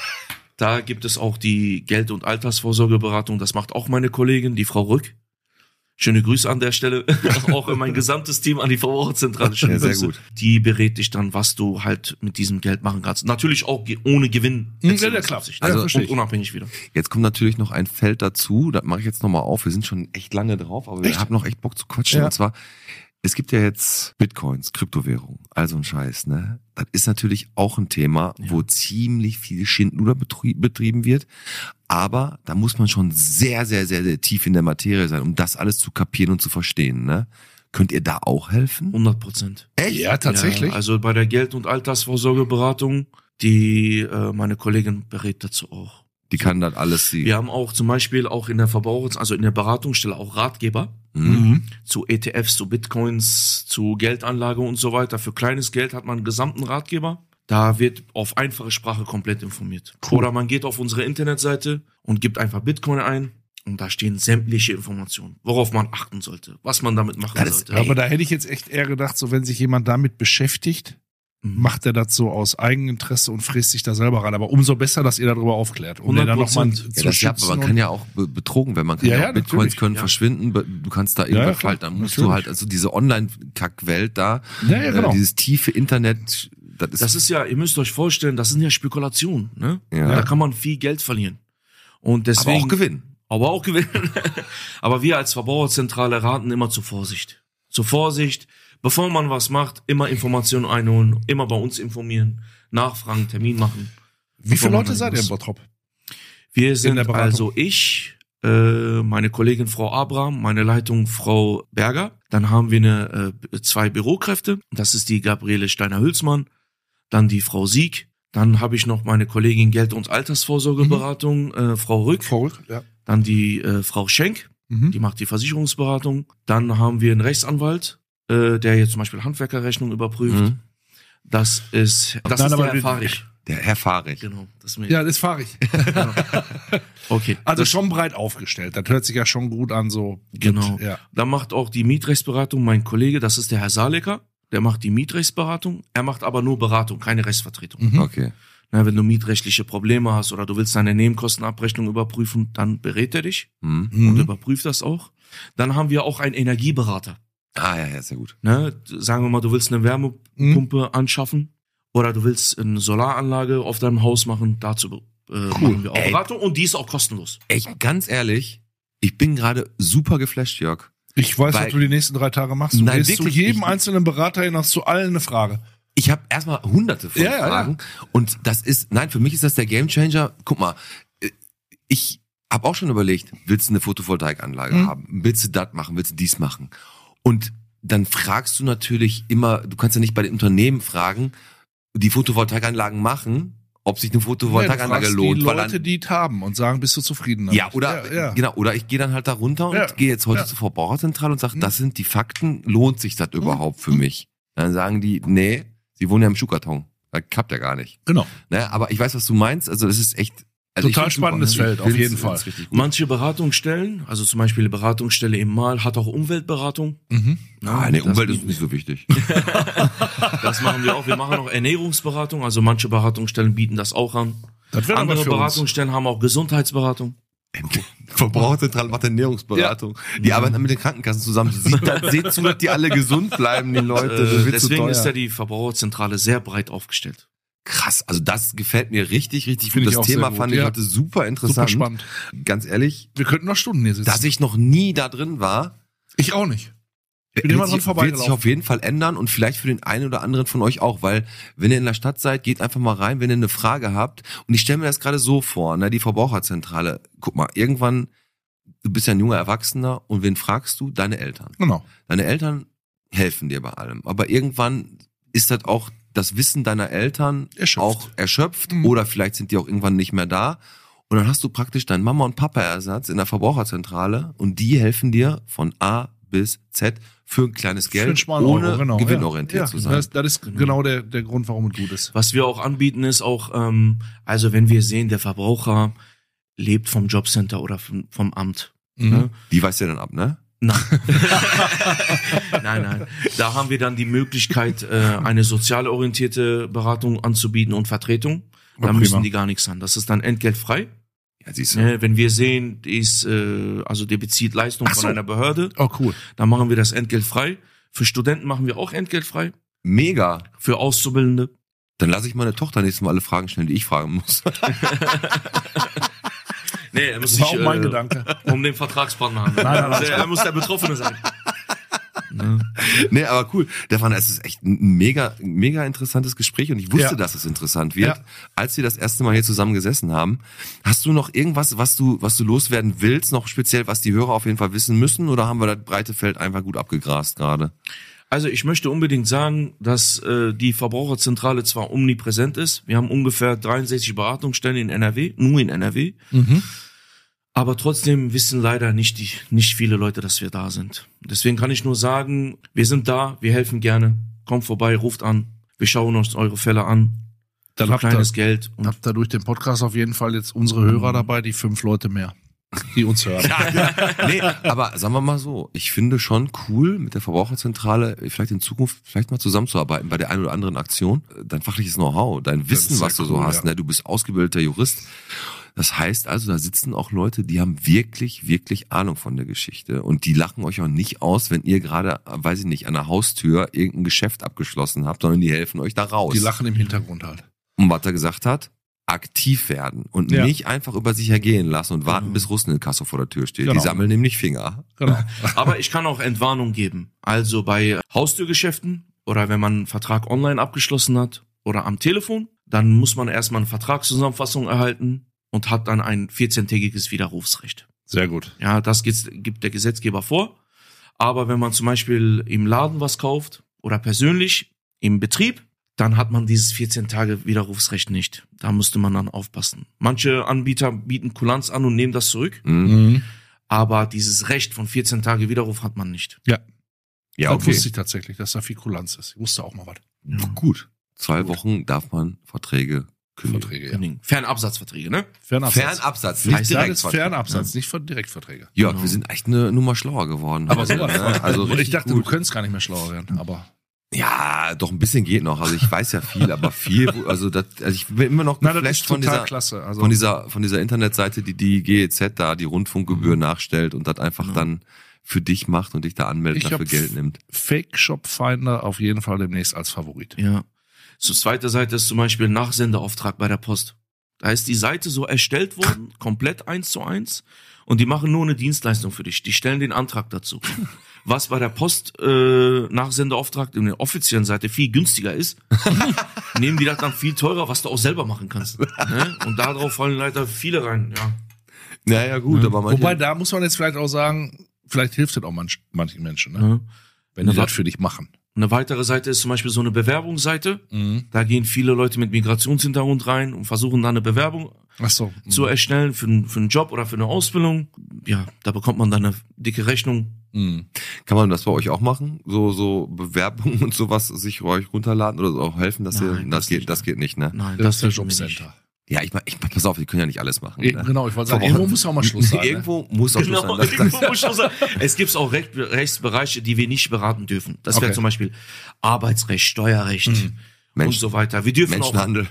Da gibt es auch die Geld- und Altersvorsorgeberatung. Das macht auch meine Kollegin, die Frau Rück. Schöne Grüße an der Stelle. Auch in mein gesamtes Team an die Verbraucherzentrale. Schöne Ja, sehr Grüße. gut. Die berät dich dann, was du halt mit diesem Geld machen kannst. Natürlich auch ohne Gewinn. Ja, klar. Also verstehe ich. und unabhängig wieder. Jetzt kommt natürlich noch ein Feld dazu, das mache ich jetzt nochmal auf. Wir sind schon echt lange drauf, aber wir haben noch echt Bock zu quatschen. Ja. Und zwar, es gibt ja jetzt Bitcoins, Kryptowährung, also ein Scheiß, ne? Das ist natürlich auch ein Thema, wo ziemlich viel Schindluder betrieben wird. Aber da muss man schon sehr, sehr, sehr, sehr tief in der Materie sein, um das alles zu kapieren und zu verstehen, ne? Könnt ihr da auch helfen? 100%. Echt? Ja, tatsächlich. Ja, also bei der Geld- und Altersvorsorgeberatung, die meine Kollegin berät dazu auch. Die kann das alles, Wir haben auch zum Beispiel auch in der also in der Beratungsstelle auch Ratgeber zu ETFs, zu Bitcoins, zu Geldanlage und so weiter. Für kleines Geld hat man einen gesamten Ratgeber. Da wird auf einfache Sprache komplett informiert. Cool. Oder man geht auf unsere Internetseite und gibt einfach Bitcoin ein und da stehen sämtliche Informationen, worauf man achten sollte, was man damit machen sollte. Aber da hätte ich jetzt echt eher gedacht, so wenn sich jemand damit beschäftigt, macht er das so aus Eigeninteresse und fräst sich da selber rein. Aber umso besser, dass ihr darüber aufklärt. Um den dann nochmal 100%. zu Ja, das ja, schützen. aber man kann ja auch betrogen werden. Man kann Ja, ja, ja, auch Bitcoins natürlich. können Ja. verschwinden. Du kannst da irgendwas klar. halt, dann musst Natürlich. du halt, also diese Online-Kackwelt da, Ja, genau. dieses tiefe Internet, Das ist ja, ihr müsst euch vorstellen, das sind ja Spekulationen, ne? Ja. Da kann man viel Geld verlieren. Und deswegen. aber auch gewinnen. Aber auch gewinnen. Aber wir als Verbraucherzentrale raten immer zur Vorsicht. Zur Vorsicht. Bevor man was macht, immer Informationen einholen, immer bei uns informieren, nachfragen, Termin machen. Wie viele Bevor man Leute seid ihr in muss. Bottrop? Wir sind der Beratung? also ich, meine Kollegin Frau Abraham, meine Leitung Frau Berger. Dann haben wir 2 Bürokräfte. Das ist die Gabriele Steiner-Hülsmann, dann die Frau Sieg. Dann habe ich noch meine Kollegin Geld- und Altersvorsorgeberatung, Frau Rück. Verrückt, ja. Dann die Frau Schenk, die macht die Versicherungsberatung. Dann haben wir einen Rechtsanwalt, der jetzt zum Beispiel Handwerkerrechnung überprüft. Das ist Nein, der aber Herr Fahrig. Der Herr Fahrig. Genau. Das ist mir, Ja, das fahre ich. okay. Also schon breit aufgestellt. Das hört sich ja schon gut an, so. Genau. Ja. Dann macht auch die Mietrechtsberatung mein Kollege, das ist der Herr Salecker. Der macht die Mietrechtsberatung. Er macht aber nur Beratung, keine Rechtsvertretung. Okay. Na, wenn du mietrechtliche Probleme hast oder du willst deine Nebenkostenabrechnung überprüfen, dann berät er dich und überprüft das auch. Dann haben wir auch einen Energieberater. Ah, ja, sehr gut. Ne? Sagen wir mal, du willst eine Wärmepumpe anschaffen oder du willst eine Solaranlage auf deinem Haus machen. Dazu machen wir auch Beratung und die ist auch kostenlos. Echt, ganz ehrlich, ich bin gerade super geflasht, Jörg. Ich weiß, Weil- was du die nächsten 3 Tage machst. Du Nein, gehst zu wirklich, jedem ich- einzelnen Berater hin, hast zu allen eine Frage. Ich habe erstmal hunderte von Ja, ja, Fragen und das ist, nein, für mich ist das der Gamechanger. Guck mal, ich habe auch schon überlegt, willst du eine Photovoltaikanlage haben? Willst du das machen? Willst du dies machen? Und dann fragst du natürlich immer, du kannst ja nicht bei den Unternehmen fragen, die Photovoltaikanlagen machen, ob sich eine Photovoltaikanlage du fragst lohnt. die weil Leute, dann, die es haben und sagen, bist du zufrieden damit? ja, oder Ja. genau, oder ich gehe dann halt da runter und Ja. gehe jetzt heute Ja. zur Verbraucherzentrale und sage, das sind die Fakten, lohnt sich das überhaupt für mich? Dann sagen die, nee, sie wohnen ja im Schuhkarton. Das klappt ja gar nicht. Genau. Ne, aber ich weiß, was du meinst. Also das ist echt also Total ich find's spannendes super. Feld, Ich auf find's- jeden Fall. find's richtig gut. Manche Beratungsstellen, also zum Beispiel die Beratungsstelle im Mal, hat auch Umweltberatung. Ah, nee, Das Umwelt bieten ist nicht so wichtig. Das machen wir auch. Wir machen auch Ernährungsberatung. Also manche Beratungsstellen bieten das auch an. Das wäre aber Andere für uns. Beratungsstellen haben auch Gesundheitsberatung. Verbraucherzentrale macht Ernährungsberatung. Die arbeiten mit den Krankenkassen zusammen. Seht zu, dass die alle gesund bleiben, die Leute. Das wird zu Deswegen teuer. ist ja die Verbraucherzentrale sehr breit aufgestellt. Krass, also das gefällt mir richtig, richtig Find gut. ich Das auch sehr Thema gut, fand ich ja. heute super interessant. Super spannend. Ganz ehrlich, Wir könnten noch Stunden hier sitzen. dass ich noch nie da drin war, Ich auch nicht. Ich bin immer dran wird sich vorbeigelaufen. auf jeden Fall ändern und vielleicht für den einen oder anderen von euch auch, weil wenn ihr in der Stadt seid, geht einfach mal rein, wenn ihr eine Frage habt. Und ich stelle mir das gerade so vor, ne, die Verbraucherzentrale, guck mal, irgendwann, du bist ja ein junger Erwachsener und wen fragst du? Deine Eltern. Genau. Deine Eltern helfen dir bei allem, aber irgendwann ist das auch das Wissen deiner Eltern Erschöpft. auch erschöpft oder vielleicht sind die auch irgendwann nicht mehr da. Und dann hast du praktisch deinen Mama- und Papa-Ersatz in der Verbraucherzentrale und die helfen dir von A bis Z für ein kleines Für einen Geld, schmalen ohne Euro, genau, gewinnorientiert ja. zu sein. Das ist genau der Grund, warum es gut ist. Was wir auch anbieten ist auch, also wenn wir sehen, der Verbraucher lebt vom Jobcenter oder vom Amt. Ne? Die weist ja dann ab, ne? Nein. Nein. Da haben wir dann die Möglichkeit, eine sozial orientierte Beratung anzubieten und Vertretung. Da müssen die gar nichts haben. Das ist dann entgeltfrei. Ja, siehst du. Wenn wir sehen, der bezieht Leistung von einer Behörde, Oh, cool. dann machen wir das entgeltfrei. Für Studenten machen wir auch entgeltfrei. Mega. Für Auszubildende. Dann lasse ich meine Tochter nächstes Mal alle Fragen stellen, die ich fragen muss. Nee, er muss Das war sich auch mein Gedanke. um den Vertragspartner handeln. Nein. Er muss der Betroffene sein. Nee, aber cool. Stefan, es ist echt ein mega interessantes Gespräch und ich wusste, dass es interessant wird. Ja. Als wir das erste Mal hier zusammen gesessen haben, hast du noch irgendwas, was du loswerden willst, noch speziell, was die Hörer auf jeden Fall wissen müssen, oder haben wir das breite Feld einfach gut abgegrast gerade? Also ich möchte unbedingt sagen, dass die Verbraucherzentrale zwar omnipräsent ist. Wir haben ungefähr 63 Beratungsstellen in NRW, nur in NRW. Aber trotzdem wissen leider nicht viele Leute, dass wir da sind. Deswegen kann ich nur sagen, wir sind da, wir helfen gerne. Kommt vorbei, ruft an. Wir schauen uns eure Fälle an. Dann Für habt kleines ihr, Geld. Und habt ihr durch den Podcast auf jeden Fall jetzt unsere Hörer dabei, die 5 Leute mehr, die uns hören. Nee, aber sagen wir mal so, ich finde schon cool, mit der Verbraucherzentrale vielleicht in Zukunft mal zusammenzuarbeiten bei der einen oder anderen Aktion. Dein fachliches Know-how, dein Wissen, ist was sehr du so cool, hast, ja. ne? Du bist ausgebildeter Jurist. Das heißt also, da sitzen auch Leute, die haben wirklich Ahnung von der Geschichte. Und die lachen euch auch nicht aus, wenn ihr gerade, weiß ich nicht, an der Haustür irgendein Geschäft abgeschlossen habt, sondern die helfen euch da raus. Die lachen im Hintergrund halt. Und was er gesagt hat, aktiv werden und Ja. nicht einfach über sich ergehen lassen und warten, bis Russeninkasso vor der Tür steht. Genau. Die sammeln nämlich Finger. Genau. Aber ich kann auch Entwarnung geben. Also bei Haustürgeschäften oder wenn man einen Vertrag online abgeschlossen hat oder am Telefon, dann muss man erstmal eine Vertragszusammenfassung erhalten und hat dann ein 14-tägiges Widerrufsrecht. Sehr gut. Ja, das gibt der Gesetzgeber vor. Aber wenn man zum Beispiel im Laden was kauft oder persönlich im Betrieb, dann hat man dieses 14 Tage Widerrufsrecht nicht. Da müsste man dann aufpassen. Manche Anbieter bieten Kulanz an und nehmen das zurück. Aber dieses Recht von 14 Tage Widerruf hat man nicht. Ja. Ja, Das wusste ich tatsächlich, dass da viel Kulanz ist. Ich wusste auch mal was. Gut. 2 Wochen darf man Verträge kündigen. Verträge, ja. Kündigen. Fernabsatzverträge, ne? Fernabsatz, Nicht nicht direkt direkt. Fernabsatz, nicht von Direktverträge. Ja, wir sind echt eine Nummer schlauer geworden. Aber heute, sowas. ne? Also ich richtig dachte, gut. du könntest gar nicht mehr schlauer werden. Aber Ja, doch ein bisschen geht noch. Also ich weiß ja viel, aber viel, also ich bin immer noch das geflasht ist von total dieser, klasse. Also, von dieser Internetseite, die GEZ da die Rundfunkgebühr nachstellt und das einfach dann für dich macht und dich da anmeldet, Ich dafür hab Geld nimmt. Fake Shop Finder auf jeden Fall demnächst als Favorit. Ja. Zur zweiten Seite ist zum Beispiel Nachsendeauftrag bei der Post. Da ist die Seite so erstellt worden, komplett 1:1, und die machen nur eine Dienstleistung für dich. Die stellen den Antrag dazu. Was bei der Post Nachsendeauftrag in der offiziellen Seite viel günstiger ist, nehmen die das dann viel teurer, was du auch selber machen kannst. Ne? Und darauf fallen leider viele rein. Ja. Naja, gut, aber manche, Wobei, da muss man jetzt vielleicht auch sagen, vielleicht hilft das auch manchen Menschen, ne? Ja. Wenn die das für dich machen. Eine weitere Seite ist zum Beispiel so eine Bewerbungsseite. Da gehen viele Leute mit Migrationshintergrund rein und versuchen dann eine Bewerbung Ach so. zu erstellen für einen Job oder für eine Ausbildung. Ja, da bekommt man dann eine dicke Rechnung. kann man das bei euch auch machen? So Bewerbungen und sowas sich bei euch runterladen oder so auch helfen, dass ihr, Nein, das geht nicht, ne? Nein, Das ist der dürfen wir nicht. Jobcenter. Ja, ich pass auf, wir können ja nicht alles machen. Ne? Genau, ich wollte sagen, irgendwo muss auch mal Schluss sein. Ne? Irgendwo muss auch Schluss Genau, sein. irgendwo muss schon sein. Es gibt auch Rechtsbereiche, die wir nicht beraten dürfen. Das wäre Okay. zum Beispiel Arbeitsrecht, Steuerrecht und Mensch- so weiter. Wir dürfen Menschenhandel.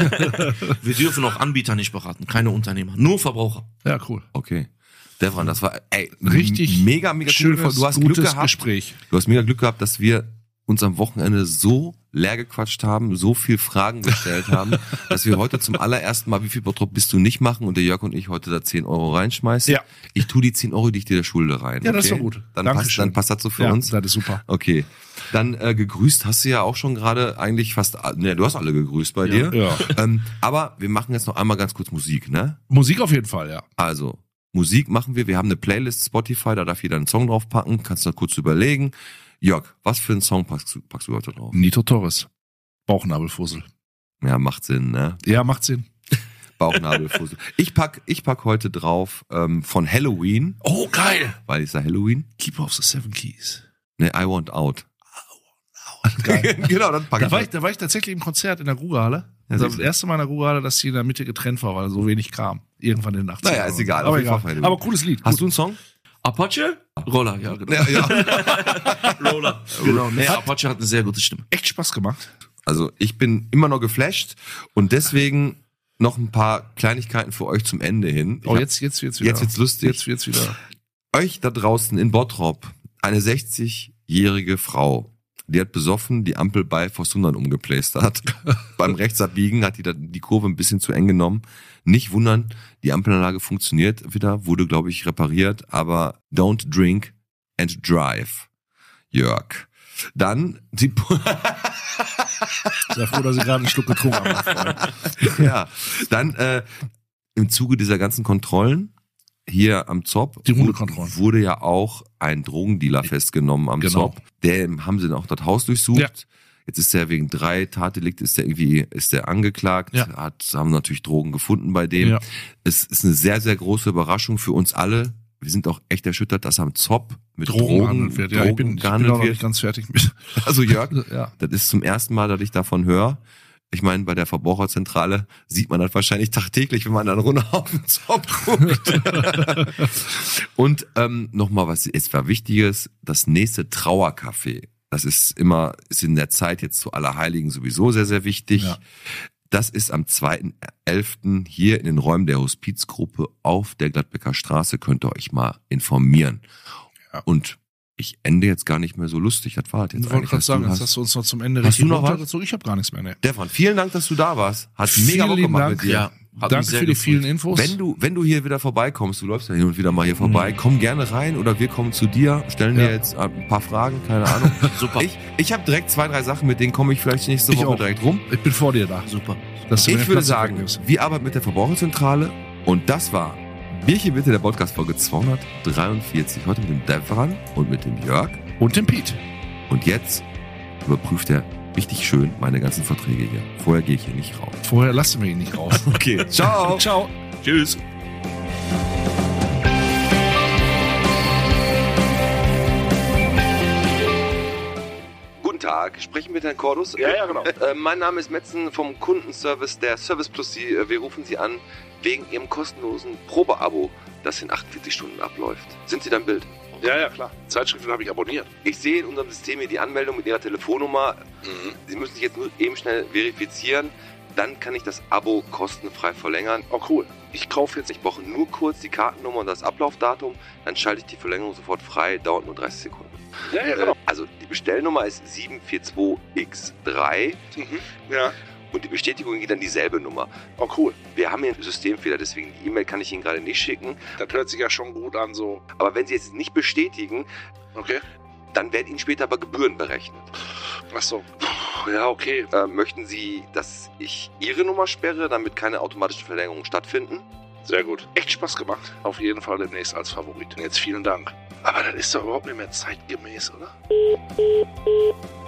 auch Anbieter nicht beraten, keine Unternehmer, nur Verbraucher. Ja, cool. Okay. Stefan, das war Richtig mega Schönes, cool. Du hast Glück gutes gehabt. Gespräch. Du hast mega Glück gehabt, dass wir uns am Wochenende so leer gequatscht haben, so viel Fragen gestellt haben, dass wir heute zum allerersten Mal, wie viel Bottrop bist du nicht machen, und der Jörg und ich heute da 10 Euro reinschmeißen. Ja. Ich tue die 10 Euro, die ich dir der Schulde rein. Ja, das ist okay? doch gut. Dann Dankeschön. passt das so für Ja, uns. das ist super. Okay. Dann gegrüßt hast du ja auch schon gerade eigentlich fast, ne, du hast alle gegrüßt bei dir. Ja. Aber wir machen jetzt noch einmal ganz kurz Musik, ne? Musik auf jeden Fall, ja. Also, Musik machen wir. Wir haben eine Playlist Spotify, da darf jeder einen Song draufpacken. Kannst du da kurz überlegen. Jörg, was für einen Song packst du heute drauf? Nito Torres. Bauchnabelfussel. Ja, macht Sinn, ne? Ja, macht Sinn. Bauchnabelfussel. Ich pack heute drauf von Halloween, Oh, geil. weil ich sage Halloween. Keeper of the Seven Keys. Ne, I Want Out. Geil. Genau, dann pack ich. Da war ich tatsächlich im Konzert in der Grugerhalle. Ja, Das war siehst das du. erste Mal in der Grugerhalle, dass sie in der Mitte getrennt war, weil so wenig kam. Irgendwann in den 80ern. Naja, ist egal. Aber Auf jeden Fall egal. Halloween. Aber cooles Lied. Hast Gut. du einen Song? Apache? Roller, ja, genau. Ja. Roller. Genau. Nee, Apache hat eine sehr gute Stimme. Echt Spaß gemacht. Also ich bin immer noch geflasht und deswegen noch ein paar Kleinigkeiten für euch zum Ende hin. Jetzt wird's wieder. Jetzt wird's lustig. Jetzt wird's wieder. Euch da draußen in Bottrop, eine 60-jährige Frau, die hat besoffen die Ampel bei Vossundern umgeplästert. Beim Rechtsabbiegen hat die Kurve ein bisschen zu eng genommen. Nicht wundern, die Ampelanlage funktioniert wieder, wurde, glaube ich, repariert, aber don't drink and drive, Jörg. Dann die Sehr froh, dass ich gerade einen Schluck getrunken habe, mein Freund. ja, dann im Zuge dieser ganzen Kontrollen hier am ZOP Die Hundekontrollen. wurde ja auch ein Drogendealer festgenommen am ZOP. Der haben sie dann auch das Haus durchsucht. Ja. Jetzt ist er wegen 3 Tatdelikte ist der angeklagt, Ja. haben natürlich Drogen gefunden bei dem. Ja. Es ist eine sehr, sehr große Überraschung für uns alle. Wir sind auch echt erschüttert, dass am ZOP mit Drogen Drogen gehandelt wird. Ja, ich bin auch gehandelt noch wird. nicht ganz fertig mit. Also Jörg, Ja. das ist zum ersten Mal, dass ich davon höre. Ich meine, bei der Verbraucherzentrale sieht man das wahrscheinlich tagtäglich, wenn man dann runter auf den Zopf guckt. Und nochmal was ist war Wichtiges, das nächste Trauercafé. Das ist in der Zeit jetzt zu Allerheiligen sowieso sehr, sehr wichtig. Ja. Das ist am 2.11. hier in den Räumen der Hospizgruppe auf der Gladbecker Straße. Könnt ihr euch mal informieren. Ja. Und ich ende jetzt gar nicht mehr so lustig. Das war das jetzt Ich wollte eigentlich. gerade was sagen, du jetzt hast du uns noch zum Ende Hast du noch was? runtergezogen. Ich habe gar nichts mehr. Ne. Stefan, vielen Dank, dass du da warst. Hat mega Vielen Bock lieben gemacht Dank. mit dir. Ja, hat Danke mich sehr für die gefreut. vielen Infos. Wenn du hier wieder vorbeikommst, du läufst ja hin und wieder mal hier vorbei, komm gerne rein oder wir kommen zu dir, stellen dir Ja. jetzt ein paar Fragen, keine Ahnung. Super. Ich habe direkt 2, 3 Sachen, mit denen komme ich vielleicht nächste Ich Woche auch. direkt rum. Ich bin vor dir da. Super. Dass du mir Ich den würde Platz sagen, wegnimmst. wir arbeiten mit der Verbraucherzentrale und das war Bierchen bitte, der Podcast-Folge 243. Heute mit dem Devran und mit dem Jörg. Und den Piet. Und jetzt überprüft er richtig schön meine ganzen Verträge hier. Vorher gehe ich hier nicht raus. Vorher lassen wir ihn nicht raus. Okay, ciao. Ciao. Tschüss. Guten Tag, sprechen mit Herrn Cordus? Ja, genau. Mein Name ist Metzen vom Kundenservice der Service Plus. Wir rufen Sie an wegen Ihrem kostenlosen Probeabo, das in 48 Stunden abläuft. Sind Sie da im Bild? Ja, klar. Zeitschriften habe ich abonniert. Ich sehe in unserem System hier die Anmeldung mit Ihrer Telefonnummer. Sie müssen sich jetzt nur eben schnell verifizieren. Dann kann ich das Abo kostenfrei verlängern. Oh, cool. Ich kaufe jetzt. Ich brauche nur kurz die Kartennummer und das Ablaufdatum. Dann schalte ich die Verlängerung sofort frei. Dauert nur 30 Sekunden. Ja, genau. Also die Bestellnummer ist 742X3 Ja. und die Bestätigung geht an dieselbe Nummer. Oh, cool. Wir haben hier einen Systemfehler, deswegen die E-Mail kann ich Ihnen gerade nicht schicken. Das hört sich ja schon gut an, so. Aber wenn Sie es nicht bestätigen, Okay. dann werden Ihnen später aber Gebühren berechnet. Ach so. Puh, ja, okay. Möchten Sie, dass ich Ihre Nummer sperre, damit keine automatischen Verlängerungen stattfinden? Sehr gut. Echt Spaß gemacht. Auf jeden Fall demnächst als Favorit. Jetzt vielen Dank. Aber das ist doch überhaupt nicht mehr zeitgemäß, oder?